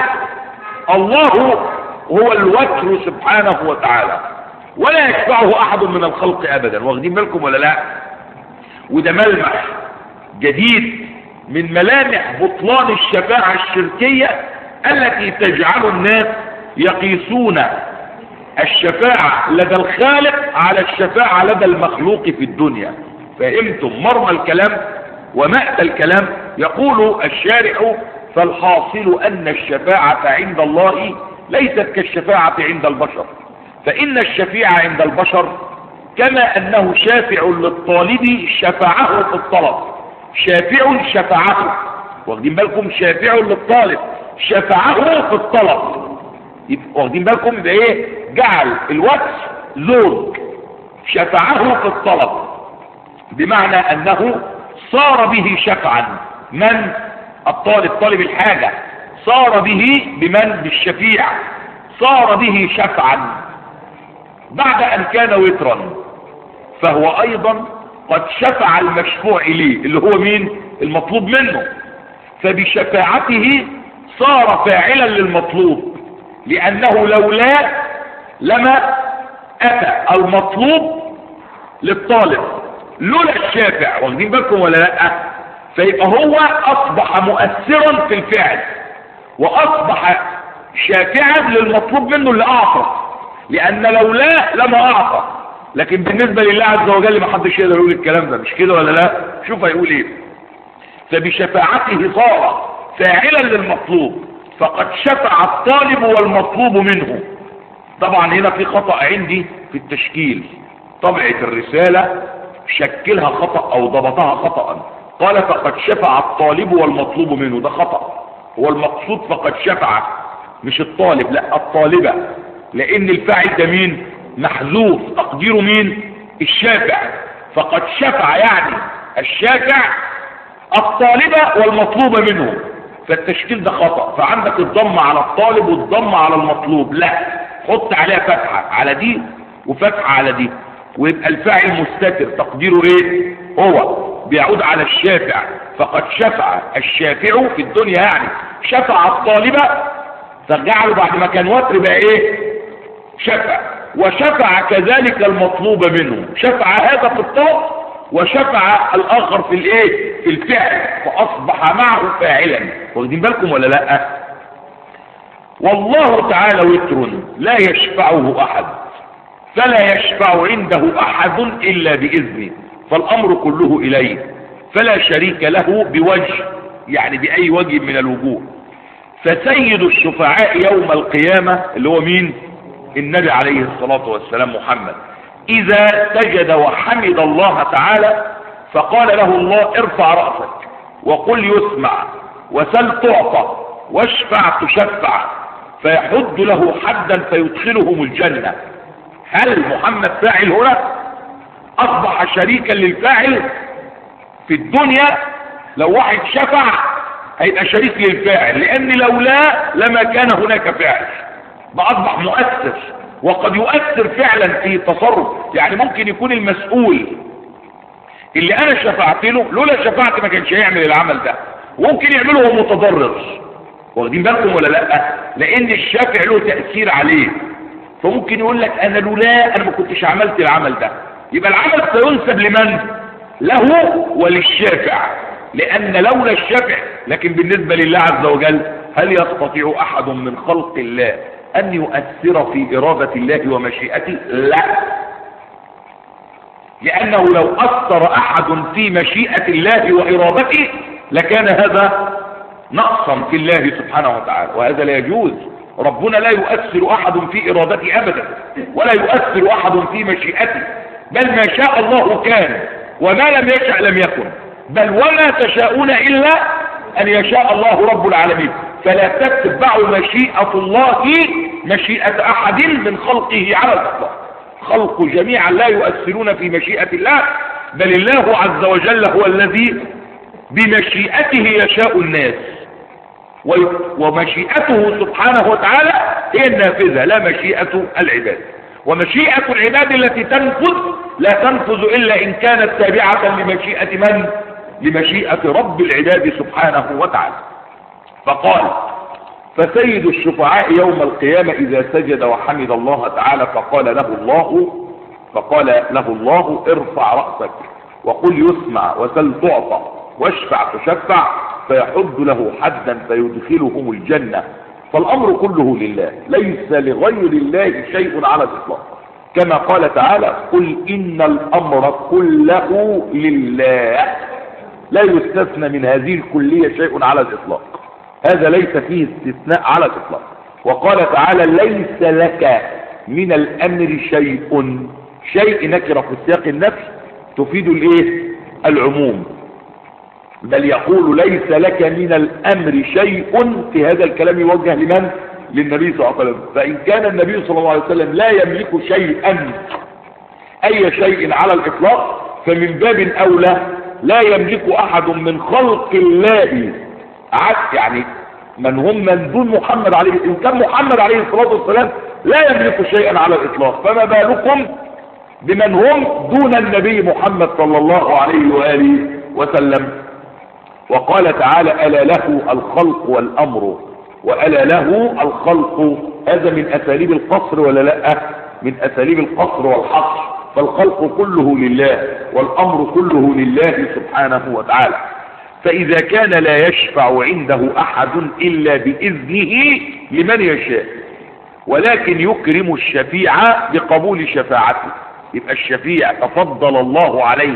الله هو الوتر سبحانه وتعالى ولا يشفعه أحد من الخلق أبدا. واخدين بالكم ولا لا؟ وده ملمح جديد من ملامح بطلان الشفاعة الشركية التي تجعل الناس يقيسون الشفاعة لدى الخالق على الشفاعة لدى المخلوق في الدنيا. فهمتم مرمى الكلام ومأتى الكلام؟ يقول الشارع: فالحاصل أن الشفاعة عند الله ليست كالشفاعة عند البشر، فإن الشفيع عند البشر كما أنه شافع للطالب شفعه في الطلب، شافع شفعه. واخدين بالكم؟ شافع للطالب شفعه في الطلب. واخدين بالكم؟ يبقى ايه؟ جعل الوجه زوج، شفعه في الطلب، بمعنى أنه صار به شفعا. من؟ الطالب، طالب الحاجة، صار به بمن؟ بالشفيع، صار به شفعا بعد أن كان وترا، فهو أيضا قد شفع المشفوع إليه اللي هو مين؟ المطلوب منه، فبشفاعته صار فاعلا للمطلوب، لأنه لولا لما أتى المطلوب للطالب لولا الشافع. واخدين بالكم ولا لا؟ فيبقى هو أصبح مؤثرا في الفعل وأصبح شافعا للمطلوب منه اللي أعطى، لأن لولا لما أعطى. لكن بالنسبة لله عز وجل ما حدش يقدر يقول الكلام ده، مش كده ولا لا؟ شوف هيقول ايه: فبشفاعته صار فاعلا للمطلوب فقد شفع الطالب والمطلوب منه. طبعا هنا في خطأ عندي في التشكيل، طبعة الرسالة شكلها خطأ او ضبطها خطأ، قال فقد شفع الطالب والمطلوب منه، ده خطأ. هو المقصود فقد شفع مش الطالب، لا الطالبة، لان الفاعل ده مين؟ محذوف، تقديره مين؟ الشافع. فقد شفع يعني الشافع الطالبة والمطلوب منه، فالتشكيل ده خطأ. فعندك الضم على الطالب والضم على المطلوب، لا، حط عليها فتحة على دي وفتحة على دي، ويبقى الفاعل مستتر، تقديره ايه؟ هو بيعود على الشافع. فقد شفع الشافع في الدنيا يعني شفع الطالبة، فجعله بعد ما كان وتر بقى ايه؟ شفع. وشفع كذلك المطلوب منه، شفع هذا في الطلب وشفع الاخر في الايه؟ في الفعل، فاصبح معه فاعلا. واخدين بالكم ولا لا؟ والله تعالى وتر لا يشفعه احد، فلا يشفع عنده احد الا باذنه، فالامر كله اليه، فلا شريك له بوجه، يعني باي وجه من الوجوه. فسيد الشفعاء يوم القيامة اللي هو مين؟ النبي عليه الصلاة والسلام محمد، إذا سجد وحمد الله تعالى فقال له الله: ارفع رأسك وقل يسمع وسل تعطى واشفع تشفع، فيحد له حدا فيدخلهم الجنة. هل محمد فاعل هنا؟ أصبح شريكا للفاعل في الدنيا. لو واحد شفع هيبقى شريك للفاعل، لأن لولا لما كان هناك فاعل. أصبح مؤثر، وقد يؤثر فعلا في تصرف. يعني ممكن يكون المسؤول اللي أنا شفعت له لولا شفعت ما كانش هيعمل العمل ده، وممكن يعمله وهو متضرر. واخدين بالكم ولا لا؟ لأن الشافع له تأثير عليه، فممكن يقول لك أنا لولا أنا ما كنتش عملت العمل ده. يبقى العمل سينسب لمن؟ له وللشافع، لأن لولا الشافع. لكن بالنسبة لله عز وجل، هل يستطيع أحد من خلق الله أن يؤثر في إرادة الله ومشيئته؟ لا، لأنه لو أثر أحد في مشيئة الله وإرادته لكان هذا نقصا في الله سبحانه وتعالى، وهذا لا يجوز. ربنا لا يؤثر أحد في إرادته أبدا، ولا يؤثر أحد في مشيئته، بل ما شاء الله كان، وما لم يشأ لم يكن. بل وما تشاءون إلا أن يشاء الله رب العالمين. فلا تتبع مشيئة الله مشيئة أحد من خلقه على الإطلاق. خلق جميعا لا يؤثرون في مشيئة الله، بل الله عز وجل هو الذي بمشيئته يشاء الناس، ومشيئته سبحانه وتعالى هي النافذة، لا مشيئة العباد. ومشيئة العباد التي تنفذ لا تنفذ إلا إن كانت تابعة لمشيئة من؟ لمشيئة رب العباد سبحانه وتعالى. فقال: فسيد الشفعاء يوم القيامة إذا سجد وحمد الله تعالى فقال له الله ارفع رأسك وقل يسمع وسل تعطى واشفع تشفع، فيحد له حدا فيدخلهم الجنة. فالأمر كله لله، ليس لغير الله شيء على الإطلاق، كما قال تعالى: قل إن الأمر كله لله. لا يستثنى من هذه الكلية شيء على الإطلاق، هذا ليس فيه استثناء على الإطلاق. وقال تعالى: ليس لك من الأمر شيء نكرة في سياق النفي تفيد العموم، بل يقول: ليس لك من الأمر شيء. في هذا الكلام يوجه لمن؟ للنبي صلى الله عليه وسلم. فإن كان النبي صلى الله عليه وسلم لا يملك شيئا، أي شيء على الإطلاق، فمن باب أولى لا يملك أحد من خلق الله، يعني من هم من دون محمد عليه. إن كان محمد عليه الصلاة والسلام لا يملك شيئا على الإطلاق، فما بالكم بمن هم دون النبي محمد صلى الله عليه وآله وسلم. وقال تعالى: ألا له الخلق والأمر، وألا له الخلق. هذا من أساليب القصر ولا لا؟ من أساليب القصر والحصر. فالخلق كله لله والأمر كله لله سبحانه وتعالى. فإذا كان لا يشفع عنده أحد إلا بإذنه لمن يشاء، ولكن يكرم الشفيع بقبول شفاعته. يبقى الشفيع تفضل الله عليه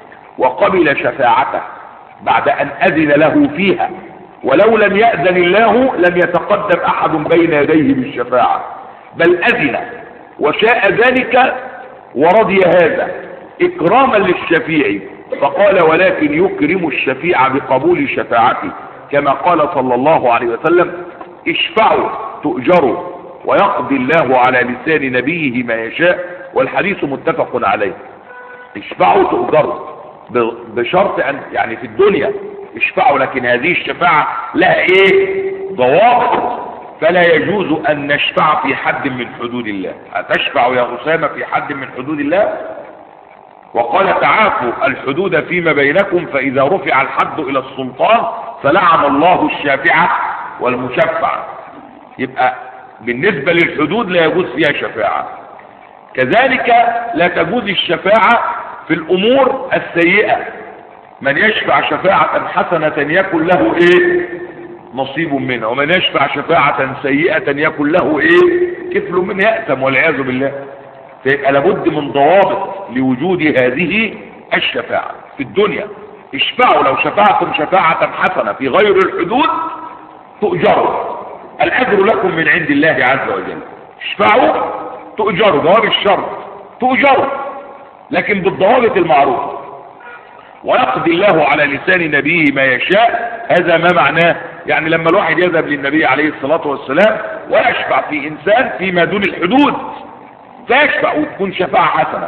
وقبل شفاعته بعد أن أذن له فيها، ولو لم يأذن الله لم يتقدم أحد بين يديه بالشفاعة، بل أذن وشاء ذلك ورضي هذا إكراما للشفيع. فقال: ولكن يكرم الشفيع بقبول شفاعته، كما قال صلى الله عليه وسلم: اشفعوا تؤجروا، ويقضي الله على لسان نبيه ما يشاء. والحديث متفق عليه. اشفعوا تؤجروا بشرط أن يعني في الدنيا اشفعوا، لكن هذه الشفاعة لها ضوابط، فلا يجوز أن نشفع في حد من حدود الله. أتشفع يا أسامة في حد من حدود الله؟ وقال: تعافوا الحدود فيما بينكم، فإذا رفع الحد إلى السلطان فلعن الله الشافع والمشفع. يبقى بالنسبة للحدود لا يجوز فيها شفاعة. كذلك لا تجوز الشفاعة في الأمور السيئة. من يشفع شفاعة حسنة يكن له نصيب منها، ومن يشفع شفاعة سيئة يكن له كفل منها يأثم والعياذ بالله. فيبقى لابد من ضوابط لوجود هذه الشفاعة في الدنيا. اشفعوا لو شفعتم شفاعة حسنة في غير الحدود تؤجروا، الأجر لكم من عند الله عز وجل. اشفعوا تؤجروا، جواب الشرط تؤجروا، لكن بالضوابط المعروفة. ويقضي الله على لسان نبيه ما يشاء، هذا ما معناه يعني لما الواحد يذهب للنبي عليه الصلاة والسلام ويشفع في إنسان فيما دون الحدود فيشفع وتكون شفاعة حسنة،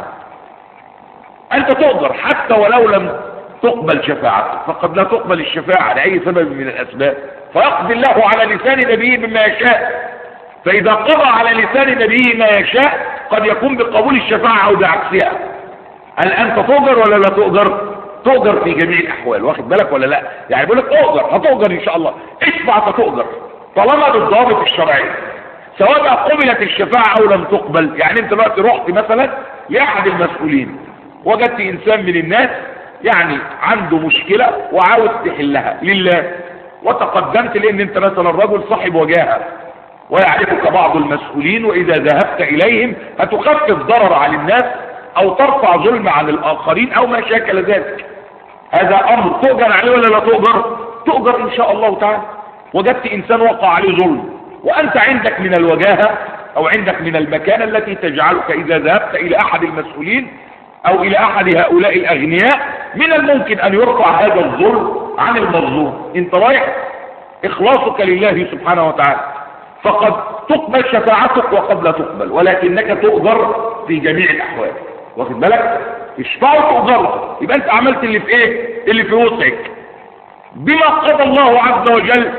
أنت تؤجر حتى ولو لم تقبل شفاعته، فقد لا تقبل الشفاعة لأي سبب من الأسباب، فيقضي الله على لسان نبيه بما يشاء. فإذا قضى على لسان نبيه ما يشاء قد يكون بقبول الشفاعة أو بعكسها. هل أنت تؤجر ولا لا تؤجر؟ تؤجر في جميع الأحوال، واخد بالك ولا لا؟ يعني بيقول لك أؤجر، هتؤجر إن شاء الله، اشفع فتؤجر طالما بالضابط الشرعي، سواء قبلت الشفاعة أو لم تقبل. يعني أنت دلوقتي رحت مثلا لأحد المسؤولين وجدت إنسان من الناس يعني عنده مشكلة وعاوز تحلها لله، وتقدمت لأن أنت مثلا رجل صاحب وجاهة ويعرفك بعض المسؤولين، وإذا ذهبت إليهم هتخفف ضرر عن الناس أو ترفع ظلم عن الآخرين أو ما شاكل ذلك. هذا أمر تؤجر عليه ولا لا تؤجر؟ تؤجر إن شاء الله تعالى. وجدت إنسان وقع عليه ظلم وأنت عندك من الوجاهة أو عندك من المكانة التي تجعلك إذا ذهبت إلى أحد المسؤولين أو إلى أحد هؤلاء الأغنياء من الممكن أن يرفع هذا الظلم عن المظلوم. أنت رايح إخلاصك لله سبحانه وتعالى، فقد تقبل شفاعتك وقد لا تقبل، ولكنك تؤجر في جميع الأحوال، واخد بالك؟ اشفعوا تؤجر، يبقى أنت عملت اللي في إيه؟ اللي في وسعك بما قضى الله عز وجل.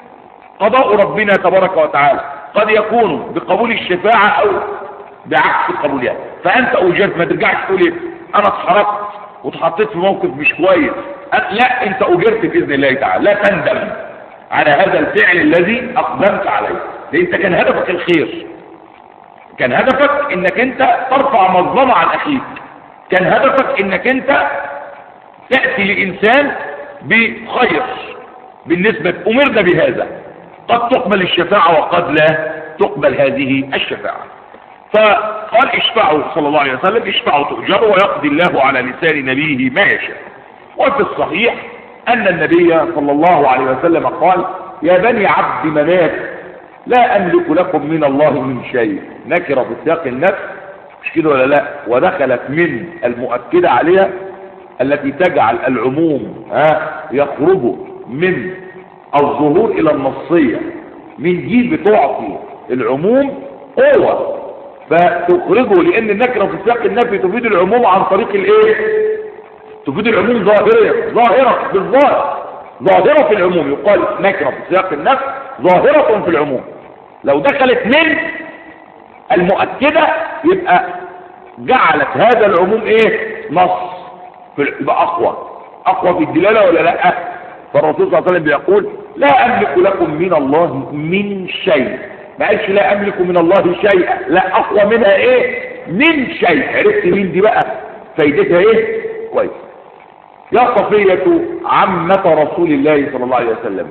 قضاء ربنا تبارك وتعالى قد يكون بقبول الشفاعة أو بعكس قبولها، فأنت أجرت. ما ترجعش تقول إيه أنا اتحركت واتحطيت في موقف مش كويس، لا، أنت أجرت بإذن الله تعالى. لا تندم على هذا الفعل الذي أقدمت عليه، لأن أنت كان هدفك الخير، كان هدفك إنك أنت ترفع مظلمة عن أخيك، كان هدفك إنك أنت تأتي لإنسان بخير. بالنسبة أمرنا بهذا، قد تقبل الشفاعة وقد لا تقبل هذه الشفاعة. فقال اشفعوا صلى الله عليه وسلم، اشفعوا تؤجروا ويقضي الله على لسان نبيه ما يشاء. وفي الصحيح أن النبي صلى الله عليه وسلم قال يا بني عبد مناف لا أملك لكم من الله من شيء. نكرة في سياق النفس، مش كده ولا لا؟ ودخلت من المؤكدة عليها التي تجعل العموم يخرج من الظهور إلى النصية، من دي بتعطي العموم قوة فتخرجه، لأن النكرة في سياق النفي تفيد العموم عن طريق الايه؟ تفيد العموم ظاهرة بالظاهر، ظاهرة في العموم. يقال نكرة في سياق النفي ظاهرة في العموم. لو دخلت من المؤكدة يبقى جعلت هذا العموم ايه؟ نص، يبقى أقوى في الدلالة ولا لا؟ فالرسول صلى الله عليه وسلم بيقول لا أملك لكم من الله من شيء، ما قالش لا أملك من الله شيئا، لا، أقوى منها ايه؟ من شيء. عرفت مين دي بقى؟ فايدتها ايه؟ كويس. يا صفية عمة رسول الله صلى الله عليه وسلم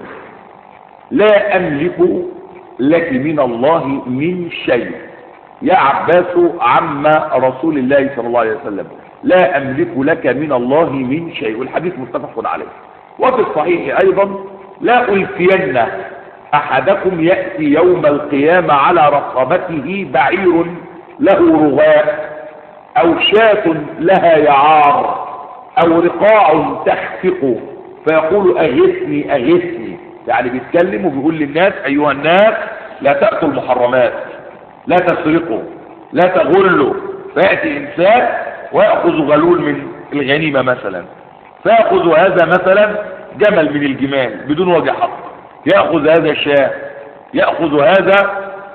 لا أملك لك من الله من شيء. يا عباس عم رسول الله صلى الله عليه وسلم لا أملك لك من الله من شيء. والحديث متفق عليه. وفي الصحيح أيضا لا ألفين أحدكم يأتي يوم القيامة على رقبته بعير له رغاء أو شاة لها يعار أو رقاع تخفق فيقول أغثني أغثني. يعني بيتكلم وبيقول للناس أيها الناس لا تأتوا المحرمات، لا تسرقوا، لا تغلوا. فيأتي إنسان ويأخذ غلول من الغنيمة مثلا، فيأخذ هذا مثلا جمل من الجمال بدون وجه حق، يأخذ هذا شاة، يأخذ هذا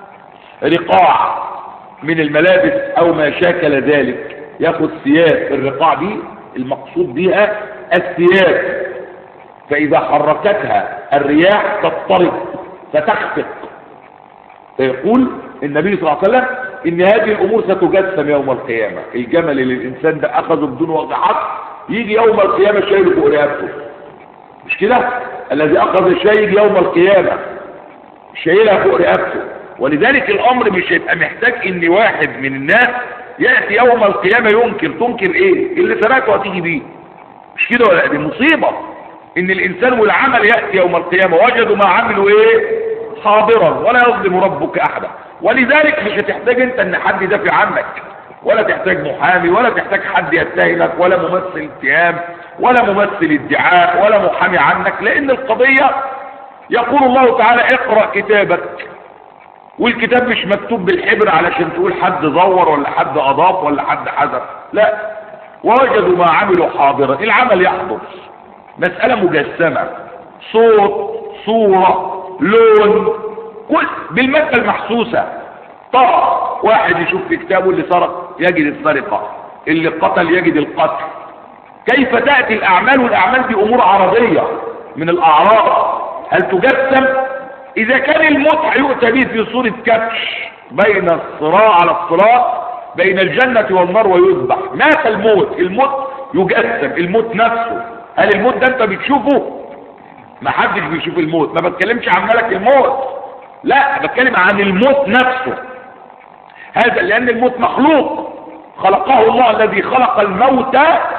رقاع من الملابس أو ما شاكل ذلك، يأخذ ثياب. الرقاع دي المقصود بها الثياب، فإذا حركتها الرياح تضطرب فتخفق. فيقول النبي صلى الله عليه وسلم إن هذه الأمور ستجسم يوم القيامة. الجمل اللي الإنسان ده أخذه بدون وجه حق يجي يوم القيامة شايله فوق رقبته، مش كده؟ الذي أخذ الشيء يوم القيامة شايلها فوق رقبته. ولذلك الأمر مش هيبقى محتاج إن واحد من الناس يأتي يوم القيامة تنكر إيه؟ اللي سرقته هتيجي بيه، مش كده ولا؟ دي مصيبة إن الإنسان والعمل يأتي يوم القيامة وجدوا ما عملوا إيه؟ حاضرا ولا يظلم ربك أحدا. ولذلك مش هتحتاج أنت إن حد يدافع عنك، ولا تحتاج محامي، ولا تحتاج حد يتهمك، ولا ممثل اتهام، ولا ممثل ادعاء، ولا محامي عنك، لأن القضية يقول الله تعالى اقرأ كتابك، والكتاب مش مكتوب بالحبر علشان تقول حد زور ولا حد اضاف ولا حد حذف، لا، ووجدوا ما عملوا حاضرا، العمل يحضر، مسألة مجسمة، صوت، صورة، لون، كل بالمادة المحسوسة. طبعا واحد يشوف في كتابه اللي سرق يجد السرقة، اللي قتل يجد القتل. كيف تأتي الأعمال؟ والأعمال دي أمور عرضية من الأعراض، هل تجسم؟ إذا كان الموت هيؤتى به في صورة كبش بين الصراع على الصراط بين الجنة والنار ويذبح، مات الموت، الموت يجسم، الموت نفسه. هل الموت ده أنت بتشوفه؟ ما حدش بيشوف الموت، ما بتكلمش عن ملك الموت، لا، بتكلم عن الموت نفسه. هذا لأن الموت مخلوق، خلقه الله الذي خلق الموت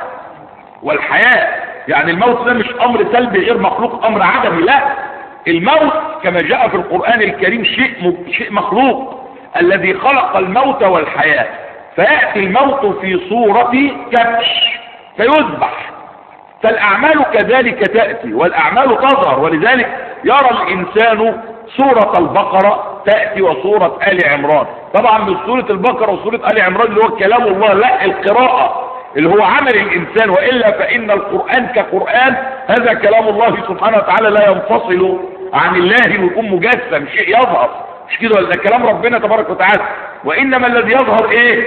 والحياة. يعني الموت ده مش أمر سلبي غير مخلوق، أمر عدمي، لا، الموت كما جاء في القرآن الكريم شيء مخلوق، الذي خلق الموت والحياة. فيأتي الموت في صورة كبش فيذبح. فالأعمال كذلك تأتي، والأعمال تظهر، ولذلك يرى الإنسان سورة البقرة تأتي وسورة آل عمران. طبعا من سورة البقرة وسورة آل عمران اللي هو كلام الله، لا، القراءة اللي هو عمل الإنسان، وإلا فإن القرآن كقرآن هذا كلام الله سبحانه وتعالى لا ينفصل عن الله ويكون مجسم، شيء يظهر، مش كده، ولا كلام ربنا تبارك وتعالى. وإنما الذي يظهر إيه؟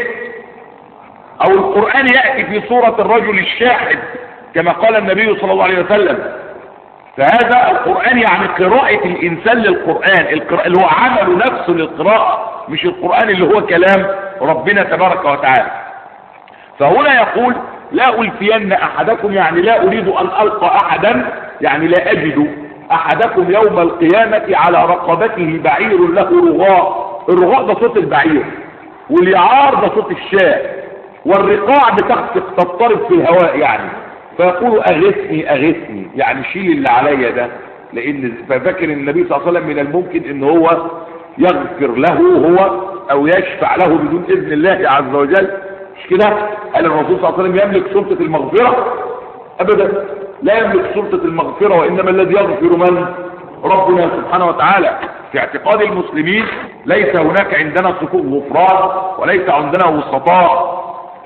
أو القرآن يأتي في صورة الرجل الشاهد كما قال النبي صلى الله عليه وسلم. فهذا القرآن يعني قراءة الإنسان للقرآن، اللي هو عمل نفسه للقراءة، مش القرآن اللي هو كلام ربنا تبارك وتعالى. فهنا يقول لا ألفين أحدكم، يعني لا أريد أن ألقى أحدا، يعني لا أجد أحدكم يوم القيامة على رقبته بعير له رغاء. الرغاء ده صوت البعير، واليعار ده صوت الشاة، والرقاع بتخفق تضطرب في الهواء يعني. فيقول أغثني أغثني، يعني شيل اللي عليا ده، لأن ففكر النبي صلى الله عليه وسلم من الممكن إن هو يغفر له هو أو يشفع له بدون إذن الله عز وجل، مش كده؟ قال الرسول صلى الله عليه وسلم يملك سلطة المغفرة؟ أبدا، لا يملك سلطة المغفرة، وإنما الذي يغفر من؟ ربنا سبحانه وتعالى. في اعتقاد المسلمين ليس هناك عندنا صفوف غفران، وليس عندنا وسطاء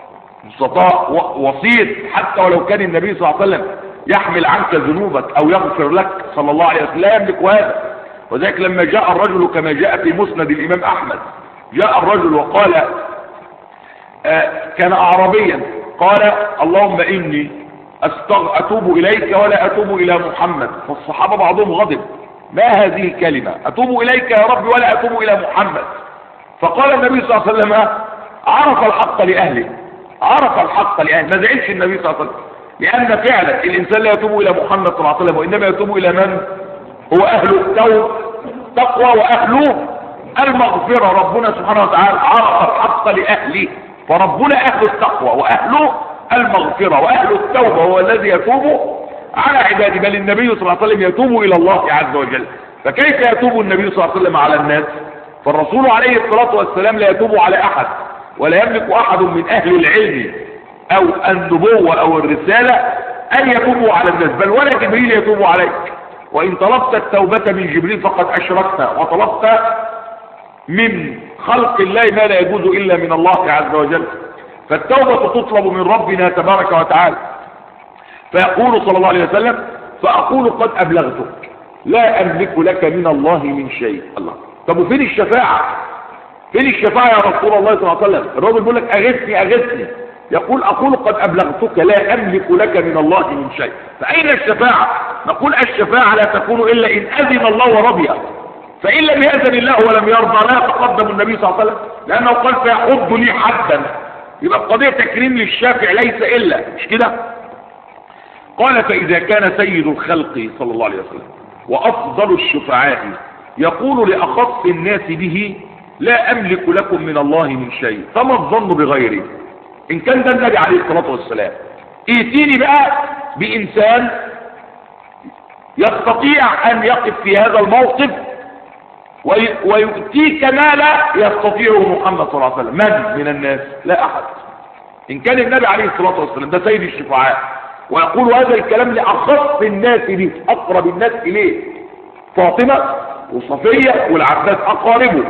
وسيط، حتى ولو كان النبي صلى الله عليه وسلم يحمل عنك ذنوبك أو يغفر لك صلى الله عليه وسلم، لا يملك هذا. وذلك لما جاء الرجل كما جاء في مسند الإمام أحمد، جاء الرجل وقال كان أعرابيا، قال اللهم إني أتوب إليك ولا أتوب إلى محمد. فالصحابة بعضهم غضب، ما هذه الكلمة؟ أتوب إليك يا رب ولا أتوب إلى محمد. فقال النبي صلى الله عليه وسلم عرف الحق لأهله، عرف الحق لأهله، ما زعلش النبي صلى الله عليه وسلم، لأن فعلا الإنسان لا يتوب إلى محمد صلى الله عليه وسلم، وإنما يتوب إلى من؟ هو أهل التقوى وأهل المغفرة. ربنا سبحانه وتعالى عرف الحق لأهله، فربنا أهل التقوى وأهل المغفرة وأهل التوبة، هو الذي يتوب على عباده، بل النبي صلى الله عليه وسلم يتوب إلى الله عز وجل. فكيف يتوب النبي صلى الله عليه وسلم على الناس؟ فالرسول عليه الصلاة والسلام لا يتوب على أحد، ولا يملك أحد من أهل العلم أو النبوة أو الرسالة أن يتوبوا على الناس، بل ولا جبريل يتوب عليك. وإن طلبت التوبة من جبريل فقد أشركت، وطلبت من خلق الله ما لا يجوز إلا من الله عز وجل. فالتوبة تطلب من ربنا تبارك وتعالى. فيقول صلى الله عليه وسلم فأقول قد أبلغتك لا أملك لك من الله من شيء. الله، طب وفين الشفاعة؟ فين الشفاعة يا رسول الله صلى الله عليه وسلم؟ الراجل بيقول لك أغثني أغثني، يقول أقول قد أبلغتك لا أملك لك من الله من شيء. فأين الشفاعة؟ نقول الشفاعة لا تكون إلا إن أذن الله ورضي، فإن لم يأذن الله ولم يرضى لا يتقدم النبي صلى الله عليه وسلم، لأنه قال فيحض لي حدا. يبقى القضية تكريم للشافع ليس إلا، مش كده؟ قال فإذا كان سيد الخلق صلى الله عليه وسلم وأفضل الشفعاء يقول لأخص الناس به لا أملك لكم من الله من شيء، فما الظن بغيره؟ إن كان ده النبي عليه الصلاة والسلام، ائتيني بقى بإنسان يستطيع أن يقف في هذا الموقف ويؤتيك ما لا يستطيعه محمد صلى الله عليه وسلم. من الناس؟ لا أحد. إن كان النبي عليه الصلاة والسلام ده سيد الشفعاء ويقول هذا الكلام لأخص الناس به، أقرب الناس إليه، فاطمة وصفية والعباس أقاربه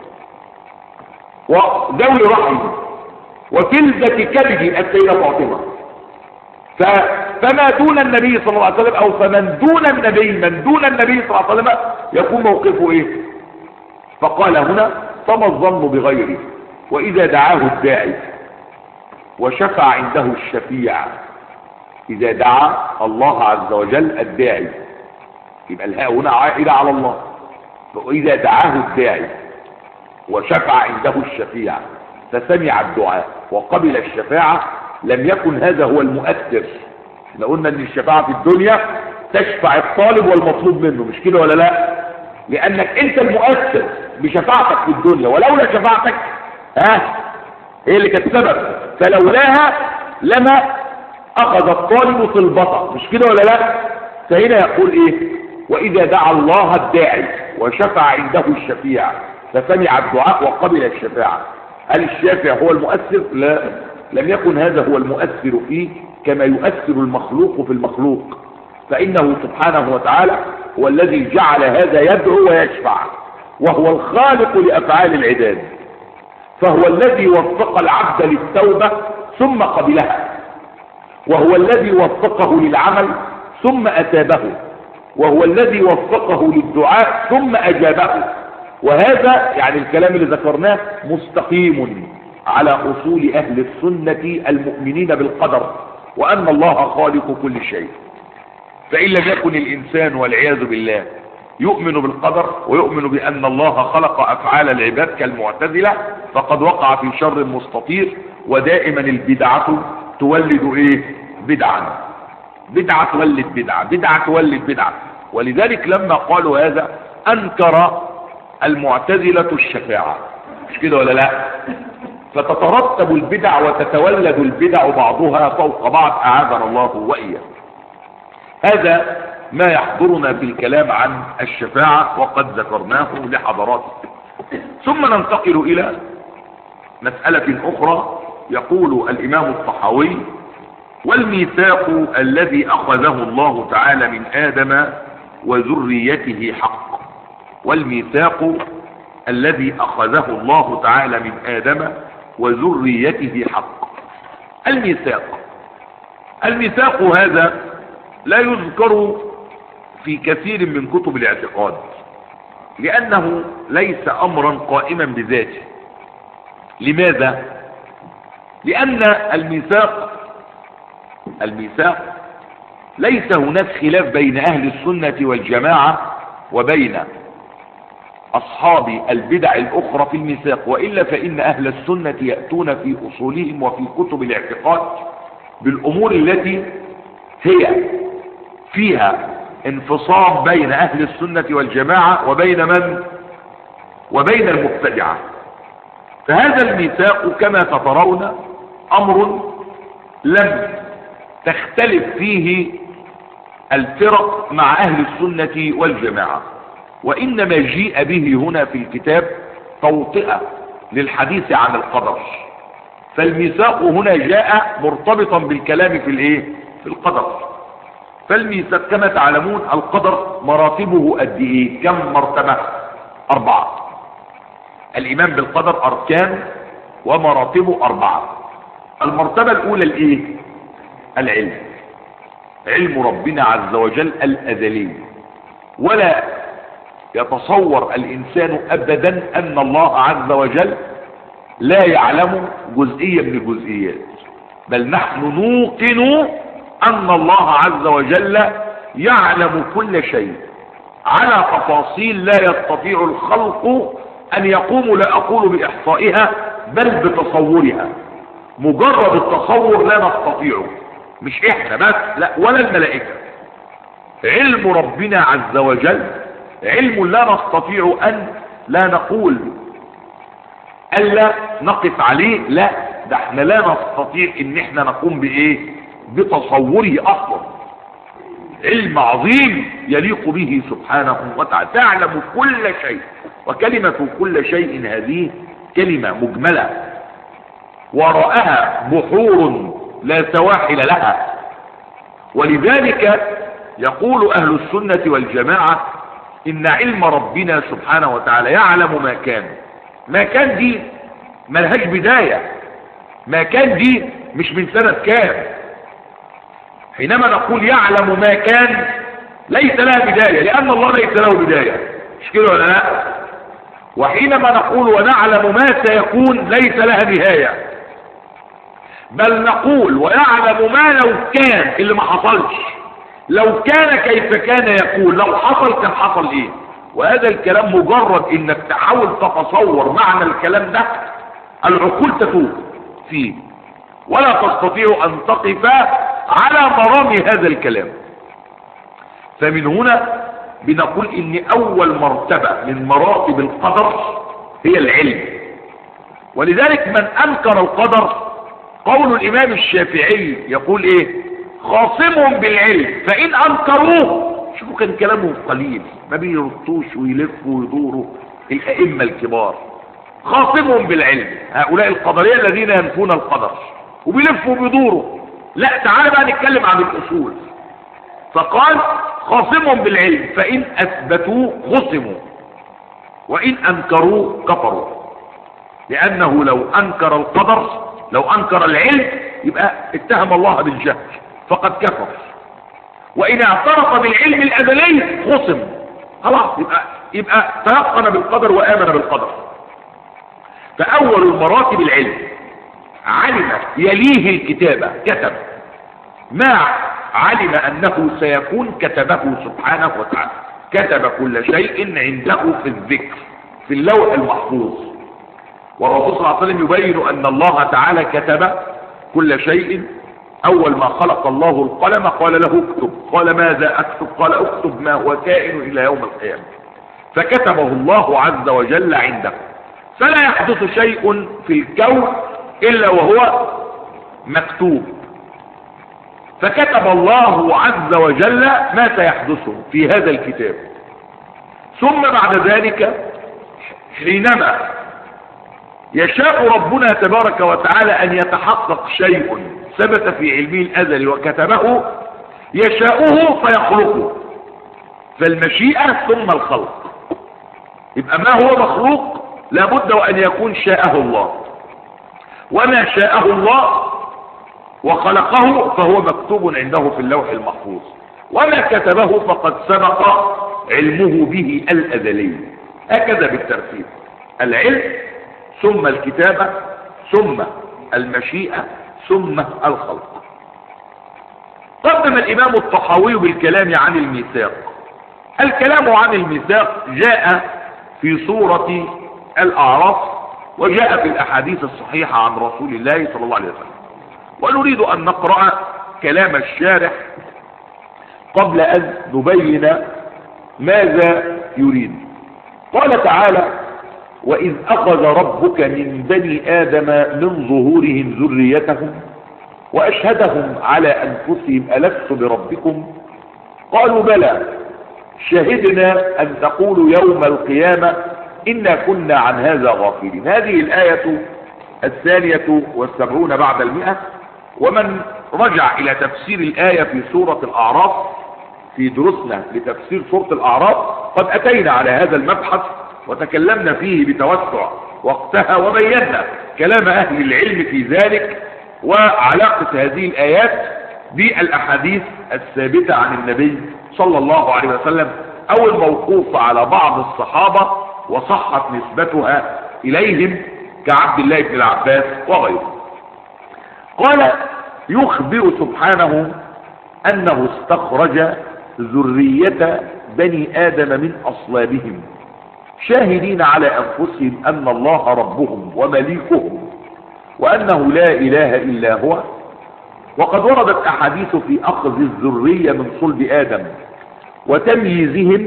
وذوي رحمه، وكلدة كبد السيدة فاطمة. فما دون النبي صلى الله عليه وسلم، أو فمن دون النبي، من دون النبي صلى الله عليه وسلم يكون موقفه إيه؟ فقال هنا: فما الظن بغيره وإذا دعاه الداعي وشفع عنده الشفيع. إذا دعا الله عز وجل الداعي، يبقى الهاء هنا عائدة على الله. وإذا دعاه الداعي وشفع عنده الشفيع فسمع الدعاء وقبل الشفاعة، لم يكن هذا هو المؤثر. احنا قلنا ان الشفاعة في الدنيا تشفع الطالب والمطلوب منه، مش كده ولا لا؟ لانك انت المؤثر بشفاعتك في الدنيا، ولولا شفاعتك هي اللي كانت سبب، فلولاها لما اخذ الطالب طلبته، مش كده ولا لا؟ فهنا يقول ايه؟ واذا دعا الله الداعي وشفع عنده الشفيع فسمع الدعاء وقبل الشفاعة. هل الشافع هو المؤثر؟ لا، لم يكن هذا هو المؤثر فيه كما يؤثر المخلوق في المخلوق، فإنه سبحانه وتعالى هو الذي جعل هذا يدعو ويشفع، وهو الخالق لأفعال العباد، فهو الذي وفق العبد للتوبة ثم قبلها، وهو الذي وفقه للعمل ثم أتابه، وهو الذي وفقه للدعاء ثم أجابه. وهذا يعني الكلام اللي ذكرناه مستقيم على أصول أهل السنة المؤمنين بالقدر، وأن الله خالق كل شيء. فإن لم يكن الإنسان والعياذ بالله يؤمن بالقدر ويؤمن بأن الله خلق أفعال العباد كالمعتزلة، فقد وقع في شر مستطير. ودائما البدعة تولد ايه؟ بدعا. بدعة تولد بدعة، بدعة تولد بدعة. ولذلك لما قالوا هذا أنكر المعتزلة الشفاعة، مش كده ولا لا؟ فتترتب البدع وتتولد البدع بعضها فوق بعض، أعاذنا الله وإياه. هذا ما يحضرنا في الكلام عن الشفاعة وقد ذكرناه لحضراتكم. ثم ننتقل إلى مسألة أخرى. يقول الإمام الطحاوي: والميثاق الذي أخذه الله تعالى من آدم وذريته حق. والميثاق الذي أخذه الله تعالى من آدم وذريته حق. الميثاق هذا لا يذكر في كثير من كتب الاعتقاد، لأنه ليس أمرا قائما بذاته. لماذا؟ لأن الميثاق ليس هناك خلاف بين أهل السنة والجماعة وبين أصحاب البدع الأخرى في الميثاق، وإلا فإن أهل السنة يأتون في أصولهم وفي كتب الاعتقاد بالأمور التي هي فيها انفصام بين أهل السنة والجماعة وبين المبتدعة. فهذا الميثاق كما ترون أمر لم تختلف فيه الفرق مع أهل السنة والجماعة، وإنما جيء به هنا في الكتاب توطئة للحديث عن القدر. فالميثاق هنا جاء مرتبطا بالكلام في القدر. فالميثاق كما تعلمون القدر مراتبه قد ايه؟ كم مرتبة؟ 4. الإيمان بالقدر أركان ومراتبه 4. المرتبة الأولى العلم، علم ربنا عز وجل الأزلي. ولا يتصور الإنسان أبدا أن الله عز وجل لا يعلم جزئية من الجزئيات، بل نحن نوقن أن الله عز وجل يعلم كل شيء على تفاصيل لا يستطيع الخلق أن يقوموا، لا أقول بإحصائها بل بتصورها. مجرد التصور لا نستطيعه، مش إحنا بس، لا، ولا الملائكة. علم ربنا عز وجل علم لا نستطيع أن لا نقول ألا نقف عليه، لا، ده احنا لا نستطيع ان احنا نقوم بتصوره اصلا. علم عظيم يليق به سبحانه وتعالى، تعلم كل شيء. وكلمة كل شيء هذه كلمة مجملة وراءها بحور لا سواحل لها. ولذلك يقول أهل السنة والجماعة إن علم ربنا سبحانه وتعالى يعلم ما كان. ما كان دي ملهاش بداية، ما كان دي مش من سنة كام. حينما نقول يعلم ما كان ليس لها بداية، لأن الله ليس له بداية، مش كده ولا لا؟ وحينما نقول ونعلم ما سيكون ليس لها نهاية، بل نقول ويعلم ما لو كان اللي ما حصلش، لو كان كيف كان يكون، لو حصل كان حصل ايه. وهذا الكلام مجرد انك تحاول تتصور معنى الكلام ده العقول تتوه فيه، ولا تستطيع ان تقف على مرامي هذا الكلام. فمن هنا بنقول ان اول مرتبة من مراتب القدر هي العلم. ولذلك من انكر القدر، قول الامام الشافعي يقول ايه؟ خاصمهم بالعلم فان انكروه. شوفوا كان كلامهم قليل، ما بيرطوش ويلفوا ويدوروا الائمة الكبار. خاصمهم بالعلم، هؤلاء القدرية الذين ينفون القدر وبيلفوا وبيدوروا. لا، تعالى بقى نتكلم عن الاصول. فقال خاصمهم بالعلم فان اثبتوا خصموا وان انكروا كفروا. لانه لو انكر القدر، لو انكر العلم، يبقى اتهم الله بالجهل فقد كفر. وان اعترف بالعلم الازلي خصم، خلاص يبقى تيقن بالقدر وامن بالقدر. فاول المراتب العلم. علم يليه الكتابة، كتب ما علم انه سيكون كتبه سبحانه وتعالى. كتب كل شيء عنده في الذكر في اللوح المحفوظ. والرسول صلى الله عليه وسلم يبين ان الله تعالى كتب كل شيء. اول ما خلق الله القلم قال له اكتب، قال ماذا اكتب؟ قال اكتب ما هو كائن الى يوم القيامة. فكتبه الله عز وجل عنده، فلا يحدث شيء في الكون الا وهو مكتوب. فكتب الله عز وجل ما سيحدث في هذا الكتاب. ثم بعد ذلك حينما يشاء ربنا تبارك وتعالى ان يتحقق شيء ثبت في علمه الازلي وكتبه، يشاءه فيخلقه. فالمشيئة ثم الخلق. يبقى ما هو مخلوق لابد وان يكون شاءه الله، وما شاءه الله وخلقه فهو مكتوب عنده في اللوح المحفوظ، وما كتبه فقد سبق علمه به الأزلي. هكذا بالترتيب: العلم ثم الكتابة ثم المشيئة ثم الخلق. قدم الإمام الطحاوي بالكلام عن الميثاق. الكلام عن الميثاق جاء في سورة الأعراف، وجاء في الأحاديث الصحيحة عن رسول الله صلى الله عليه وسلم. ونريد أن نقرأ كلام الشارح قبل أن نبين ماذا يريد. قال تعالى: وإذ أخذ ربك من بني آدم من ظهورهم ذريتهم وأشهدهم على أنفسهم ألست بربكم قالوا بلى شهدنا أن تقولوا يوم القيامة إنا كنا عن هذا غافلين. هذه الآية 72 بعد 100. ومن رجع إلى تفسير الآية في سورة الأعراف في دروسنا لتفسير سورة الأعراف قد أتينا على هذا المبحث وتكلمنا فيه بتوسع وقتها، وبينا كلام أهل العلم في ذلك وعلاقة هذه الآيات بالأحاديث الثابتة عن النبي صلى الله عليه وسلم أو الموقوف على بعض الصحابة وصحت نسبتها إليهم كعبد الله بن العباس وغيره. قال: يخبر سبحانه أنه استخرج ذرية بني آدم من أصلابهم شاهدين على أنفسهم أن الله ربهم ومليكهم وأنه لا إله إلا هو. وقد وردت أحاديث في أخذ الذرية من صلب آدم وتمييزهم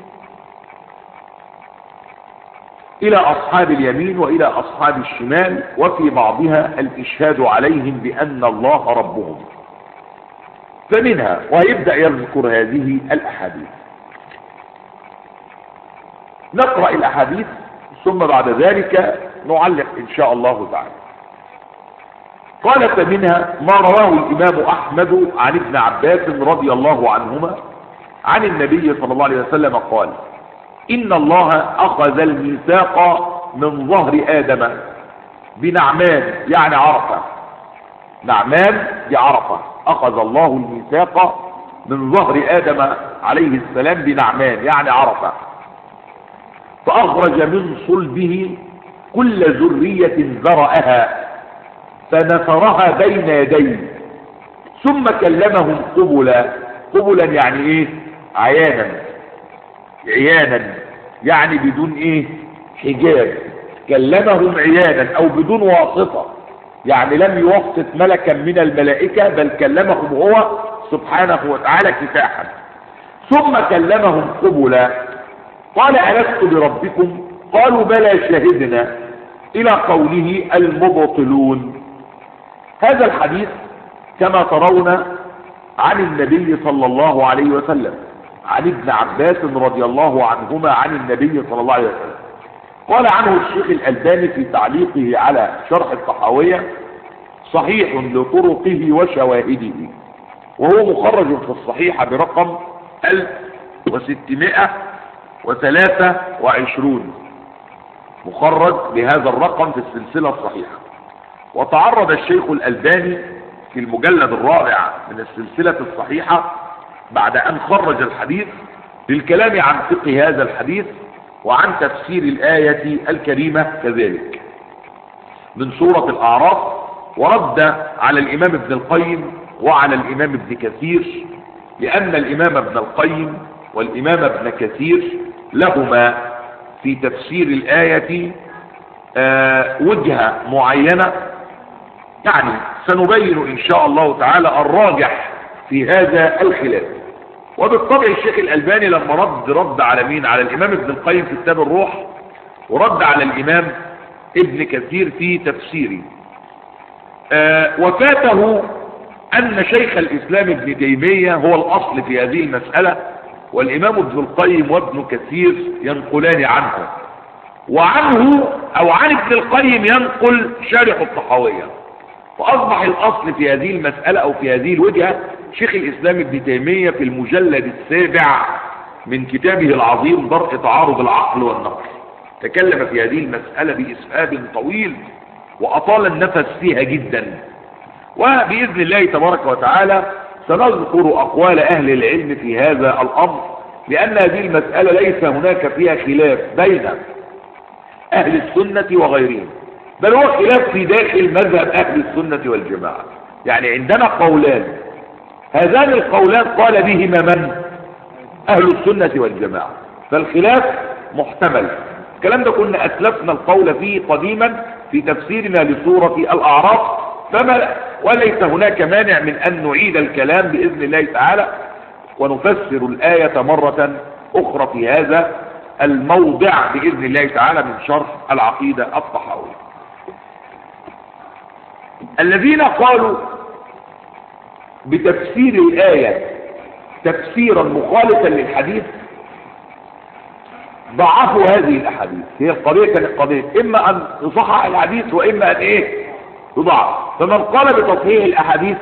إلى أصحاب اليمين وإلى أصحاب الشمال، وفي بعضها الإشهاد عليهم بأن الله ربهم. فمنها ويبدأ يذكر هذه الأحاديث. نقرأ الأحاديث ثم بعد ذلك نعلق إن شاء الله تعالى. قال: فمنها ما رواه الإمام أحمد عن ابن عباس رضي الله عنهما عن النبي صلى الله عليه وسلم قال: إن الله أخذ الميثاق من ظهر آدم بنعمان يعني عرفة. نعمان دي عرفة. أخذ الله الميثاق من ظهر آدم عليه السلام بنعمان يعني عرفة، فأخرج من صلبه كل ذرية ذرأها فنثرها بين يديه ثم كلمهم قبلا. قبلا يعني ايه؟ عيانا. عيانا يعني بدون ايه؟ حجاب. كلمهم عيانا او بدون واسطة، يعني لم يوسط ملكا من الملائكة بل كلمهم هو سبحانه وتعالى كفاحا. ثم كلمهم قبلا قال ألست بربكم؟ قالوا بلى شهدنا، إلى قوله المبطلون. هذا الحديث كما ترون عن النبي صلى الله عليه وسلم، عن ابن عباس رضي الله عنهما عن النبي صلى الله عليه وسلم. قال عنه الشيخ الألباني في تعليقه على شرح الطحاوية: صحيح لطرقه وشواهده، وهو مخرج في الصحيحة برقم 1623، مخرج بهذا الرقم في السلسلة الصحيحة. وتعرض الشيخ الألباني في المجلد الرابع من السلسلة الصحيحة بعد أن خرج الحديث للكلام عن فقه هذا الحديث وعن تفسير الآية الكريمة كذلك من سورة الأعراف، ورد على الإمام ابن القيم وعلى الإمام ابن كثير، لأن الإمام ابن القيم والإمام ابن كثير لهما في تفسير الآية وجهة معينة. يعني سنبين إن شاء الله تعالى الراجح في هذا الخلاف. وبالطبع الشيخ الألباني لما رد على مين؟ على الإمام ابن القيم في كتاب الروح، ورد على الإمام ابن كثير في تفسيره. وفاته أن شيخ الإسلام ابن تيمية هو الأصل في هذه المسألة، والإمام ابن القيم وابن كثير ينقلان عنه، وعنه أو عن ابن القيم ينقل شارح الطحاوية. فأصبح الأصل في هذه المسألة أو في هذه الوجهة شيخ الإسلام ابن تيمية في المجلد السابع من كتابه العظيم درء تعارض العقل والنقل، تكلم في هذه المسألة بإسهاب طويل وأطال النفس فيها جدا. وبإذن الله تبارك وتعالى سنذكر أقوال أهل العلم في هذا الأمر، لأن هذه المسألة ليس هناك فيها خلاف بين أهل السنة وغيرهم، بل هو خلاف في داخل مذهب أهل السنة والجماعة. يعني عندنا قولان، هذان القولان قال بهما من؟ أهل السنة والجماعة، فالخلاف محتمل. الكلام ده كنا أسلفنا القول فيه قديما في تفسيرنا لسورة الأعراف، وليس هناك مانع من أن نعيد الكلام بإذن الله تعالى ونفسر الآية مرة أخرى في هذا الموضع بإذن الله تعالى من شرح العقيدة الطحاوية. الذين قالوا بتفسير الآية تفسيرا مخالفا للحديث ضعفوا هذه الأحاديث. هي القضية كانت قضية إما أن تصحح الحديث وإما أن تضعف. فمن قال بتصحيح الأحاديث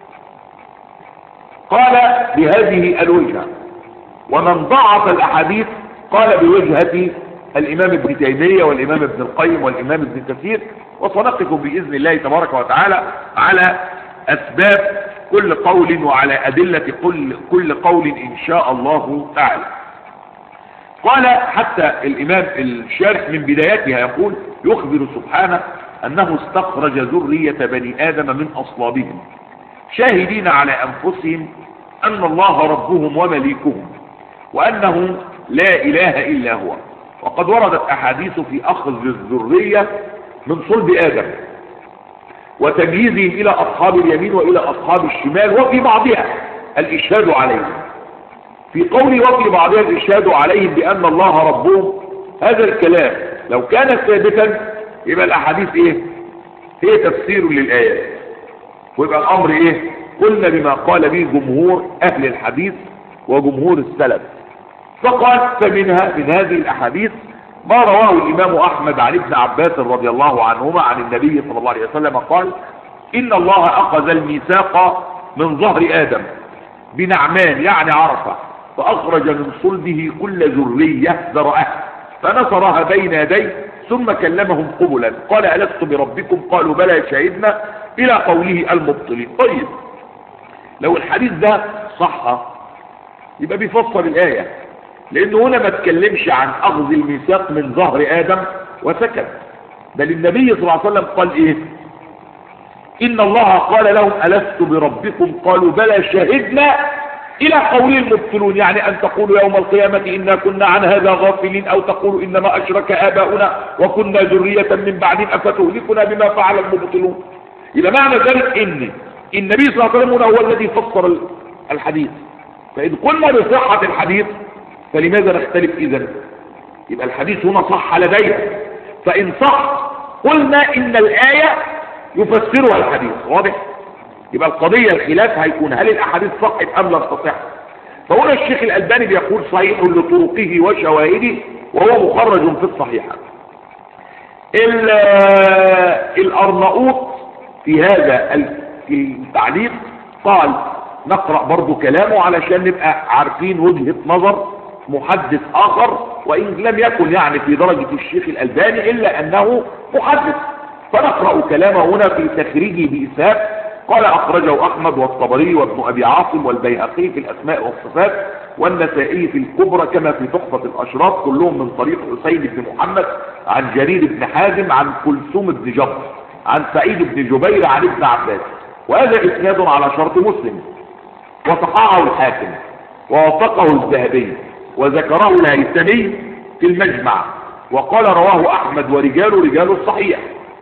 قال بهذه الوجهة، ومن ضعف الأحاديث قال بوجهة الإمام ابن تيمية والإمام ابن القيم والإمام ابن كثير. وسنقف بإذن الله تبارك وتعالى على أسباب كل قول وعلى أدلة كل قول إن شاء الله تعالى. قال حتى الإمام الشارح من بدايتها يقول: يخبر سبحانه أنه استخرج ذرية بني آدم من أصلابهم شاهدين على أنفسهم أن الله ربهم ومليكهم وأنه لا إله إلا هو. وقد وردت أحاديث في أخذ الذرية من صلب آدم وتمييزهم إلى أصحاب اليمين وإلى أصحاب الشمال، وفي بعضها الإشهاد عليهم. في قول وفي بعضها الإشهاد عليهم بأن الله ربهم، هذا الكلام لو كان ثابتا يبقى الأحاديث هي تفسير للآيات، ويبقى الأمر قلنا بما قال به جمهور أهل الحديث وجمهور السلف. فقال فمنها من هذه الأحاديث ما رواه الإمام أحمد عن ابن عباس رضي الله عنهما عن النبي صلى الله عليه وسلم قال: إن الله أخذ الميثاق من ظهر آدم بنعمان يعني عرفة، فأخرج من صلبه كل ذرية ذرأها فنصرها بين يديه ثم كلمهم قبلا قال ألست بربكم قالوا بلى شهدنا إلى قوله المبطلين. طيب لو الحديث ده صح يبقى بيفسر الآية، لأنه هنا ما تكلمش عن أخذ الميثاق من ظهر آدم وسكت، بل النبي صلى الله عليه وسلم قال إيه؟ إن الله قال لهم ألست بربكم قالوا بلى شهدنا إلى قوله المبطلون، يعني أن تقولوا يوم القيامة إنا كنا عن هذا غافلين، أو تقولوا إنما أشرك آباؤنا وكنا ذرية من بعدهم أفتهلكنا بما فعل المبطلون. إذا معنى ذلك إن النبي صلى الله عليه وسلم هو الذي فسر الحديث، فإن قلنا بصحة الحديث فلماذا نختلف إذن؟ يبقى الحديث هنا صح لدينا، فإن صح قلنا إن الآية يفسرها الحديث. واضح؟ يبقى القضية الخلاف هيكون هل الأحاديث صحت أم لم تصح. فهنا الشيخ الألباني بيقول صحيح لطرقه وشواهده وهو مخرج في الصحيحة. الأرناؤوط في هذا التعليق قال نقرأ برضو كلامه علشان نبقى عارفين وجهة نظر محدث آخر، وإن لم يكن يعني في درجة الشيخ الألباني إلا أنه محدث، فنقرأ كلامه هنا في تخريجه بإسهاب. قال أخرجه أحمد والطبري وابن أبي عاصم والبيهقي في الأسماء والصفات والنسائي في الكبرى كما في تحفة الأشراف كلهم من طريق حسين بن محمد عن جرير بن حازم عن كلثوم بن جبر عن سعيد بن جبير عن ابن عباس، وهذا إسناد على شرط مسلم، وصححه الحاكم ووثقه الذهبي وذكره الهيثمي في المجمع، وقال رواه أحمد ورجاله رجال الصحيح،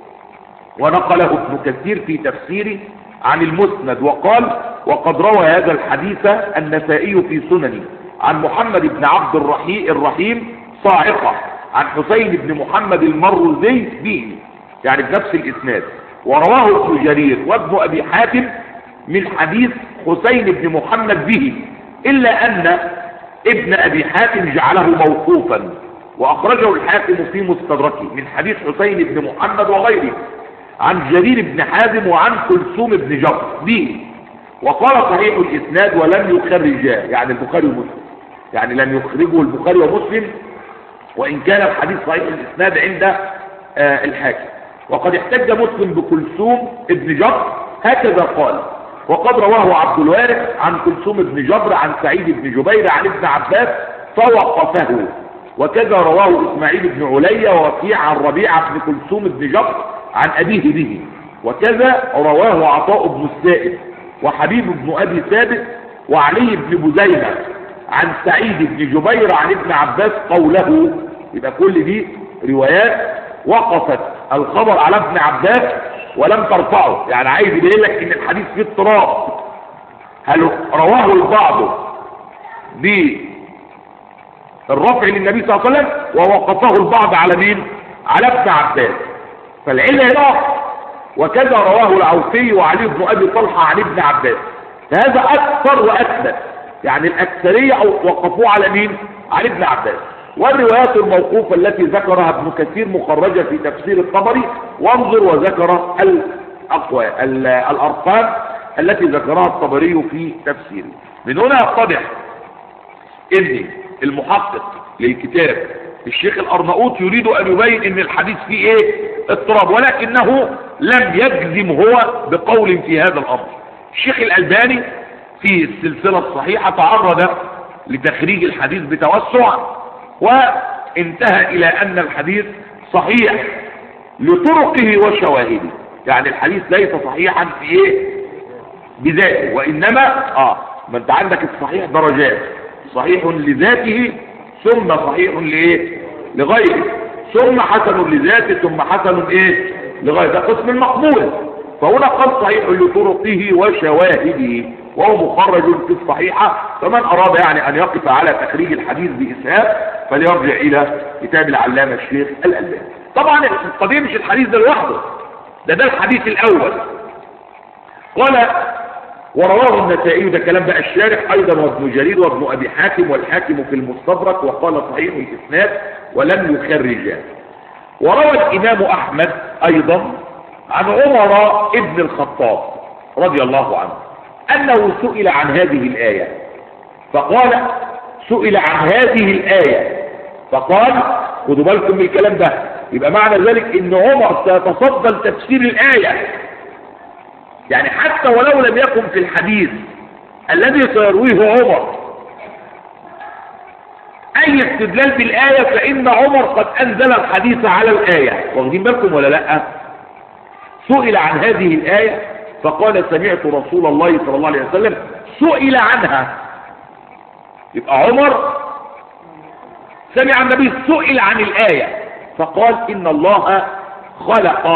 ونقله ابن كثير في تفسيره عن المسند وقال وقد روى هذا الحديث النسائي في سننه عن محمد بن عبد الرحيم صاعقة عن حسين بن محمد المروزي به، يعني بنفس الإسناد، ورواه ابن جرير وابن أبي حاتم من حديث حسين بن محمد به، إلا أن ابن أبي حاتم جعله موقوفا، وأخرجه الحاكم في مستدركه من حديث حسين بن محمد وغيره عن جرير بن حازم وعن كلثوم بن جبر به، وقال صحيح الإسناد ولم يخرجاه، يعني البخاري ومسلم، يعني لم يخرجه البخاري ومسلم، وإن كان الحديث صحيح الإسناد عند الحاكم. وقد احتج مسلم بكلثوم بن جبر هكذا قال، وقد رواه عبد الوارث عن كلثوم بن جبر عن سعيد بن جبير عن ابن عباس فوقفه، وكذا رواه إسماعيل بن علي ووكيع عن ربيعة بن كلثوم بن جبر عن أبيه به، وكذا رواه عطاء بن السائب وحبيب بن أبي ثابت وعلي بن بزيمة عن سعيد بن جبير عن ابن عباس قوله. يبقى كل دي روايات وقفت الخبر على ابن عباس ولم ترفعه، يعني عايز يبين لك ان الحديث فيه اضطراب، هل رواه البعض بالرفع للنبي صلى الله عليه وسلم ووقفه البعض على مين؟ على ابن عباس، فالعلة هنا وكذا رواه العوفي وعلي بن أبي طلحة عن ابن عباس، فهذا أكثر وأثبت، يعني الأكثرية وقفوه على مين؟ على ابن عباس. والروايات الموقوفة التي ذكرها ابن كثير مخرجة في تفسير الطبري، وانظر وذكر الأرقام التي ذكرها الطبري في تفسيره. من هنا يتضح ان المحقق للكتاب الشيخ الأرناؤوط يريد أن يبين ان الحديث فيه ايه؟ اضطراب، ولكنه لم يجزم هو بقول في هذا الأمر. الشيخ الألباني في السلسلة الصحيحة تعرض لتخريج الحديث بتوسع، وانتهى إلى أن الحديث صحيح لطرقه وشواهده، يعني الحديث ليس صحيحا في ايه؟ بذاته، وإنما ما انت عندك الصحيح درجات، صحيح لذاته ثم صحيح لإيه؟ لغيره، ثم حسن لذاته ثم حسن إيه؟ لغيره، ده قسم المقبول. فهنا قال صحيح لطرقه وشواهده وهو مخرج في الصحيحة، فمن أراد يعني أن يقف على تخريج الحديث بإسهاب فليرجع إلى كتاب العلامة الشيخ الألباني. طبعا القضية مش الحديث ده لوحده، ده الحديث الأول. قال ورواه النسائي، ده كلام بقى الشارح أيضا، وابن جرير وابن أبي حاتم والحاكم في المستدرك، وقال صحيح الإسناد ولم يخرجاه. وروى الإمام أحمد أيضا عن عمر ابن الخطاب رضي الله عنه أنه سئل عن هذه الآية فقال سئل عن هذه الآية فقال، خدوا بالكم من الكلام ده، يبقى معنى ذلك ان عمر سيتصدى لتفسير الآية، يعني حتى ولو لم يكن في الحديث الذي سيرويه عمر اي استدلال بالآية، فإن عمر قد أنزل الحديث على الآية. واخدين بالكم ولا لا؟ سئل عن هذه الآية فقال سمعت رسول الله صلى الله عليه وسلم سئل عنها، يبقى عمر سمع النبي سئل عن الآية فقال إن الله خلق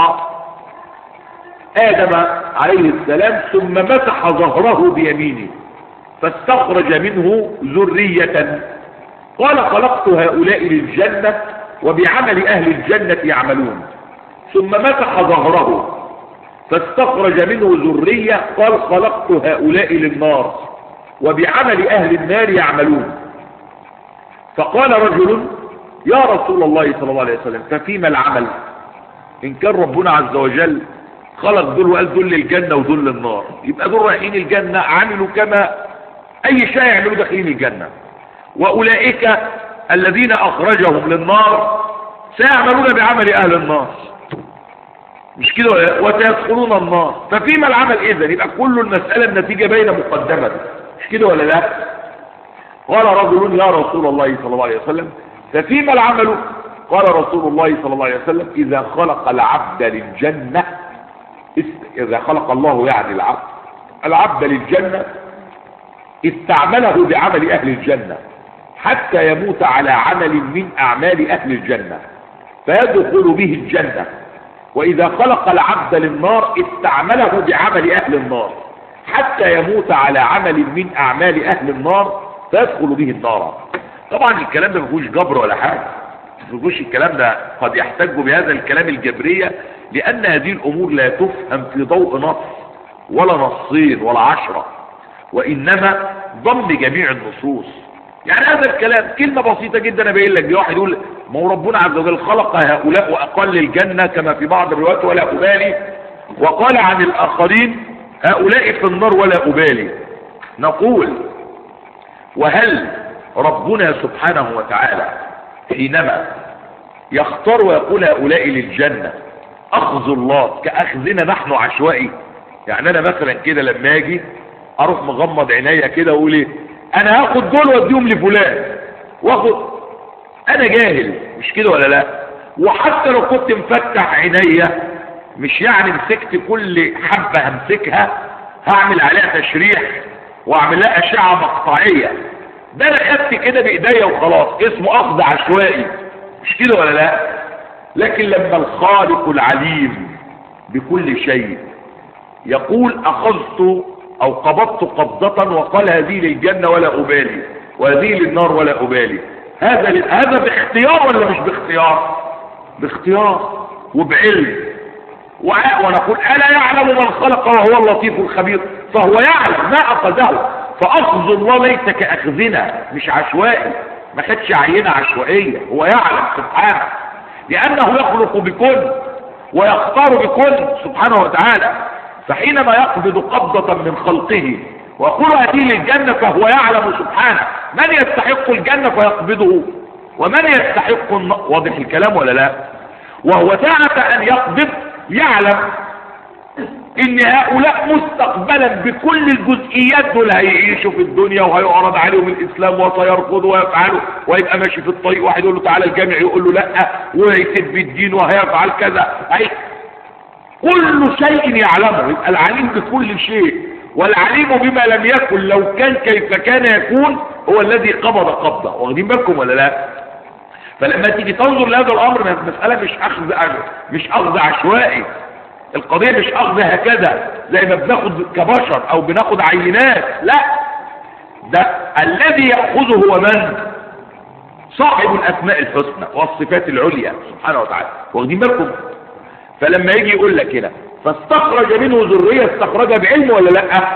آدم عليه السلام ثم مسح ظهره بيمينه فاستخرج منه ذرية، قال خلقت هؤلاء للجنة وبعمل أهل الجنة يعملون، ثم مسح ظهره فاستخرج منه ذرية، قال خلقت هؤلاء للنار وبعمل أهل النار يعملون. فقال رجل يا رسول الله صلى الله عليه وسلم ففيما العمل؟ إن كان ربنا عز وجل خلق دول وقال دول للجنة ودول للنار، يبقى دول رايحين الجنة عملوا كما أي شيء يعملوا داخلين الجنة، وأولئك الذين أخرجهم للنار سيعملون بعمل أهل النار، مش كده؟ وسيدخلون النار، ففيما العمل إذن؟ يبقى كل المسألة النتيجة بين مقدمة، مش كده ولا لا؟ قال رجل يا رسول الله صلى الله عليه وسلم ففيما العمل؟ قال رسول الله صلى الله عليه وسلم إذا خلق العبد للجنة، إذا خلق الله يعني العبد للجنة استعمله بعمل أهل الجنة حتى يموت على عمل من أعمال أهل الجنة فيدخل به الجنة، وإذا خلق العبد للنار استعمله بعمل أهل النار حتى يموت على عمل من أعمال أهل النار فيدخل به النار. طبعا الكلام ده ما فيهوش جبر ولا حاجة، ما فيهوش الكلام ده، قد يحتج بهذا الكلام الجبرية لأن هذه الأمور لا تفهم في ضوء نص ولا نصين ولا 10، وإنما ضم جميع النصوص. يعني هذا الكلام كلمة بسيطة جدا أنا باين لك دي، واحد يقول ما هو ربنا عز وجل خلق هؤلاء وأقل الجنة كما في بعض الروايات ولا أبالي، وقال عن الآخرين هؤلاء في النار ولا أبالي. نقول وهل ربنا سبحانه وتعالى حينما يختار ويقول هؤلاء للجنة أخذ الله كأخذنا نحن عشوائي؟ يعني أنا مثلا كده لما أجي أروح مغمض عينيا كده وأقول إيه أنا هاخد دول وأديهم لفلان واخد، أنا جاهل، مش كده ولا لا؟ وحتى لو كنت مفتح عينيا مش يعني مسكت كل حبة همسكها هعمل عليها تشريح واعمل لها أشعة مقطعية، ده انا خدت كده بايديا وخلاص، اسمه اخذ عشوائي، مش كده ولا لا؟ لكن لما الخالق العليم بكل شيء يقول اخذت او قبضت قبضة وقال هذه للجنة ولا ابالي وهذه للنار ولا ابالي، هذا باختيار ولا مش باختيار؟ باختيار وبعلم. ونقول الا يعلم من خلق وهو اللطيف الخبير، فهو يعلم ما اخذه، فأخذ الله ليس كأخذنا، مش عشوائي، ما خدش عينة عشوائية، هو يعلم سبحانه لأنه يخلق بكل ويختار بكل سبحانه وتعالى. فحينما يقبض قبضة من خلقه ويقول هذه للجنة فهو يعلم سبحانه من يستحق الجنة فيقبضه ومن يستحق واضح الكلام ولا لا؟ وهو ساعة أن يقبض يعلم ان هؤلاء مستقبلا بكل الجزئيات دول هيعيشوا في الدنيا وهيعرض عليهم الاسلام وسيرفضوا ويفعلوا، ويبقى ماشي في الطريق واحد يقول له تعالى الجامع يقول له لا، ويسب الدين وهيفعل كذا، كل شيء يعلمه. يبقى العليم بكل شيء، والعليم بما لم يكن لو كان كيف كان يكون هو الذي قبض قبضه. واخدين بالكم ولا لا؟ فلما تيجي تنظر لهذا الامر المساله مش اخذ عشوائي، القضية مش اخذ هكذا زي ما بناخد كبشر او بناخد عينات، لا، ده الذي يأخذه هو من؟ صاحب الاسماء الحسنى والصفات العليا سبحانه وتعالى. واخدين بالكم؟ فلما يجي يقول لك هنا فاستخرج منه ذرية، استخرجها بعلم ولا لا؟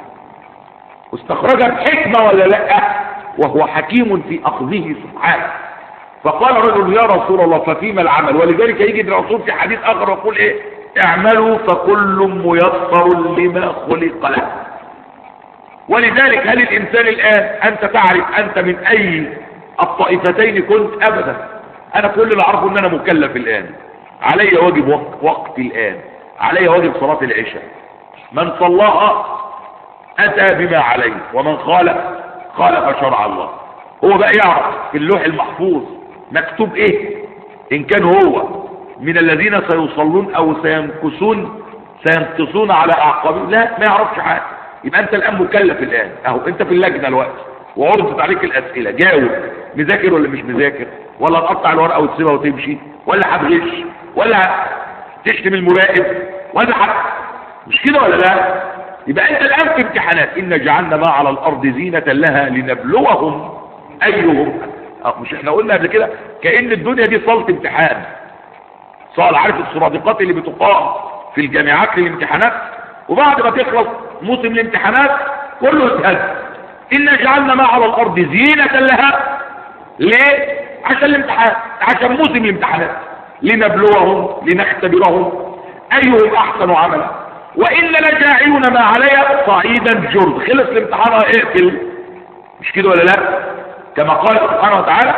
واستخرجها بحكمة ولا لا؟ وهو حكيم في اخذه سبحانه. فقال رجل يا رسول الله ففيما العمل؟ ولذلك يجي الرسول في حديث اخر ويقول ايه؟ اعملوا فكل ميسر لما خلق له. ولذلك هل الإنسان الآن أنت تعرف أنت من أي الطائفتين كنت؟ أبدا. أنا كل اللي أعرفه أن أنا مكلف الآن، علي واجب وقت الآن، علي واجب صلاة العشاء. من صلاها أتى بما عليه، ومن خالف شرع الله. هو بقى يعرف في اللوح المحفوظ مكتوب إيه، إن كان هو من الذين سيصلون أو سينقصون على أعقابهم، لا، ما يعرفش حاجة. يبقى أنت الآن مكلف الآن، أهو أنت في اللجنة الوقت وعرضت عليك الأسئلة، جاوب. مذاكر ولا مش مذاكر؟ ولا تقطع الورقة وتسيبها وتمشي؟ ولا هتغش؟ ولا تشتم المراقب؟ ولا مش كده ولا لا؟ يبقى أنت الآن في امتحانات. إن جعلنا ما على الأرض زينة لها لنبلوهم أيهم. مش احنا قلنا قبل كده كأن الدنيا دي صالة امتحان، صال، عارف السرادقات اللي بتقام في الجامعات للامتحانات، وبعد ما تخلص موسم الامتحانات كله اتهز. إن جعلنا ما على الأرض زينة لها، ليه؟ عشان الامتحان، عشان موسم الامتحانات، لنبلوهم، لنختبرهم أيهم أحسن عملا، وإن لجاعلون ما عليها صعيدا جرد. خلص الامتحان اقفل، مش كده ولا لا؟ كما قال سبحانه وتعالى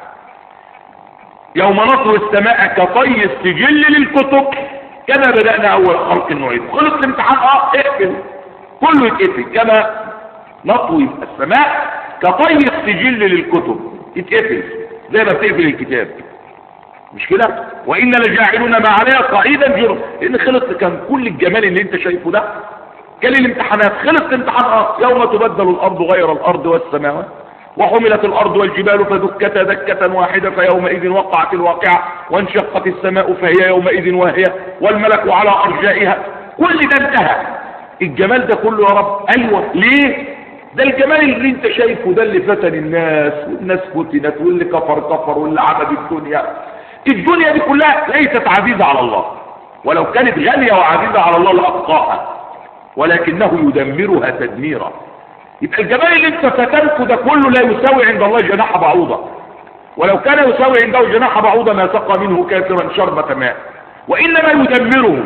يوم نطوي السماء كطي السجل للكتب كما بدأنا أول خلق نعيد. خلص الامتحان اقفل، كله يتقفل. كما نطوي السماء كطي السجل للكتب، يتقفل زي ما بتقفل الكتاب، مش كده؟ وإن لجاعلون ما عليها صعيدا جرد. لأن خلص، كان كل الجمال اللي انت شايفه ده كان الامتحانات. خلص الامتحان يوم تبدل الأرض غير الأرض والسماوات وحملت الأرض والجبال فدكتا دكة واحدة فيومئذ وقعت الواقعة وانشقت السماء فهي يومئذ واهية والملك على أرجائها. كل ده انتهى. الجمال ده كله يا رب، أيوة، ليه؟ ده الجمال اللي انت شايفه ده اللي فتن الناس، والناس فتنت، واللي كفر واللي عبد الدنيا. الدنيا دي كلها ليست عزيزة على الله، ولو كانت غالية وعزيزة على الله لأبقاها، ولكنه يدمرها تدميرا. يبقى الجمال اللي انت فتنته ده كله لا يساوي عند الله جناح بعوضة، ولو كان يساوي عنده جناح بعوضة ما سقى منه كافرا شربة ماء، وإنما يدمره.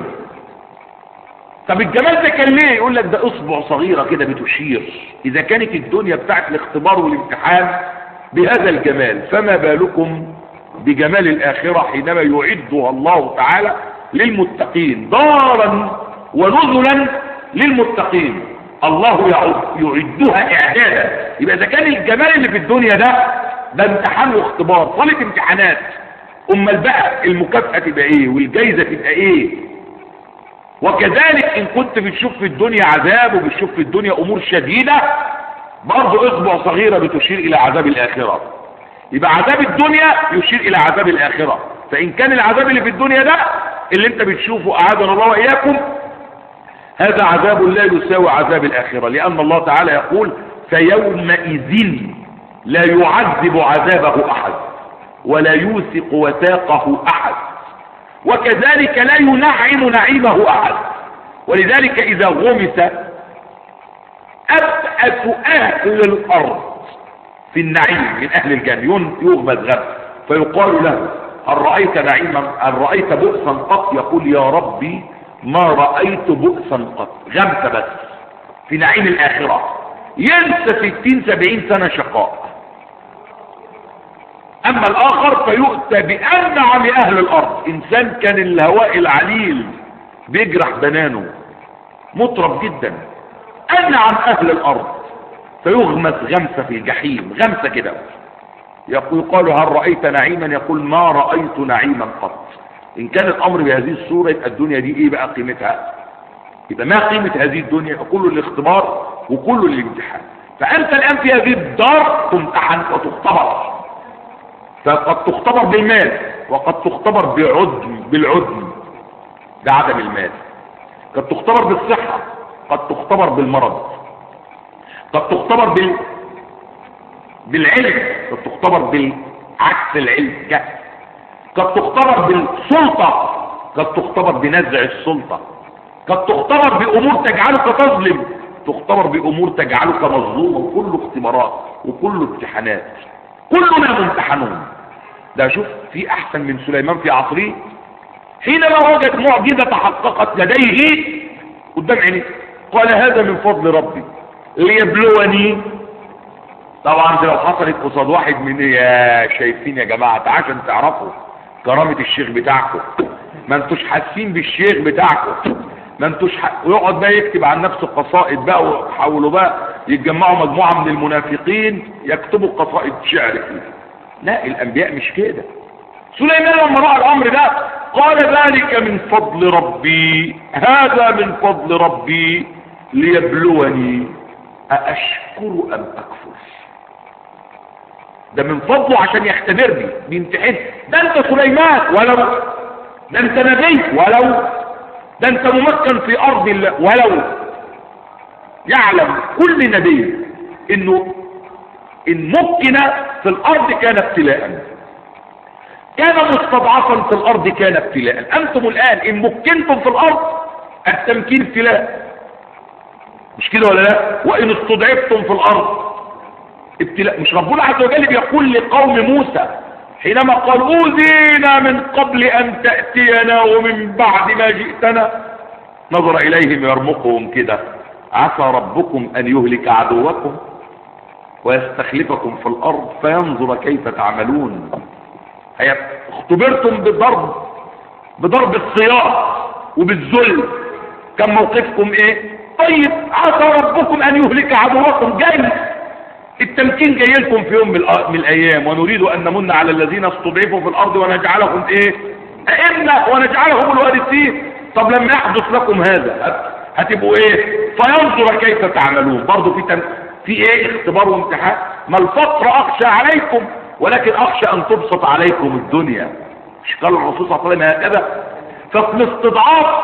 طب الجمال ده كان ليه؟ يقول لك ده اصبع صغيرة كده بتشير. إذا كانت الدنيا بتاعت الاختبار والامتحان بهذا الجمال، فما بالكم بجمال الآخرة حينما يعدها الله تعالى للمتقين دارا ونزلا للمتقين. الله يعدها إعدادا. يبقى إذا كان الجمال اللي في الدنيا ده امتحان واختبار، صالة امتحانات، أمال بقى المكافأة تبقى إيه والجايزة تبقى إيه؟ وكذلك إن كنت بتشوف في الدنيا عذاب وبتشوف في الدنيا أمور شديدة، برضه إصبع صغيرة بتشير إلى عذاب الآخرة. يبقى عذاب الدنيا يشير إلى عذاب الآخرة. فإن كان العذاب اللي في الدنيا ده اللي انت بتشوفه أعاذنا الله وإياكم، هذا عذاب لا يساوي عذاب الآخرة، لأن الله تعالى يقول فيومئذ لا يعذب عذابه أحد ولا يوثق وثاقه أحد، وكذلك لا ينعم نعيمه أحد. ولذلك إذا غمس أبأس أهل الأرض في النعيم من أهل الجنة، يغمس غمس فيقال له هل رأيت نعيما، هل رأيت بؤسا قط؟ يقول يا ربي ما رأيت بؤسا قط. غمسة بس في نعيم الآخرة، ينسى 60-70 سنة شقاء. أما الآخر فيؤتى بأنعم أهل الأرض. إنسان كان الهواء العليل بيجرح بنانه، مطرب جدا، أنعم أهل الأرض، فيغمس غمسة في الجحيم، غمسة كده. يقال هل رأيت نعيما؟ يقول ما رأيت نعيما قط. إن كان الأمر بهذه الصورة يبقى الدنيا دي إيه بقى قيمتها؟ يبقى ما قيمة هذه الدنيا؟ كله الاختبار وكله الامتحان. فأنت الآن في هذه الدار تمتحن وتختبر، فقد تختبر بالمال، وقد تختبر بالعدم، ده عدم المال. قد تختبر بالصحة، قد تختبر بالمرض، قد تختبر بالعلم، قد تختبر بالعكس العلم، قد تختبر بالسلطة، قد تختبر بنزع السلطة، قد تختبر بأمور تجعلك تظلم، تختبر بأمور تجعلك مظلوما. وكله اختبارات وكله امتحانات، كلنا ممتحنون. ده شوف في أحسن من سليمان في عصره حينما وجد معجزة تحققت لديه قدام عينيه، قال هذا من فضل ربي ليبلوني. طبعا دي لو حصلت قصاد واحد من يا شايفين يا جماعة عشان تعرفوا كرامة الشيخ بتاعكم، ما انتوش حاسين بالشيخ بتاعكم، ما انتوش ويقعد بقى يكتب عن نفسه قصائد بقى، وحاولوا بقى يتجمعوا مجموعة من المنافقين يكتبوا قصائد شعر فيه. لا، الانبياء مش كده. سليمان لما رأى الامر ده قال ذلك من فضل ربي، هذا من فضل ربي ليبلوني أأشكر أم أكفر. ده من فضله عشان يختبرني بيمتحن. ده انت سليمان ولو، ده انت نبي ولو، ده انت ممكن في ارض الله ولو. يعلم كل نبي انه ان مكن في الارض كان ابتلاء، كان مستضعفا في الارض كان ابتلاء. انتم الان ان مكنتم في الارض التمكين ابتلاء، مش كده ولا لا؟ وان استضعفتم في الارض ابتلاء. مش ربنا عز وجل بيقول لقوم موسى حينما قال اوذينا من قبل ان تأتينا ومن بعد ما جئتنا، نظر اليهم يرمقهم كده، عسى ربكم ان يهلك عدوكم ويستخلفكم في الارض فينظر كيف تعملون. اختبرتم بضرب السياط وبالذل، كان موقفكم ايه؟ طيب عسى ربكم ان يهلك عدوكم، جاي التمكين جاي لكم في يوم من الايام، ونريد ان نمن على الذين استضعفوا في الارض ونجعلهم ايه؟ ائمه ونجعلهم الوارثين. طب لما يحدث لكم هذا هتبقوا ايه؟ فينظر كيف تعملون. برضه في ايه؟ اختبار وامتحان. ما الفقر اخشى عليكم ولكن اخشى ان تبسط عليكم الدنيا، مش قال الرسول صلى الله عليه وسلم هكذا؟ ففي الاستضعاف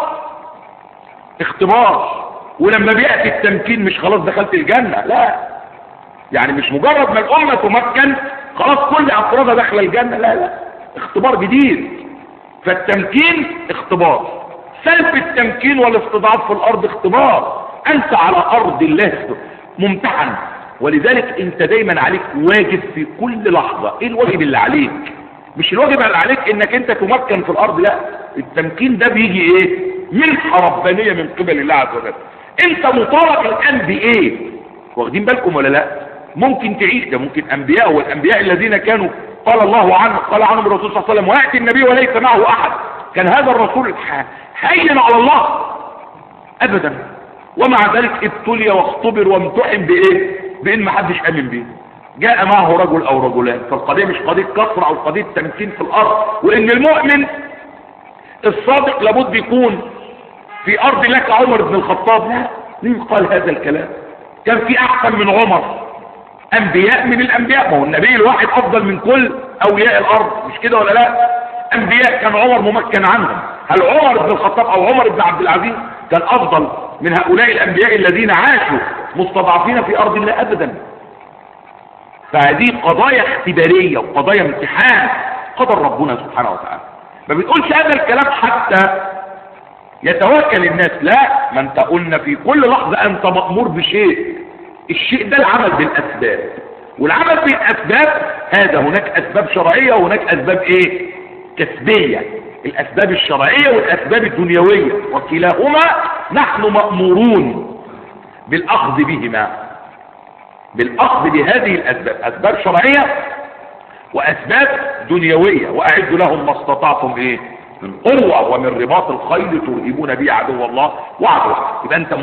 اختبار، ولما بيأتي التمكين مش خلاص دخلت الجنة، لا، يعني مش مجرد ما الأمة تمكن خلاص كل أفرادها داخله الجنة، لا لا، اختبار جديد. فالتمكين اختبار، سلب التمكين والاستضعاف في الأرض اختبار. أنت على أرض الله ممتحن، ولذلك أنت دايما عليك واجب في كل لحظة. إيه الواجب اللي عليك؟ مش الواجب اللي عليك إنك أنت تمكن في الأرض، لا، التمكين ده بيجي إيه؟ منحة ربانية من قبل الله عز وجل. أنت مطالب الآن بإيه؟ واخدين بالكم ولا لا؟ ممكن تعيش، ده ممكن انبياء، والانبياء الذين كانوا قال الله عنه، قال عنهم الرسول صلى الله عليه وسلم وياتي النبي وليس معه احد، كان هذا الرسول هين على الله ابدا، ومع ذلك ابتلي واختبر وامتحن بايه؟ بان ما حدش امن به. جاء معه رجل او رجلان، فالقضيه مش قضيه كثره او قضيه تمكين في الارض، وان المؤمن الصادق لابد يكون في ارض لك عمر بن الخطاب. لا، مين قال هذا الكلام؟ كان في احسن من عمر انبياء من الانبياء، ما هو النبي الواحد افضل من كل اولياء الارض، مش كده ولا لا؟ انبياء كان عمر ممكن عنهم. هل عمر بن الخطاب او عمر بن عبد العزيز كان افضل من هؤلاء الانبياء الذين عاشوا مستضعفين في ارض الله؟ ابدا. فهذه قضايا اختباريه وقضايا امتحان قدر ربنا سبحانه وتعالى. ما بتقولش هذا الكلام حتى يتوكل الناس، لا، ما انت قلنا في كل لحظه انت مأمور بشيء، الشيء ده العمل بالاسباب، والعمل بالاسباب هذا هناك اسباب شرعيه وهناك اسباب ايه؟ كسبيه. الاسباب الشرعيه والاسباب الدنيويه، وكلاهما نحن مأمورون بالاخذ بهما، بالاخذ بهذه الاسباب، اسباب شرعيه واسباب دنيويه. واعدوا لهم ما استطعتم ايه؟ من قوه ومن رباط الخيل ترهبون به عدو الله وعدوه. يبقى انت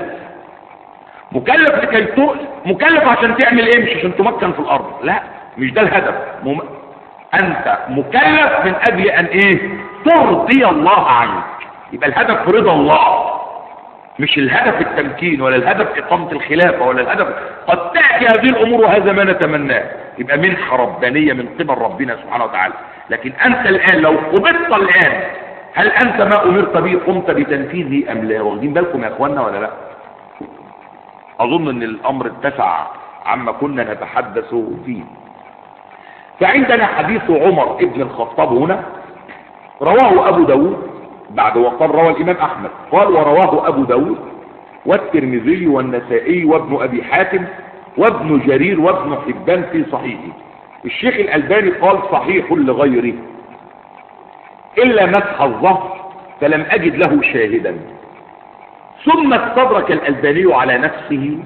مكلف لكي مكلف عشان تعمل ايه؟ مش عشان تمكن في الارض، لا، مش ده الهدف. انت مكلف من اجل ان ايه؟ ترضي الله عنك. يبقى الهدف رضا الله، مش الهدف التمكين ولا الهدف اقامة الخلافة ولا الهدف. قد تأتي هذه الامور وهذا ما نتمناه، يبقى منحة ربانية من قبل ربنا سبحانه وتعالى. لكن انت الان لو قبضت الان، هل انت ما امرت به قمت بتنفيذه ام لا؟ واخدين بالكم يا اخوانا ولا لا؟ اظن ان الامر اتسع عما كنا نتحدث فيه. فعندنا حديث عمر ابن الخطاب هنا، رواه ابو داود بعد وقال روى الامام احمد، قال ورواه ابو داود والترمذي والنسائي وابن ابي حاتم وابن جرير وابن حبان في صحيحه. الشيخ الالباني قال صحيح لغيره الا مسح الظهر فلم اجد له شاهدا. ثم استدرك الالباني على نفسه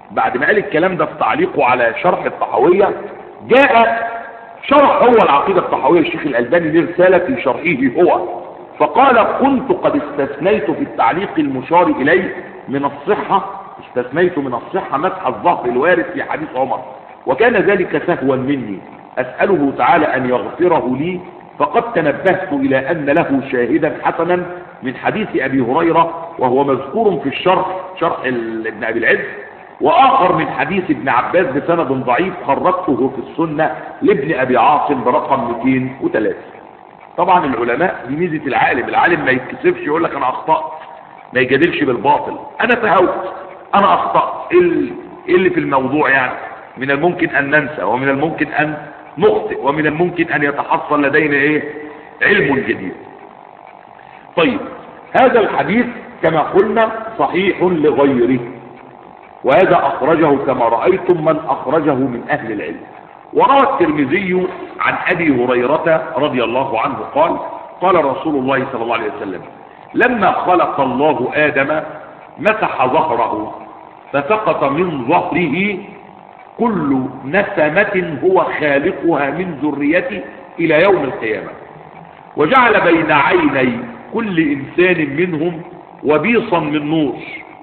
بعد ما قال الكلام ده في تعليقه على شرح الطحاوية، جاء شرح هو العقيدة الطحاوية الشيخ الألباني لرسالة في شرحه هو، فقال: كنت قد استثنيت في التعليق المشار إليه من الصحة، استثنيت من الصحة مسح الظهر الوارد في حديث عمر، وكان ذلك سهوا مني، أسأله تعالى أن يغفره لي، فقد تنبهت إلى أن له شاهدا حسنا من حديث أبي هريرة وهو مذكور في الشرح، شرح ابن أبي العز، وآخر من حديث ابن عباس بسند ضعيف خرجته في السنة لابن أبي عاصم برقم 203. طبعا العلماء دي ميزة العالم ما يتكسفش يقول لك أنا أخطأت، ما يجادلش بالباطل، أنا تهوت، أنا أخطأت، إيه اللي في الموضوع يعني؟ من الممكن أن ننسى، ومن الممكن أن نخطئ، ومن الممكن أن يتحصل لدينا علم جديد. طيب، هذا الحديث كما قلنا صحيح لغيره، وهذا أخرجه كما رأيتم من أخرجه من أهل العلم. وروى الترمذي عن أبي هريرة رضي الله عنه قال: قال رسول الله صلى الله عليه وسلم: لما خلق الله آدم مسح ظهره فسقط من ظهره كل نسمة هو خالقها من ذريته إلى يوم القيامة، وجعل بين عيني كل إنسان منهم وبيصا من نور،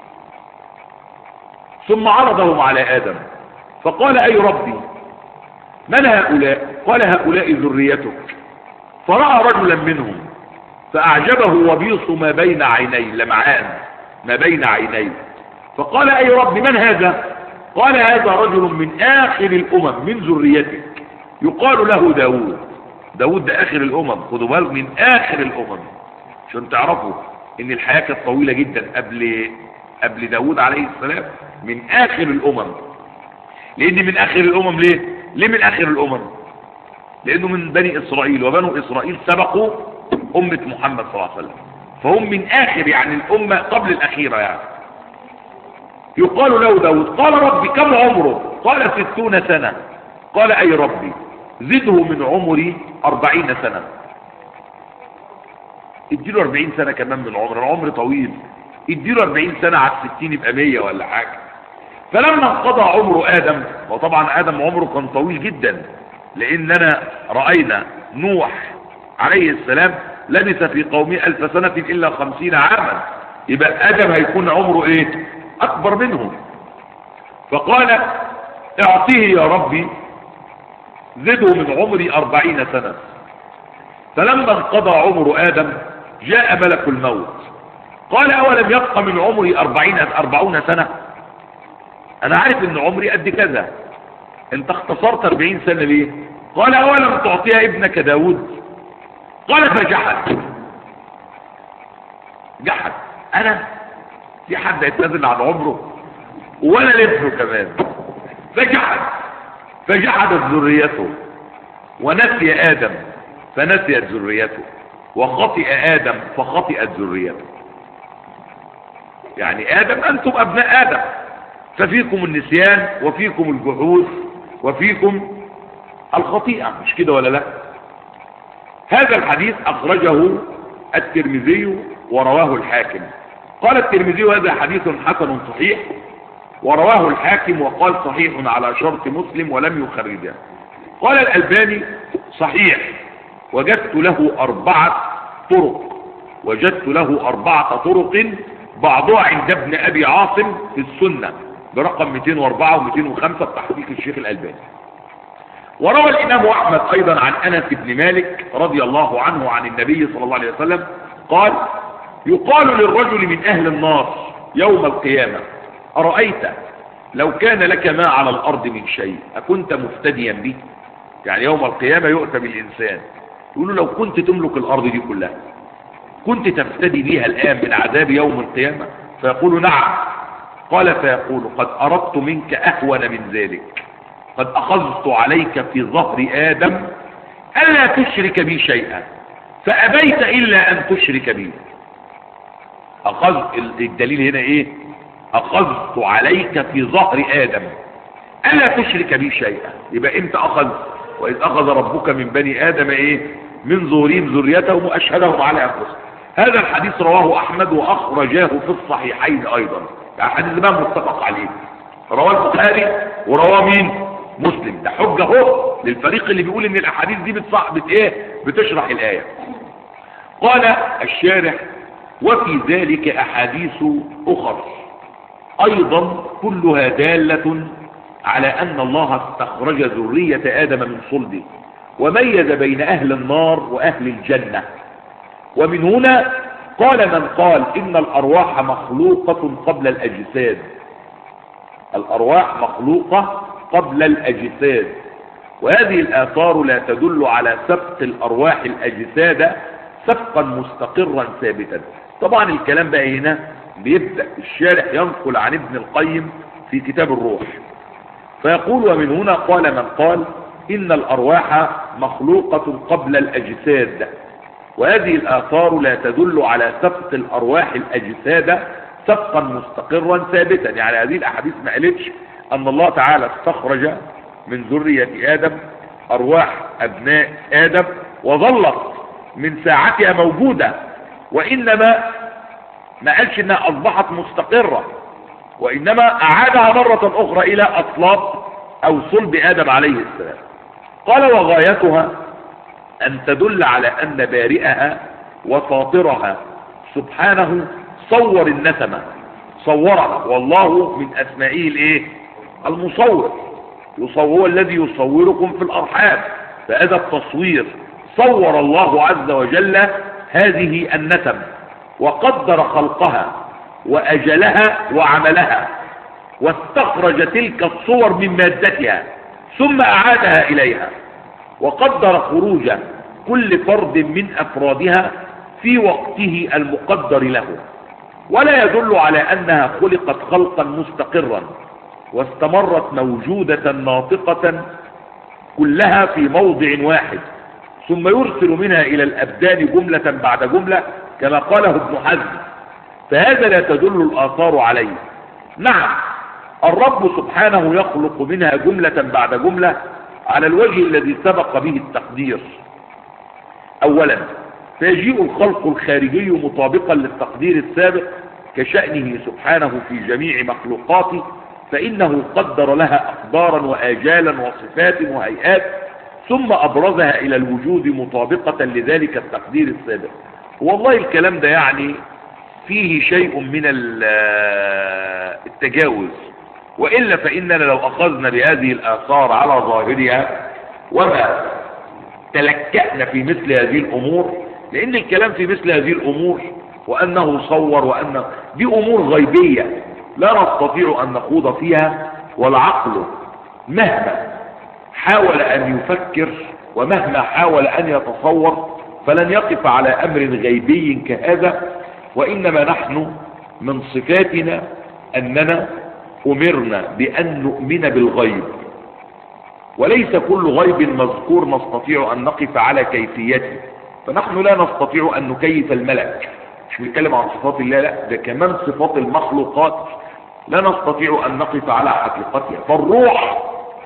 ثم عرضهم على آدم فقال: أي ربي من هؤلاء؟ قال: هؤلاء ذريتك. فرأى رجلا منهم فأعجبه وبيص ما بين عينيه، لمعان ما بين عينيه، فقال: أي ربي من هذا؟ قال: هذا رجل من آخر الأمم من ذريتك يقال له داود. داود ده آخر الأمم، خدوا بالك، من آخر الأمم، عشان تعرفوا ان الحياة كانت طويلة جدا قبل داود عليه السلام، من آخر الأمم. لأن من آخر الأمم ليه من آخر الأمم؟ لأنه من بني إسرائيل، وبنو إسرائيل سبقوا أمة محمد صلى الله عليه وسلم، فهم من آخر يعني الأمة قبل الأخيرة يعني. يقال له داود. قال: ربي كم عمره؟ قال: 60 سنة. قال: أي ربي زده من عمري 40 سنة. اديله 40 سنة كمان من العمر طويل، اديله 40 سنة على 60 يبقى 100 ولا حاجة. فلما انقضى عمر آدم، وطبعا آدم عمره كان طويل جدا، لأننا رأينا نوح عليه السلام لبث في قومه 1000 سنة إلا 50 عاما، يبقى آدم هيكون عمره أكبر منهم. فقال: اعطيه يا ربي زده من عمري 40 سنة. فلما انقضى عمر آدم جاء ملك الموت قال: أولم يبقى من عمري 40 سنة؟ أنا عارف إن عمري قد كذا، أنت اختصرت 40 سنة ليه؟ قال: أولم تعطيها ابنك داود؟ قال: فجحد. جحد. أنا في حد يتنازل عن عمره ولا لابنه كمان؟ فجحدت ذريته، ونسي آدم فنسيت ذريته، وخطئ آدم فخطئت ذريته. يعني آدم أنتم أبناء آدم، ففيكم النسيان وفيكم الجحود وفيكم الخطيئة، مش كده ولا لا؟ هذا الحديث أخرجه الترمذي ورواه الحاكم. قال الترمذي: هذا حديث حسن صحيح، ورواه الحاكم وقال صحيح على شرط مسلم ولم يخرجه. قال الألباني: صحيح، وجدت له 4 طرق، بعضها عند ابن أبي عاصم في السنة برقم 204 و205 بتحقيق الشيخ الألباني. وروى الإمام أحمد أيضا عن أنس بن مالك رضي الله عنه عن النبي صلى الله عليه وسلم قال: يقال للرجل من أهل النار يوم القيامة: أرأيت لو كان لك ما على الأرض من شيء أكنت مفتديا به؟ يعني يوم القيامة يؤتى بالإنسان يقول له: لو كنت تملك الأرض دي كلها كنت تفتدي بها الآن من عذاب يوم القيامة؟ فيقول: نعم. قال: فيقول: قد أردت منك أهون من ذلك، قد أخذت عليك في ظهر آدم ألا تشرك بي شيئا فأبيت إلا أن تشرك بي. الدليل هنا أخذت عليك في ظهر آدم ألا تشرك بي شيئا، يبقى امتى أخذ؟ وإذ أخذ ربك من بني آدم من ظهورهم ذريتهم وأشهدهم على أنفسهم. هذا الحديث رواه أحمد وأخرجاه في الصحيحين أيضا، يعني حديث ما متفق عليه، رواه البخاري ورواه مين؟ مسلم. ده حجة اهو للفريق اللي بيقول ان الاحاديث دي بتشرح الآية. قال الشارح: وفي ذلك احاديث اخر ايضا كلها دالة على ان الله استخرج ذرية ادم من صلبه وميز بين اهل النار واهل الجنة. ومن هنا قال من قال ان الارواح مخلوقة قبل الاجساد. الارواح مخلوقة قبل الاجساد، وهذه الاثار لا تدل على سبق الارواح الاجساد سبقا مستقرا ثابتا. طبعا الكلام بقى هنا بيبدأ الشارح ينقل عن ابن القيم في كتاب الروح، فيقول: ومن هنا قال من قال إن الأرواح مخلوقة قبل الأجساد، وهذه الآثار لا تدل على سبق الأرواح الأجساد سبقا مستقرا ثابتا. يعني هذه الأحاديث ما قالتش أن الله تعالى استخرج من ذرية آدم أرواح أبناء آدم وظلت من ساعتها موجودة، وإنما ما قالش إنها أصبحت مستقرة، وإنما أعادها مرة أخرى إلى أصلاب أو صلب آدم عليه السلام. قال: وغايتها أن تدل على أن بارئها وفاطرها سبحانه صور النسمة، صورها، والله من أسمائه المصور، هو الذي يصوركم في الأرحام، فهذا التصوير صور الله عز وجل هذه النسم وقدر خلقها وأجلها وعملها، واستخرج تلك الصور من مادتها ثم أعادها إليها، وقدر خروج كل فرد من أفرادها في وقته المقدر له، ولا يدل على أنها خلقت خلقا مستقرا واستمرت موجودة ناطقة كلها في موضع واحد ثم يرسل منها إلى الأبدان جملة بعد جملة كما قاله ابن حزم، فهذا لا تدل الآثار عليه. نعم، الرب سبحانه يخلق منها جملة بعد جملة على الوجه الذي سبق به التقدير. أولا، فيجيء الخلق الخارجي مطابقا للتقدير السابق كشأنه سبحانه في جميع مخلوقاته، فإنه قدر لها أقدارا وآجالا وصفات وهيئات ثم أبرزها إلى الوجود مطابقة لذلك التقدير السابق. والله الكلام ده يعني فيه شيء من التجاوز، وإلا فإننا لو أخذنا بهذه الآثار على ظاهرها وما تلكأنا في مثل هذه الأمور، لأن الكلام في مثل هذه الأمور وأنه صور وأن دي أمور غيبية لا نستطيع أن نخوض فيها، والعقل مهما حاول أن يفكر ومهما حاول أن يتصور فلن يقف على أمر غيبي كهذا. وإنما نحن من صفاتنا أننا أمرنا بأن نؤمن بالغيب، وليس كل غيب مذكور نستطيع أن نقف على كيفيته، فنحن لا نستطيع أن نكيف الملك، مش بنتكلم عن صفات الله، لا ده كمان صفات المخلوقات لا نستطيع أن نقف على حقيقتها. فالروح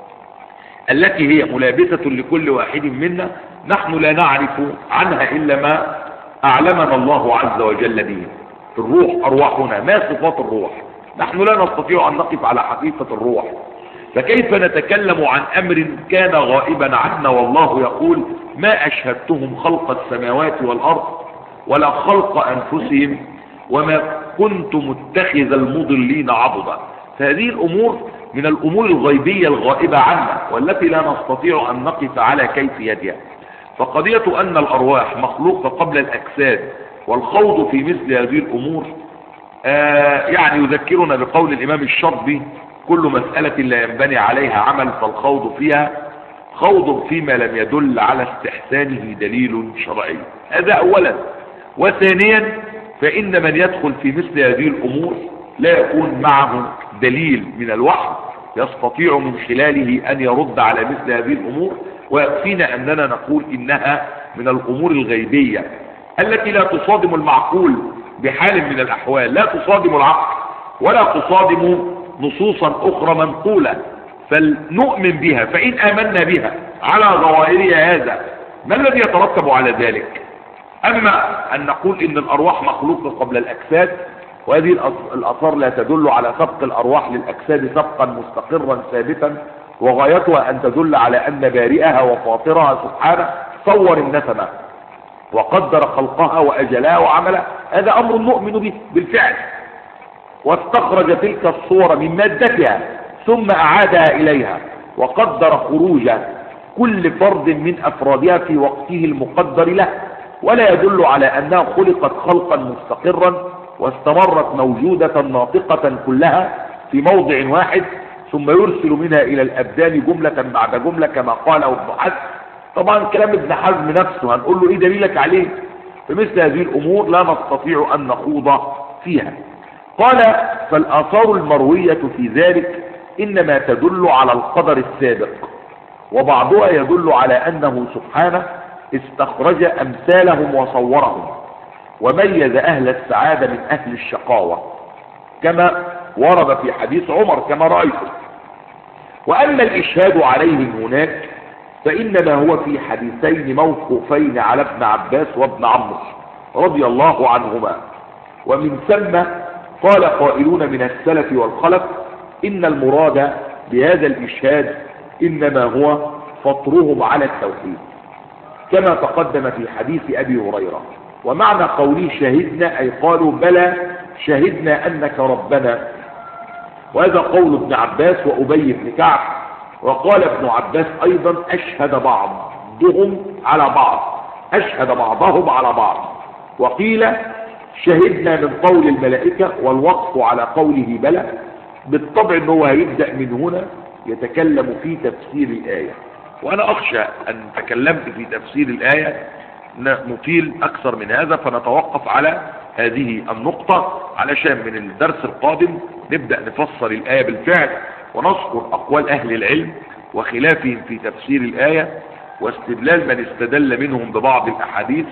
التي هي ملابسة لكل واحد منا نحن لا نعرف عنها إلا ما أعلمنا الله عز وجل به. الروح أرواحنا، ما صفات الروح؟ نحن لا نستطيع أن نقف على حقيقة الروح، فكيف نتكلم عن أمر كان غائبا عنا والله يقول: ما أشهدتهم خلق السماوات والأرض ولا خلق أنفسهم وما كنت متخذ المضلين عضدا. فهذه الأمور من الأمور الغيبية الغائبة عنا والتي لا نستطيع أن نقف على كيفيتها. فقضية أن الأرواح مخلوقة قبل الأجساد والخوض في مثل هذه الأمور يعني يذكرنا بقول الإمام الشاطبي: كل مسألة لا ينبني عليها عمل فالخوض فيها خوض فيما لم يدل على استحسانه دليل شرعي. هذا أولا. وثانيا، فإن من يدخل في مثل هذه الأمور لا يكون معه دليل من الوحي يستطيع من خلاله أن يرد على مثل هذه الأمور، ويكفينا أننا نقول إنها من الأمور الغيبية التي لا تصادم المعقول بحال من الأحوال، لا تصادم العقل ولا تصادم نصوصا أخرى منقولة، فلنؤمن بها. فإن آمنا بها على ظواهرها هذا ما الذي يترتب على ذلك؟ أما أن نقول إن الأرواح مخلوقة قبل الأجساد، وهذه الآثار لا تدل على سبق الأرواح للأجساد سبقا مستقرا ثابتا، وغايتها أن تدل على أن بارئها وفاطرها سبحانه صور النسمة وقدر خلقها وأجلها وعملها. هذا أمر نؤمن به بالفعل، واستخرج تلك الصور من مادتها ثم أعادها إليها، وقدر خروج كل فرد من أفرادها في وقته المقدر له، ولا يدل على أنها خلقت خلقا مستقرا واستمرت موجودة ناطقة كلها في موضع واحد ثم يرسل منها إلى الأبدان جملة بعد جملة كما قاله ابن حزم. طبعا كلام ابن حزم نفسه هنقول له إيه دليلك عليه؟ فمثل هذه الأمور لا نستطيع أن نخوض فيها. قال فالآثار المروية في ذلك إنما تدل على القدر السابق، وبعضها يدل على أنه سبحانه استخرج أمثالهم وصورهم وميز أهل السعادة من أهل الشقاوة كما ورد في حديث عمر كما رأيته. وأما الإشهاد عليهم هناك فإنما هو في حديثين موقوفين على ابن عباس وابن عمرو رضي الله عنهما، ومن ثم قال قائلون من السلف والخلف إن المراد بهذا الإشهاد إنما هو فطرهم على التوحيد كما تقدم في حديث أبي هريرة. ومعنى قوله شهدنا أي قالوا بلى شهدنا أنك ربنا، وهذا قول ابن عباس وأبي بن كعب. وقال ابن عباس أيضا أشهد بعضهم على بعض، أشهد بعضهم على بعض. وقيل شهدنا من قول الملائكة، والوقف على قوله بلى بالطبع أنه هيبدأ من هنا يتكلم في تفسير الآية. وأنا أخشى أن تكلمت في تفسير الآية نطيل أكثر من هذا، فنتوقف على هذه النقطة علشان من الدرس القادم نبدأ نفسر الآية بالفعل ونذكر أقوال أهل العلم وخلافهم في تفسير الآية واستدلال من استدل منهم ببعض الأحاديث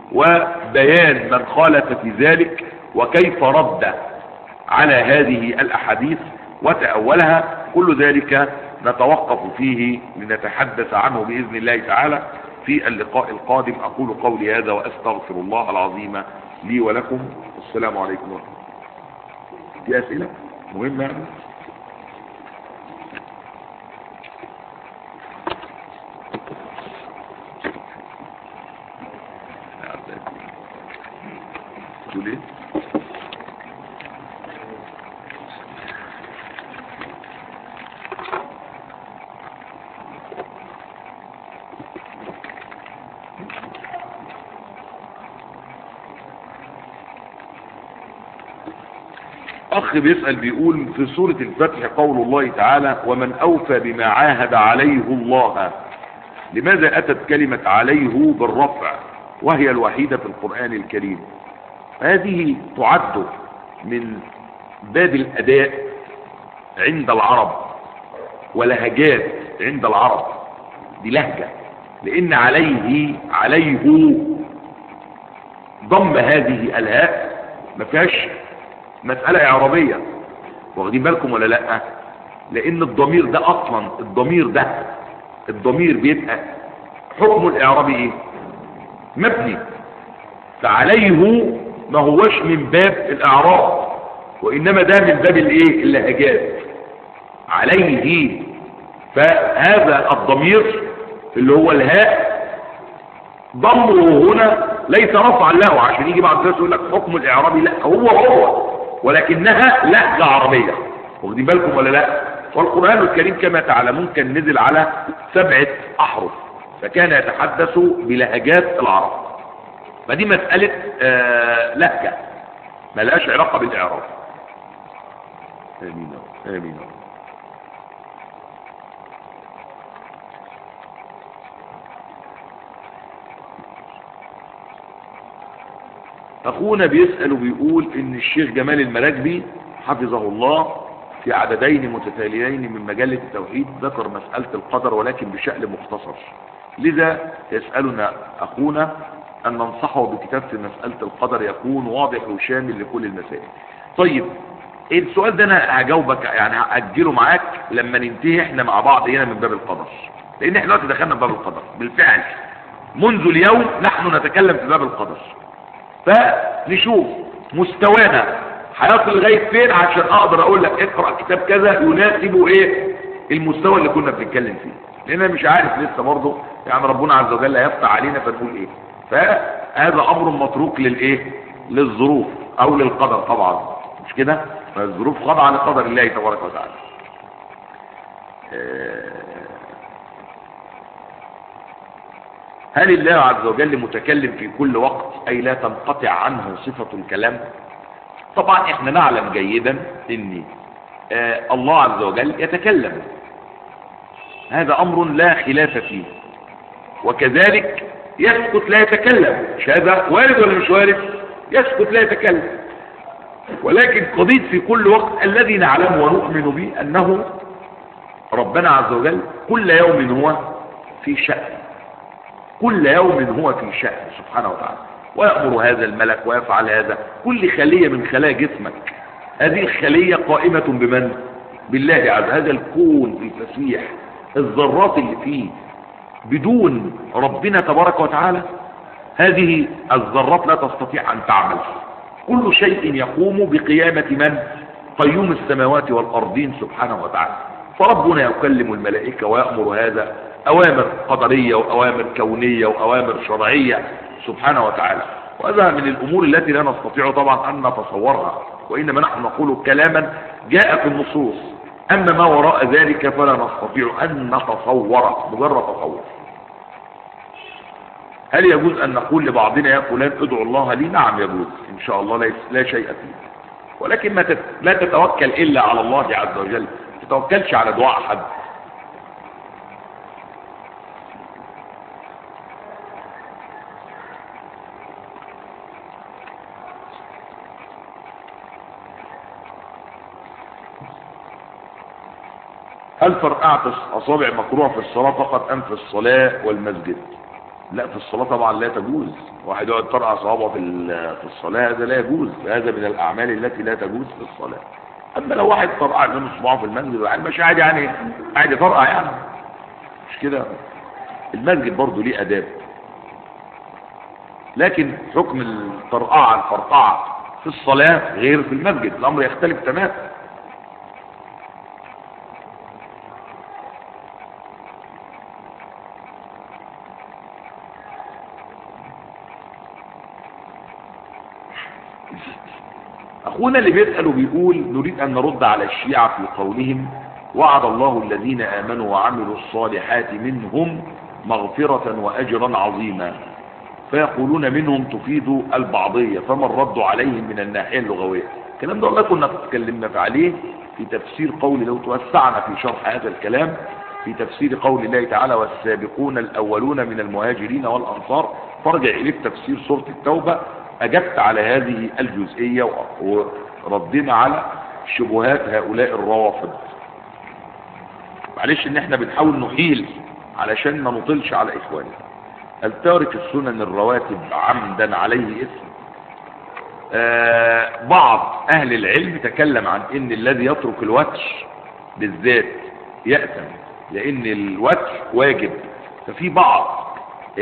وبيان من خالف في ذلك وكيف رد على هذه الأحاديث وتأولها. كل ذلك نتوقف فيه لنتحدث عنه بإذن الله تعالى في اللقاء القادم. أقول قولي هذا وأستغفر الله العظيم لي ولكم. السلام عليكم ورحمة الله. في أسئلة مهمة يعني؟ تقول ايه؟ أخ بيسأل بيقول في سورة الفتح قول الله تعالى ومن أوفى بما عاهد عليه الله، لماذا أتت كلمة عليه بالرفع وهي الوحيدة في القرآن الكريم؟ هذه تعد من باب الأداء عند العرب ولهجات عند العرب، دي لهجة، لأن عليه ضم هذه الهاء ما فيهاش مسألة إعرابية، واخدين بالكم ولا لأ؟ لأن الضمير ده أصلا الضمير بيبقى حكم الإعرابي إيه؟ مبني، فعليه ما هوش من باب الإعراب وإنما ده من باب الإيه؟ اللهجات عليه. فهذا الضمير اللي هو الهاء ضمه هنا ليس رفعا له عشان يجي بعد ذلك يقول لك حكم الإعرابي، لا هو ولكنها لهجة عربية، واخدين بالكم ولا لا؟ والقرآن الكريم كما تعلمون كان نزل على 7 أحرف، فكان يتحدث بلهجات العرب، فدي مسألة لهجة ما لهاش علاقة بالإعراب. آمين آمين. أخونا بيسأل وبيقول إن الشيخ جمال المراكبي حفظه الله في عددين متتاليين من مجلة التوحيد ذكر مسألة القدر ولكن بشكل مختصر، لذا يسألنا أخونا أن ننصحه بكتاب في مسألة القدر يكون واضح وشامل لكل المسائل. طيب السؤال ده أنا هجاوبك يعني هأجله معاك لما ننتهي احنا مع بعض هنا من باب القدر، لأن احنا دلوقتي دخلنا في باب القدر بالفعل، منذ اليوم نحن نتكلم في باب القدر، فنشوف مستوانا هيصل لغايه فين عشان اقدر اقول لك اقرا كتاب كذا يناسب ايه المستوى اللي كنا بنتكلم فيه، لان انا مش عارف لسه برضه يعني ربنا عز وجل هيفتح علينا فنقول ايه. فهذا امر متروك للايه للظروف او للقدر طبعا، مش كده؟ فالظروف خاضعه لقدر الله تبارك وتعالى. هل الله عز وجل متكلم في كل وقت اي لا تنقطع عنه صفة الكلام؟ طبعا احنا نعلم جيدا ان الله عز وجل يتكلم، هذا امر لا خلاف فيه، وكذلك يسكت لا يتكلم، مش هذا وارد ولا مش وارد؟ يسكت لا يتكلم. ولكن قضية في كل وقت الذي نعلم ونؤمن به انه ربنا عز وجل كل يوم هو في شأن، كل يوم هو في شأن سبحانه وتعالى، ويأمر هذا الملك ويفعل هذا. كل خلية من خلايا جسمك هذه الخلية قائمة بمن؟ بالله عز وجل. هذا الكون الفسيح الذرات اللي فيه بدون ربنا تبارك وتعالى هذه الذرات لا تستطيع أن تعمل. كل شيء يقوم بقيامة من؟ قيوم السماوات والأرضين سبحانه وتعالى. فربنا يكلم الملائكة ويأمر هذا أوامر قدرية وأوامر كونية وأوامر شرعية سبحانه وتعالى. وهذا من الأمور التي لا نستطيع طبعا أن نتصورها، وإنما نحن نقول كلاما جاء في النصوص، أما ما وراء ذلك فلا نستطيع أن نتصور، مجرد تصور. هل يجوز أن نقول لبعضنا يا فلان ادعو الله لي؟ نعم يجوز إن شاء الله، لا شيء فيه، ولكن لا تتوكل إلا على الله عز وجل، ما تتوكلش على دعاء أحد. هل فرقعة أصابع مكروه في الصلاة فقط أم في الصلاة والمسجد؟ لا، في الصلاة طبعا لا تجوز، واحد يقعد فرقع صوابعه في الصلاة هذا لا يجوز، هذا من الأعمال التي لا تجوز في الصلاة. أما لو واحد فرقع من صباعه في المسجد يعني مش عادي، يعني عادي فرقع يعني، مش كده؟ المسجد برضه ليه آداب، لكن حكم الفرقعة في الصلاة غير في المسجد، الأمر يختلف تماما. أخونا اللي بيسأل وبيقول نريد أن نرد على الشيعة في قولهم وعد الله الذين آمنوا وعملوا الصالحات منهم مغفرة وأجرا عظيما، فيقولون منهم تفيد البعضية، فما الرد عليهم من الناحية اللغوية؟ الكلام ده والله كنا تكلمنا عليه في تفسير قول، لو توسعنا في شرح هذا الكلام في تفسير قول الله تعالى والسابقون الأولون من المهاجرين والأنصار، فارجع إليك تفسير سورة التوبة. أجبت على هذه الجزئية وردنا على شبهات هؤلاء الروافض. معلش ان احنا بنحاول نحيل علشان ما نطلش على اخواننا. التارك السنن الرواتب عمدا عليه اسم. بعض اهل العلم تكلم عن ان الذي يترك الوتر بالذات يأثم، لان الوتر واجب. ففي بعض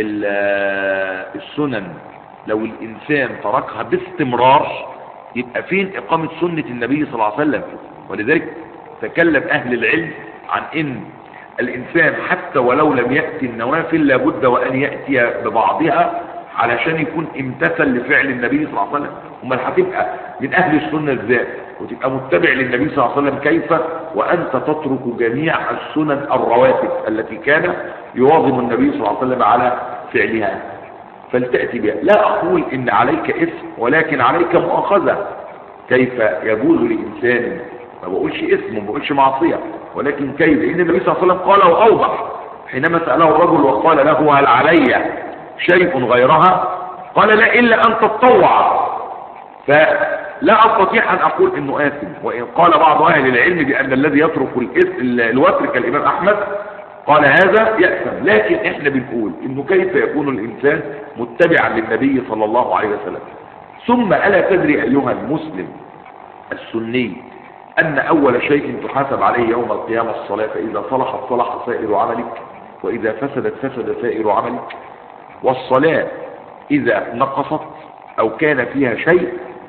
السنن لو الإنسان تركها باستمرار يبقى فين إقامة سنة النبي صلى الله عليه وسلم؟ ولذلك تكلم أهل العلم عن إن الإنسان حتى ولو لم يأتي النوافل لابد وأن يأتي ببعضها علشان يكون امتثل لفعل النبي صلى الله عليه وسلم. وما هتبقى من أهل السنة ازاي وتبقى متبع للنبي صلى الله عليه وسلم كيف وأنت تترك جميع السنن الرواتب التي كان يواظب النبي صلى الله عليه وسلم على فعلها؟ فلتأتي بها. لا أقول إن عليك إثم، ولكن عليك مؤاخذة. كيف يجوز لإنسان، ما بقولش إثم ما بقولش معصية، ولكن كيف؟ لأن النبي صلى الله عليه وسلم قال وأوضح حينما سأله الرجل وقال له هل علي شيء غيرها؟ قال لا إلا أن تتطوع. فلا أستطيع أن أقول إنه آثم، وإن قال بعض أهل العلم بأن الذي يترك الوتر كالإمام أحمد قال هذا يأثم، لكن احنا بنقول انه كيف يكون الانسان متبعا للنبي صلى الله عليه وسلم. ثم ألا تدري ايها المسلم السني ان اول شيء تحاسب عليه يوم القيامة الصلاة، فاذا صلحت صلح سائر عملك واذا فسدت فسد سائر عملك. والصلاة اذا نقصت او كان فيها شيء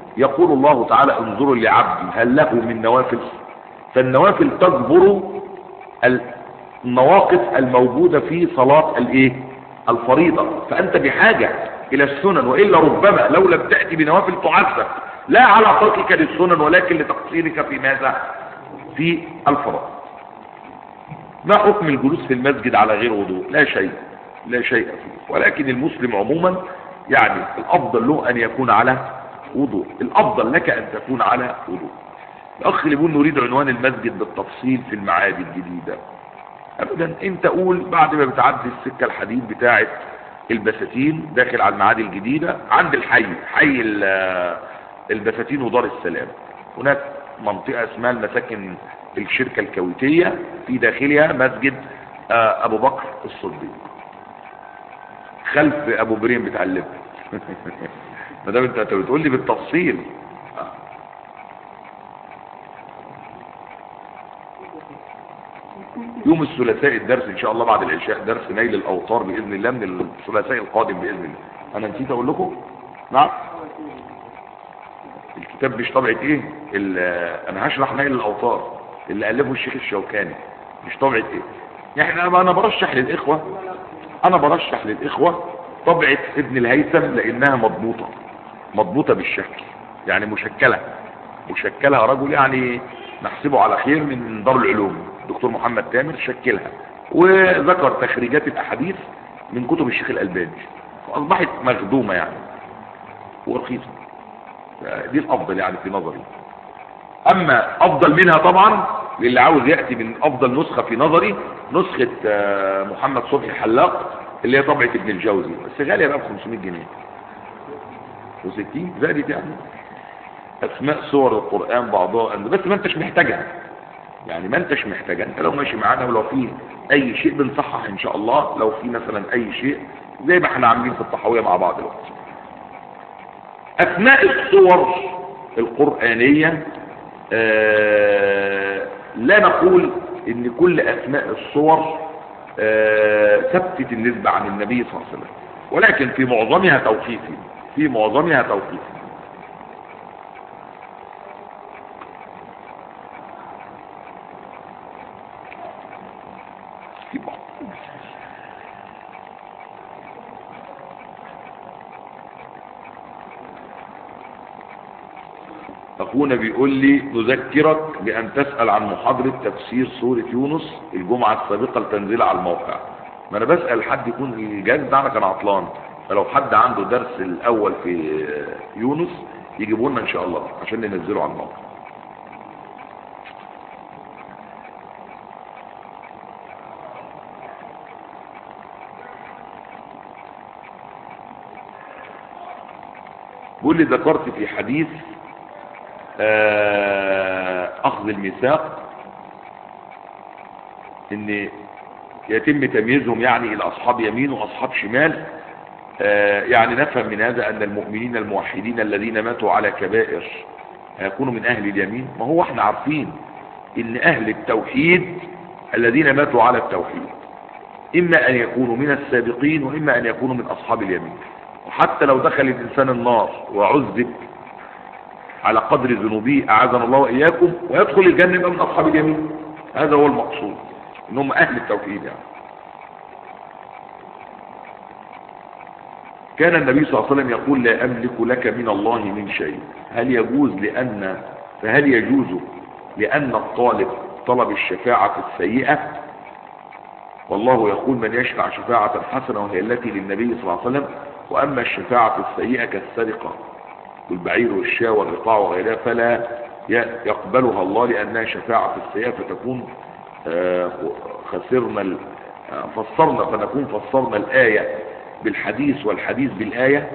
يقول الله تعالى انظروا لعبدي هل له من نوافل، فالنوافل تجبر النواقص الموجودة في صلاة الفريضة، فأنت بحاجة إلى السنن، وإلا ربما لو لم تأتي بنوافل تعذب لا على تركك للسنن ولكن لتقصيرك في ماذا؟ في الفرائض. ما حكم الجلوس في المسجد على غير وضوء؟ لا شيء فيه، ولكن المسلم عموما يعني الأفضل له أن يكون على وضوء، الأفضل لك أن تكون على وضوء. الأخ اللي بيقول نريد عنوان المسجد بالتفصيل في المعادي الجديدة، أبدا أنت قول بعد ما بتعدي السكة الحديد بتاعة البساتين داخل على المعادي الجديدة عند حي البساتين ودار السلام، هناك منطقة اسمها المساكن الشركة الكويتية في داخلها مسجد أبو بكر الصديق خلف أبو بريم بتاع اللب. ما دام انت بتقول لي بالتفصيل. يوم الثلاثاء الدرس ان شاء الله بعد العشاء، درس نيل الاوطار باذن الله من الثلاثاء القادم باذن الله. انا نسيت اقول لكم نعم الكتاب مش طبعة ايه، انا هشرح نيل الاوطار اللي الفه الشيخ الشوكاني، مش طبعة ايه يعني. انا برشح للاخوة طبعة ابن الهيثم لانها مضبوطة بالشكل، يعني مشكلة رجل يعني نحسبه على خير من دار العلوم، دكتور محمد تامر شكلها وذكر تخريجات الاحاديث من كتب الشيخ الألباني، فاصبحت مخدومة يعني ورخيصة، دي الافضل يعني في نظري. اما افضل منها طبعا للي عاوز يأتي من افضل نسخة في نظري نسخة محمد صبحي حلاق اللي هي طبعة ابن الجوزي، بس غالية بقى ب 500 جنيه و60 زادت يعني. اسماء سور القرآن بعضها بس ما انتش محتاجها، يعني ما انتش محتاجها، انت لو ماشي معانا ولو في اي شيء بنصحح ان شاء الله، لو في مثلا اي شيء زي ما احنا عاملين في الطحاوية مع بعض دلوقتي. اسماء السور القرآنية لا نقول ان كل اسماء السور ثبتت النسبة عن النبي صلى الله عليه وسلم، ولكن في معظمها توقيفي. اخونا بيقول لي نذكرك بان تسأل عن محاضرة تفسير سورة يونس الجمعة السابقة لتنزيلها على الموقع. ما انا بسأل حد يكون الجهاز بتاعنا كان عطلان، فلو حد عنده درس الاول في يونس يجيبوا لنا ان شاء الله عشان ننزله على الموقع. بيقول لي ذكرت في حديث اخذ الميثاق ان يتم تمييزهم يعني الى اصحاب يمين واصحاب شمال، يعني نفهم من هذا ان المؤمنين الموحدين الذين ماتوا على كبائر هيكونوا من اهل اليمين. ما هو احنا عارفين ان اهل التوحيد الذين ماتوا على التوحيد اما ان يكونوا من السابقين واما ان يكونوا من اصحاب اليمين، وحتى لو دخل الانسان النار وعذب على قدر ذنوبه اعاذنا الله واياكم ويدخل الجنة يبقى من اصحاب اليمين. هذا هو المقصود، انهم اهل التوحيد يعني. كان النبي صلى الله عليه وسلم يقول لا املك لك من الله من شيء، فهل يجوز لان الطالب طلب الشفاعة السيئة؟ والله يقول من يشفع شفاعة حسنة وهي التي للنبي صلى الله عليه وسلم، واما الشفاعة السيئة كالسرقة والبعير والشاة والرقاع وغيرها فلا يقبلها الله لأنها شفاعة السيئة، فتكون فسرنا الآية بالحديث والحديث بالآية.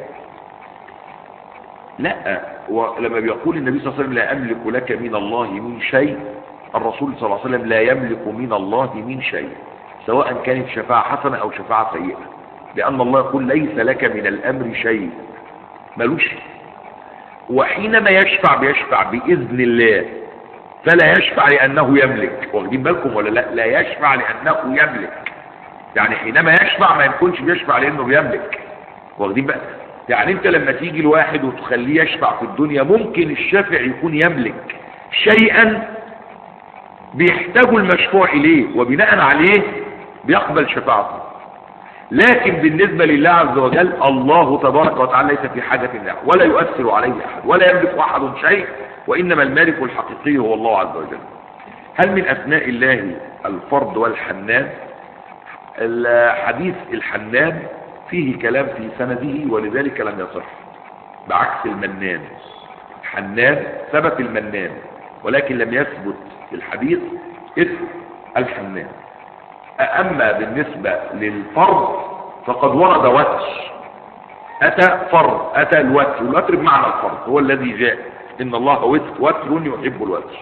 لا، ولما بيقول النبي صلى الله عليه وسلم لا أملك لك من الله من شيء، الرسول صلى الله عليه وسلم لا يملك من الله من شيء سواء كانت شفاعة حسنة أو شفاعة سيئة، لأن الله يقول ليس لك من الأمر شيء، ملوش. وحينما يشفع بيشفع بإذن الله، فلا يشفع لأنه يملك. واخدين بالكم ولا لا؟ لا يشفع لأنه يملك، يعني حينما يشفع ما يكونش بيشفع لأنه بيملك. واخدين بقى؟ يعني انت لما تيجي الواحد وتخليه يشفع في الدنيا، ممكن الشافع يكون يملك شيئا بيحتاجه المشفوع اليه، وبناء عليه بيقبل شفاعته. لكن بالنسبة لله عز وجل، الله تبارك وتعالى ليس في حاجة له، ولا يؤثر عليه احد، ولا يملك احد شيء، وانما المالك الحقيقي هو الله عز وجل. هل من اسماء الله الفرد والحنان؟ الحديث الحنان فيه كلام في سنده، ولذلك لم يصح، بعكس المنان. حنان ثبت المنان، ولكن لم يثبت في الحديث اسم الحنان. اما بالنسبة للفرد فقد ورد وتر، اتى فرد، اتى الوتر، والوتر بمعنى الفرد هو الذي جاء، ان الله وتر يحب الوتر.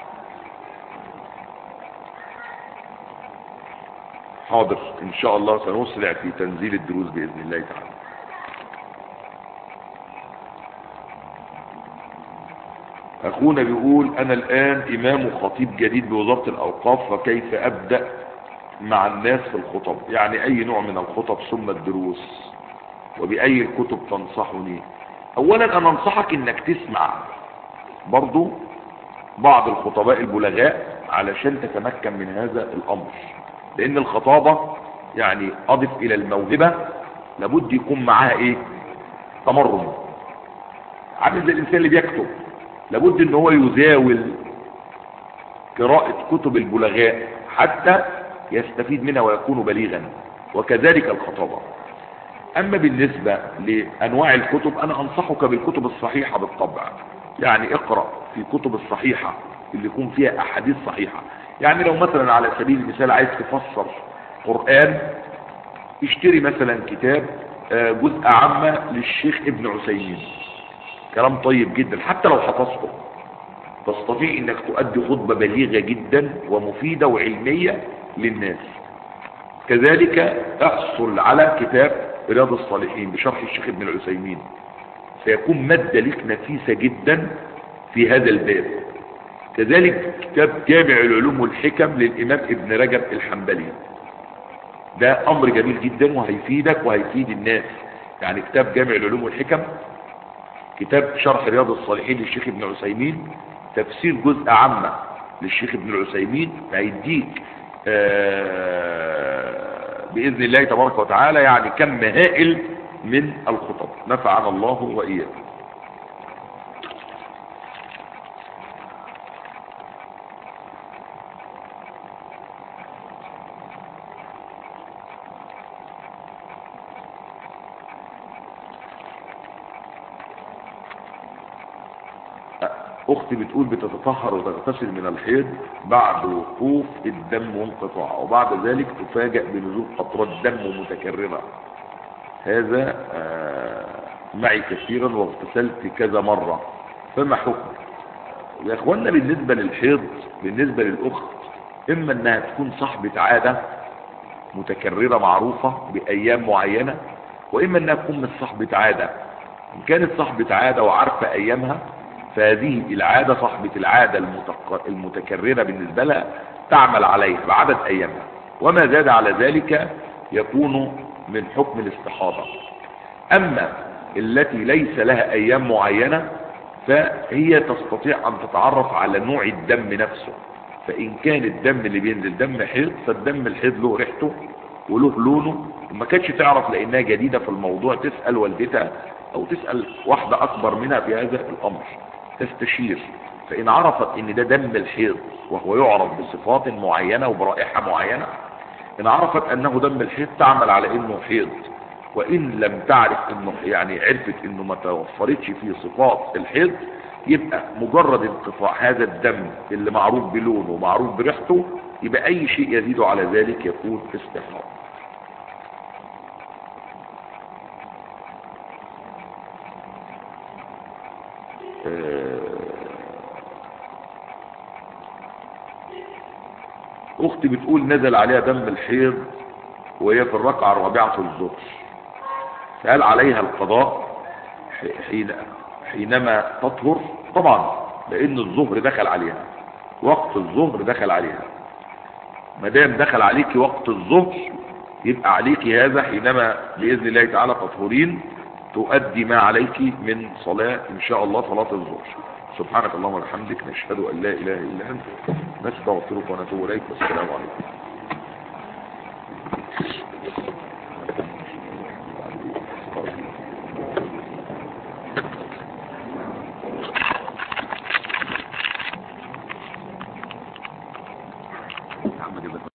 حاضر ان شاء الله سنسرع في تنزيل الدروس باذن الله تعالى. اخونا بيقول انا الان امام وخطيب جديد بوزارة الاوقاف، فكيف ابدأ مع الناس في الخطب؟ يعني اي نوع من الخطب ثم الدروس، وبأي الكتب تنصحني؟ اولا انا انصحك انك تسمع برضو بعض الخطباء البلغاء علشان تتمكن من هذا الامر، لان الخطابة يعني اضف الى الموهبة لابد يكون معاها ايه؟ تمرن. عامل زي الانسان اللي بيكتب، لابد ان هو يزاول قراءة كتب البلغاء حتى يستفيد منها ويكون بليغا، وكذلك الخطابة. اما بالنسبة لانواع الكتب، انا انصحك بالكتب الصحيحة بالطبع. يعني اقرأ في كتب الصحيحة اللي يكون فيها احاديث صحيحة. يعني لو مثلا على سبيل المثال عايز تفسر قرآن، اشتري مثلا كتاب جزء عامة للشيخ ابن عثيمين، كلام طيب جدا، حتى لو حفظته تستطيع انك تؤدي خطبة بليغة جدا ومفيدة وعلمية للناس. كذلك احصل على كتاب رياض الصالحين بشرح الشيخ ابن العثيمين، سيكون مادة لك نفيسة جدا في هذا الباب. كذلك كتاب جامع العلوم والحكم للامام ابن رجب الحنبلي، ده امر جميل جدا وهيفيدك وهيفيد الناس. يعني كتاب جامع العلوم والحكم، كتاب شرح رياض الصالحين للشيخ ابن عثيمين، تفسير جزء عامة للشيخ ابن العثيمين، هيديك بإذن الله تبارك وتعالى يعني كم هائل من الخطب، نفعنا الله وإياكم. اختي بتقول بتتطهر وتغتسل من الحيض بعد وقوف الدم وانقطاعه، وبعد ذلك تفاجأ بنزول قطرات دم متكررة. هذا معي كثيرا واغتسلت كذا مرة، فما حكم؟ يا اخوانا بالنسبة للحيض، بالنسبة للاخت، اما انها تكون صاحبة عادة متكررة معروفة بايام معينة، واما انها تكون مش صاحبة عادة. ان كانت صاحبة عادة وعارفة ايامها، فهذه العادة صاحبة العادة المتكررة بالنسبة لها تعمل عليها بعدد ايامها، وما زاد على ذلك يكون من حكم الاستحاضة. اما التي ليس لها ايام معينة فهي تستطيع ان تتعرف على نوع الدم نفسه. فان كان الدم اللي بينزل دم حيض، فالدم الحيض له ريحته وله لونه، وما كانتش تعرف لانها جديدة في الموضوع تسأل والدتها او تسأل واحدة اكبر منها في هذا الامر، تستشير. فان عرفت ان ده دم الحيض وهو يعرف بصفات معينة وبرائحة معينة، ان عرفت انه دم الحيض تعمل على انه حيض. وان لم تعرف انه يعني عرفت انه ما توفرتش فيه صفات الحيض، يبقى مجرد انقطاع هذا الدم اللي معروف بلونه ومعروف بريحته، يبقى اي شيء يزيد على ذلك يكون استحاضة. اختي بتقول نزل عليها دم الحيض وهي في الركعة الرابعة الظهر، فهل عليها القضاء حينما تطهر؟ طبعا، لان الظهر دخل عليها، وقت الظهر دخل عليها. ما دام دخل عليك وقت الظهر، يبقى عليك هذا حينما باذن الله تعالى تطهرين تؤدي ما عليك من صلاة إن شاء الله صلاة الظهر. سبحانك اللهم وبحمدك، نشهد أن لا إله إلا أنت، نستغفرك ونتوب إليك، والسلام عليكم.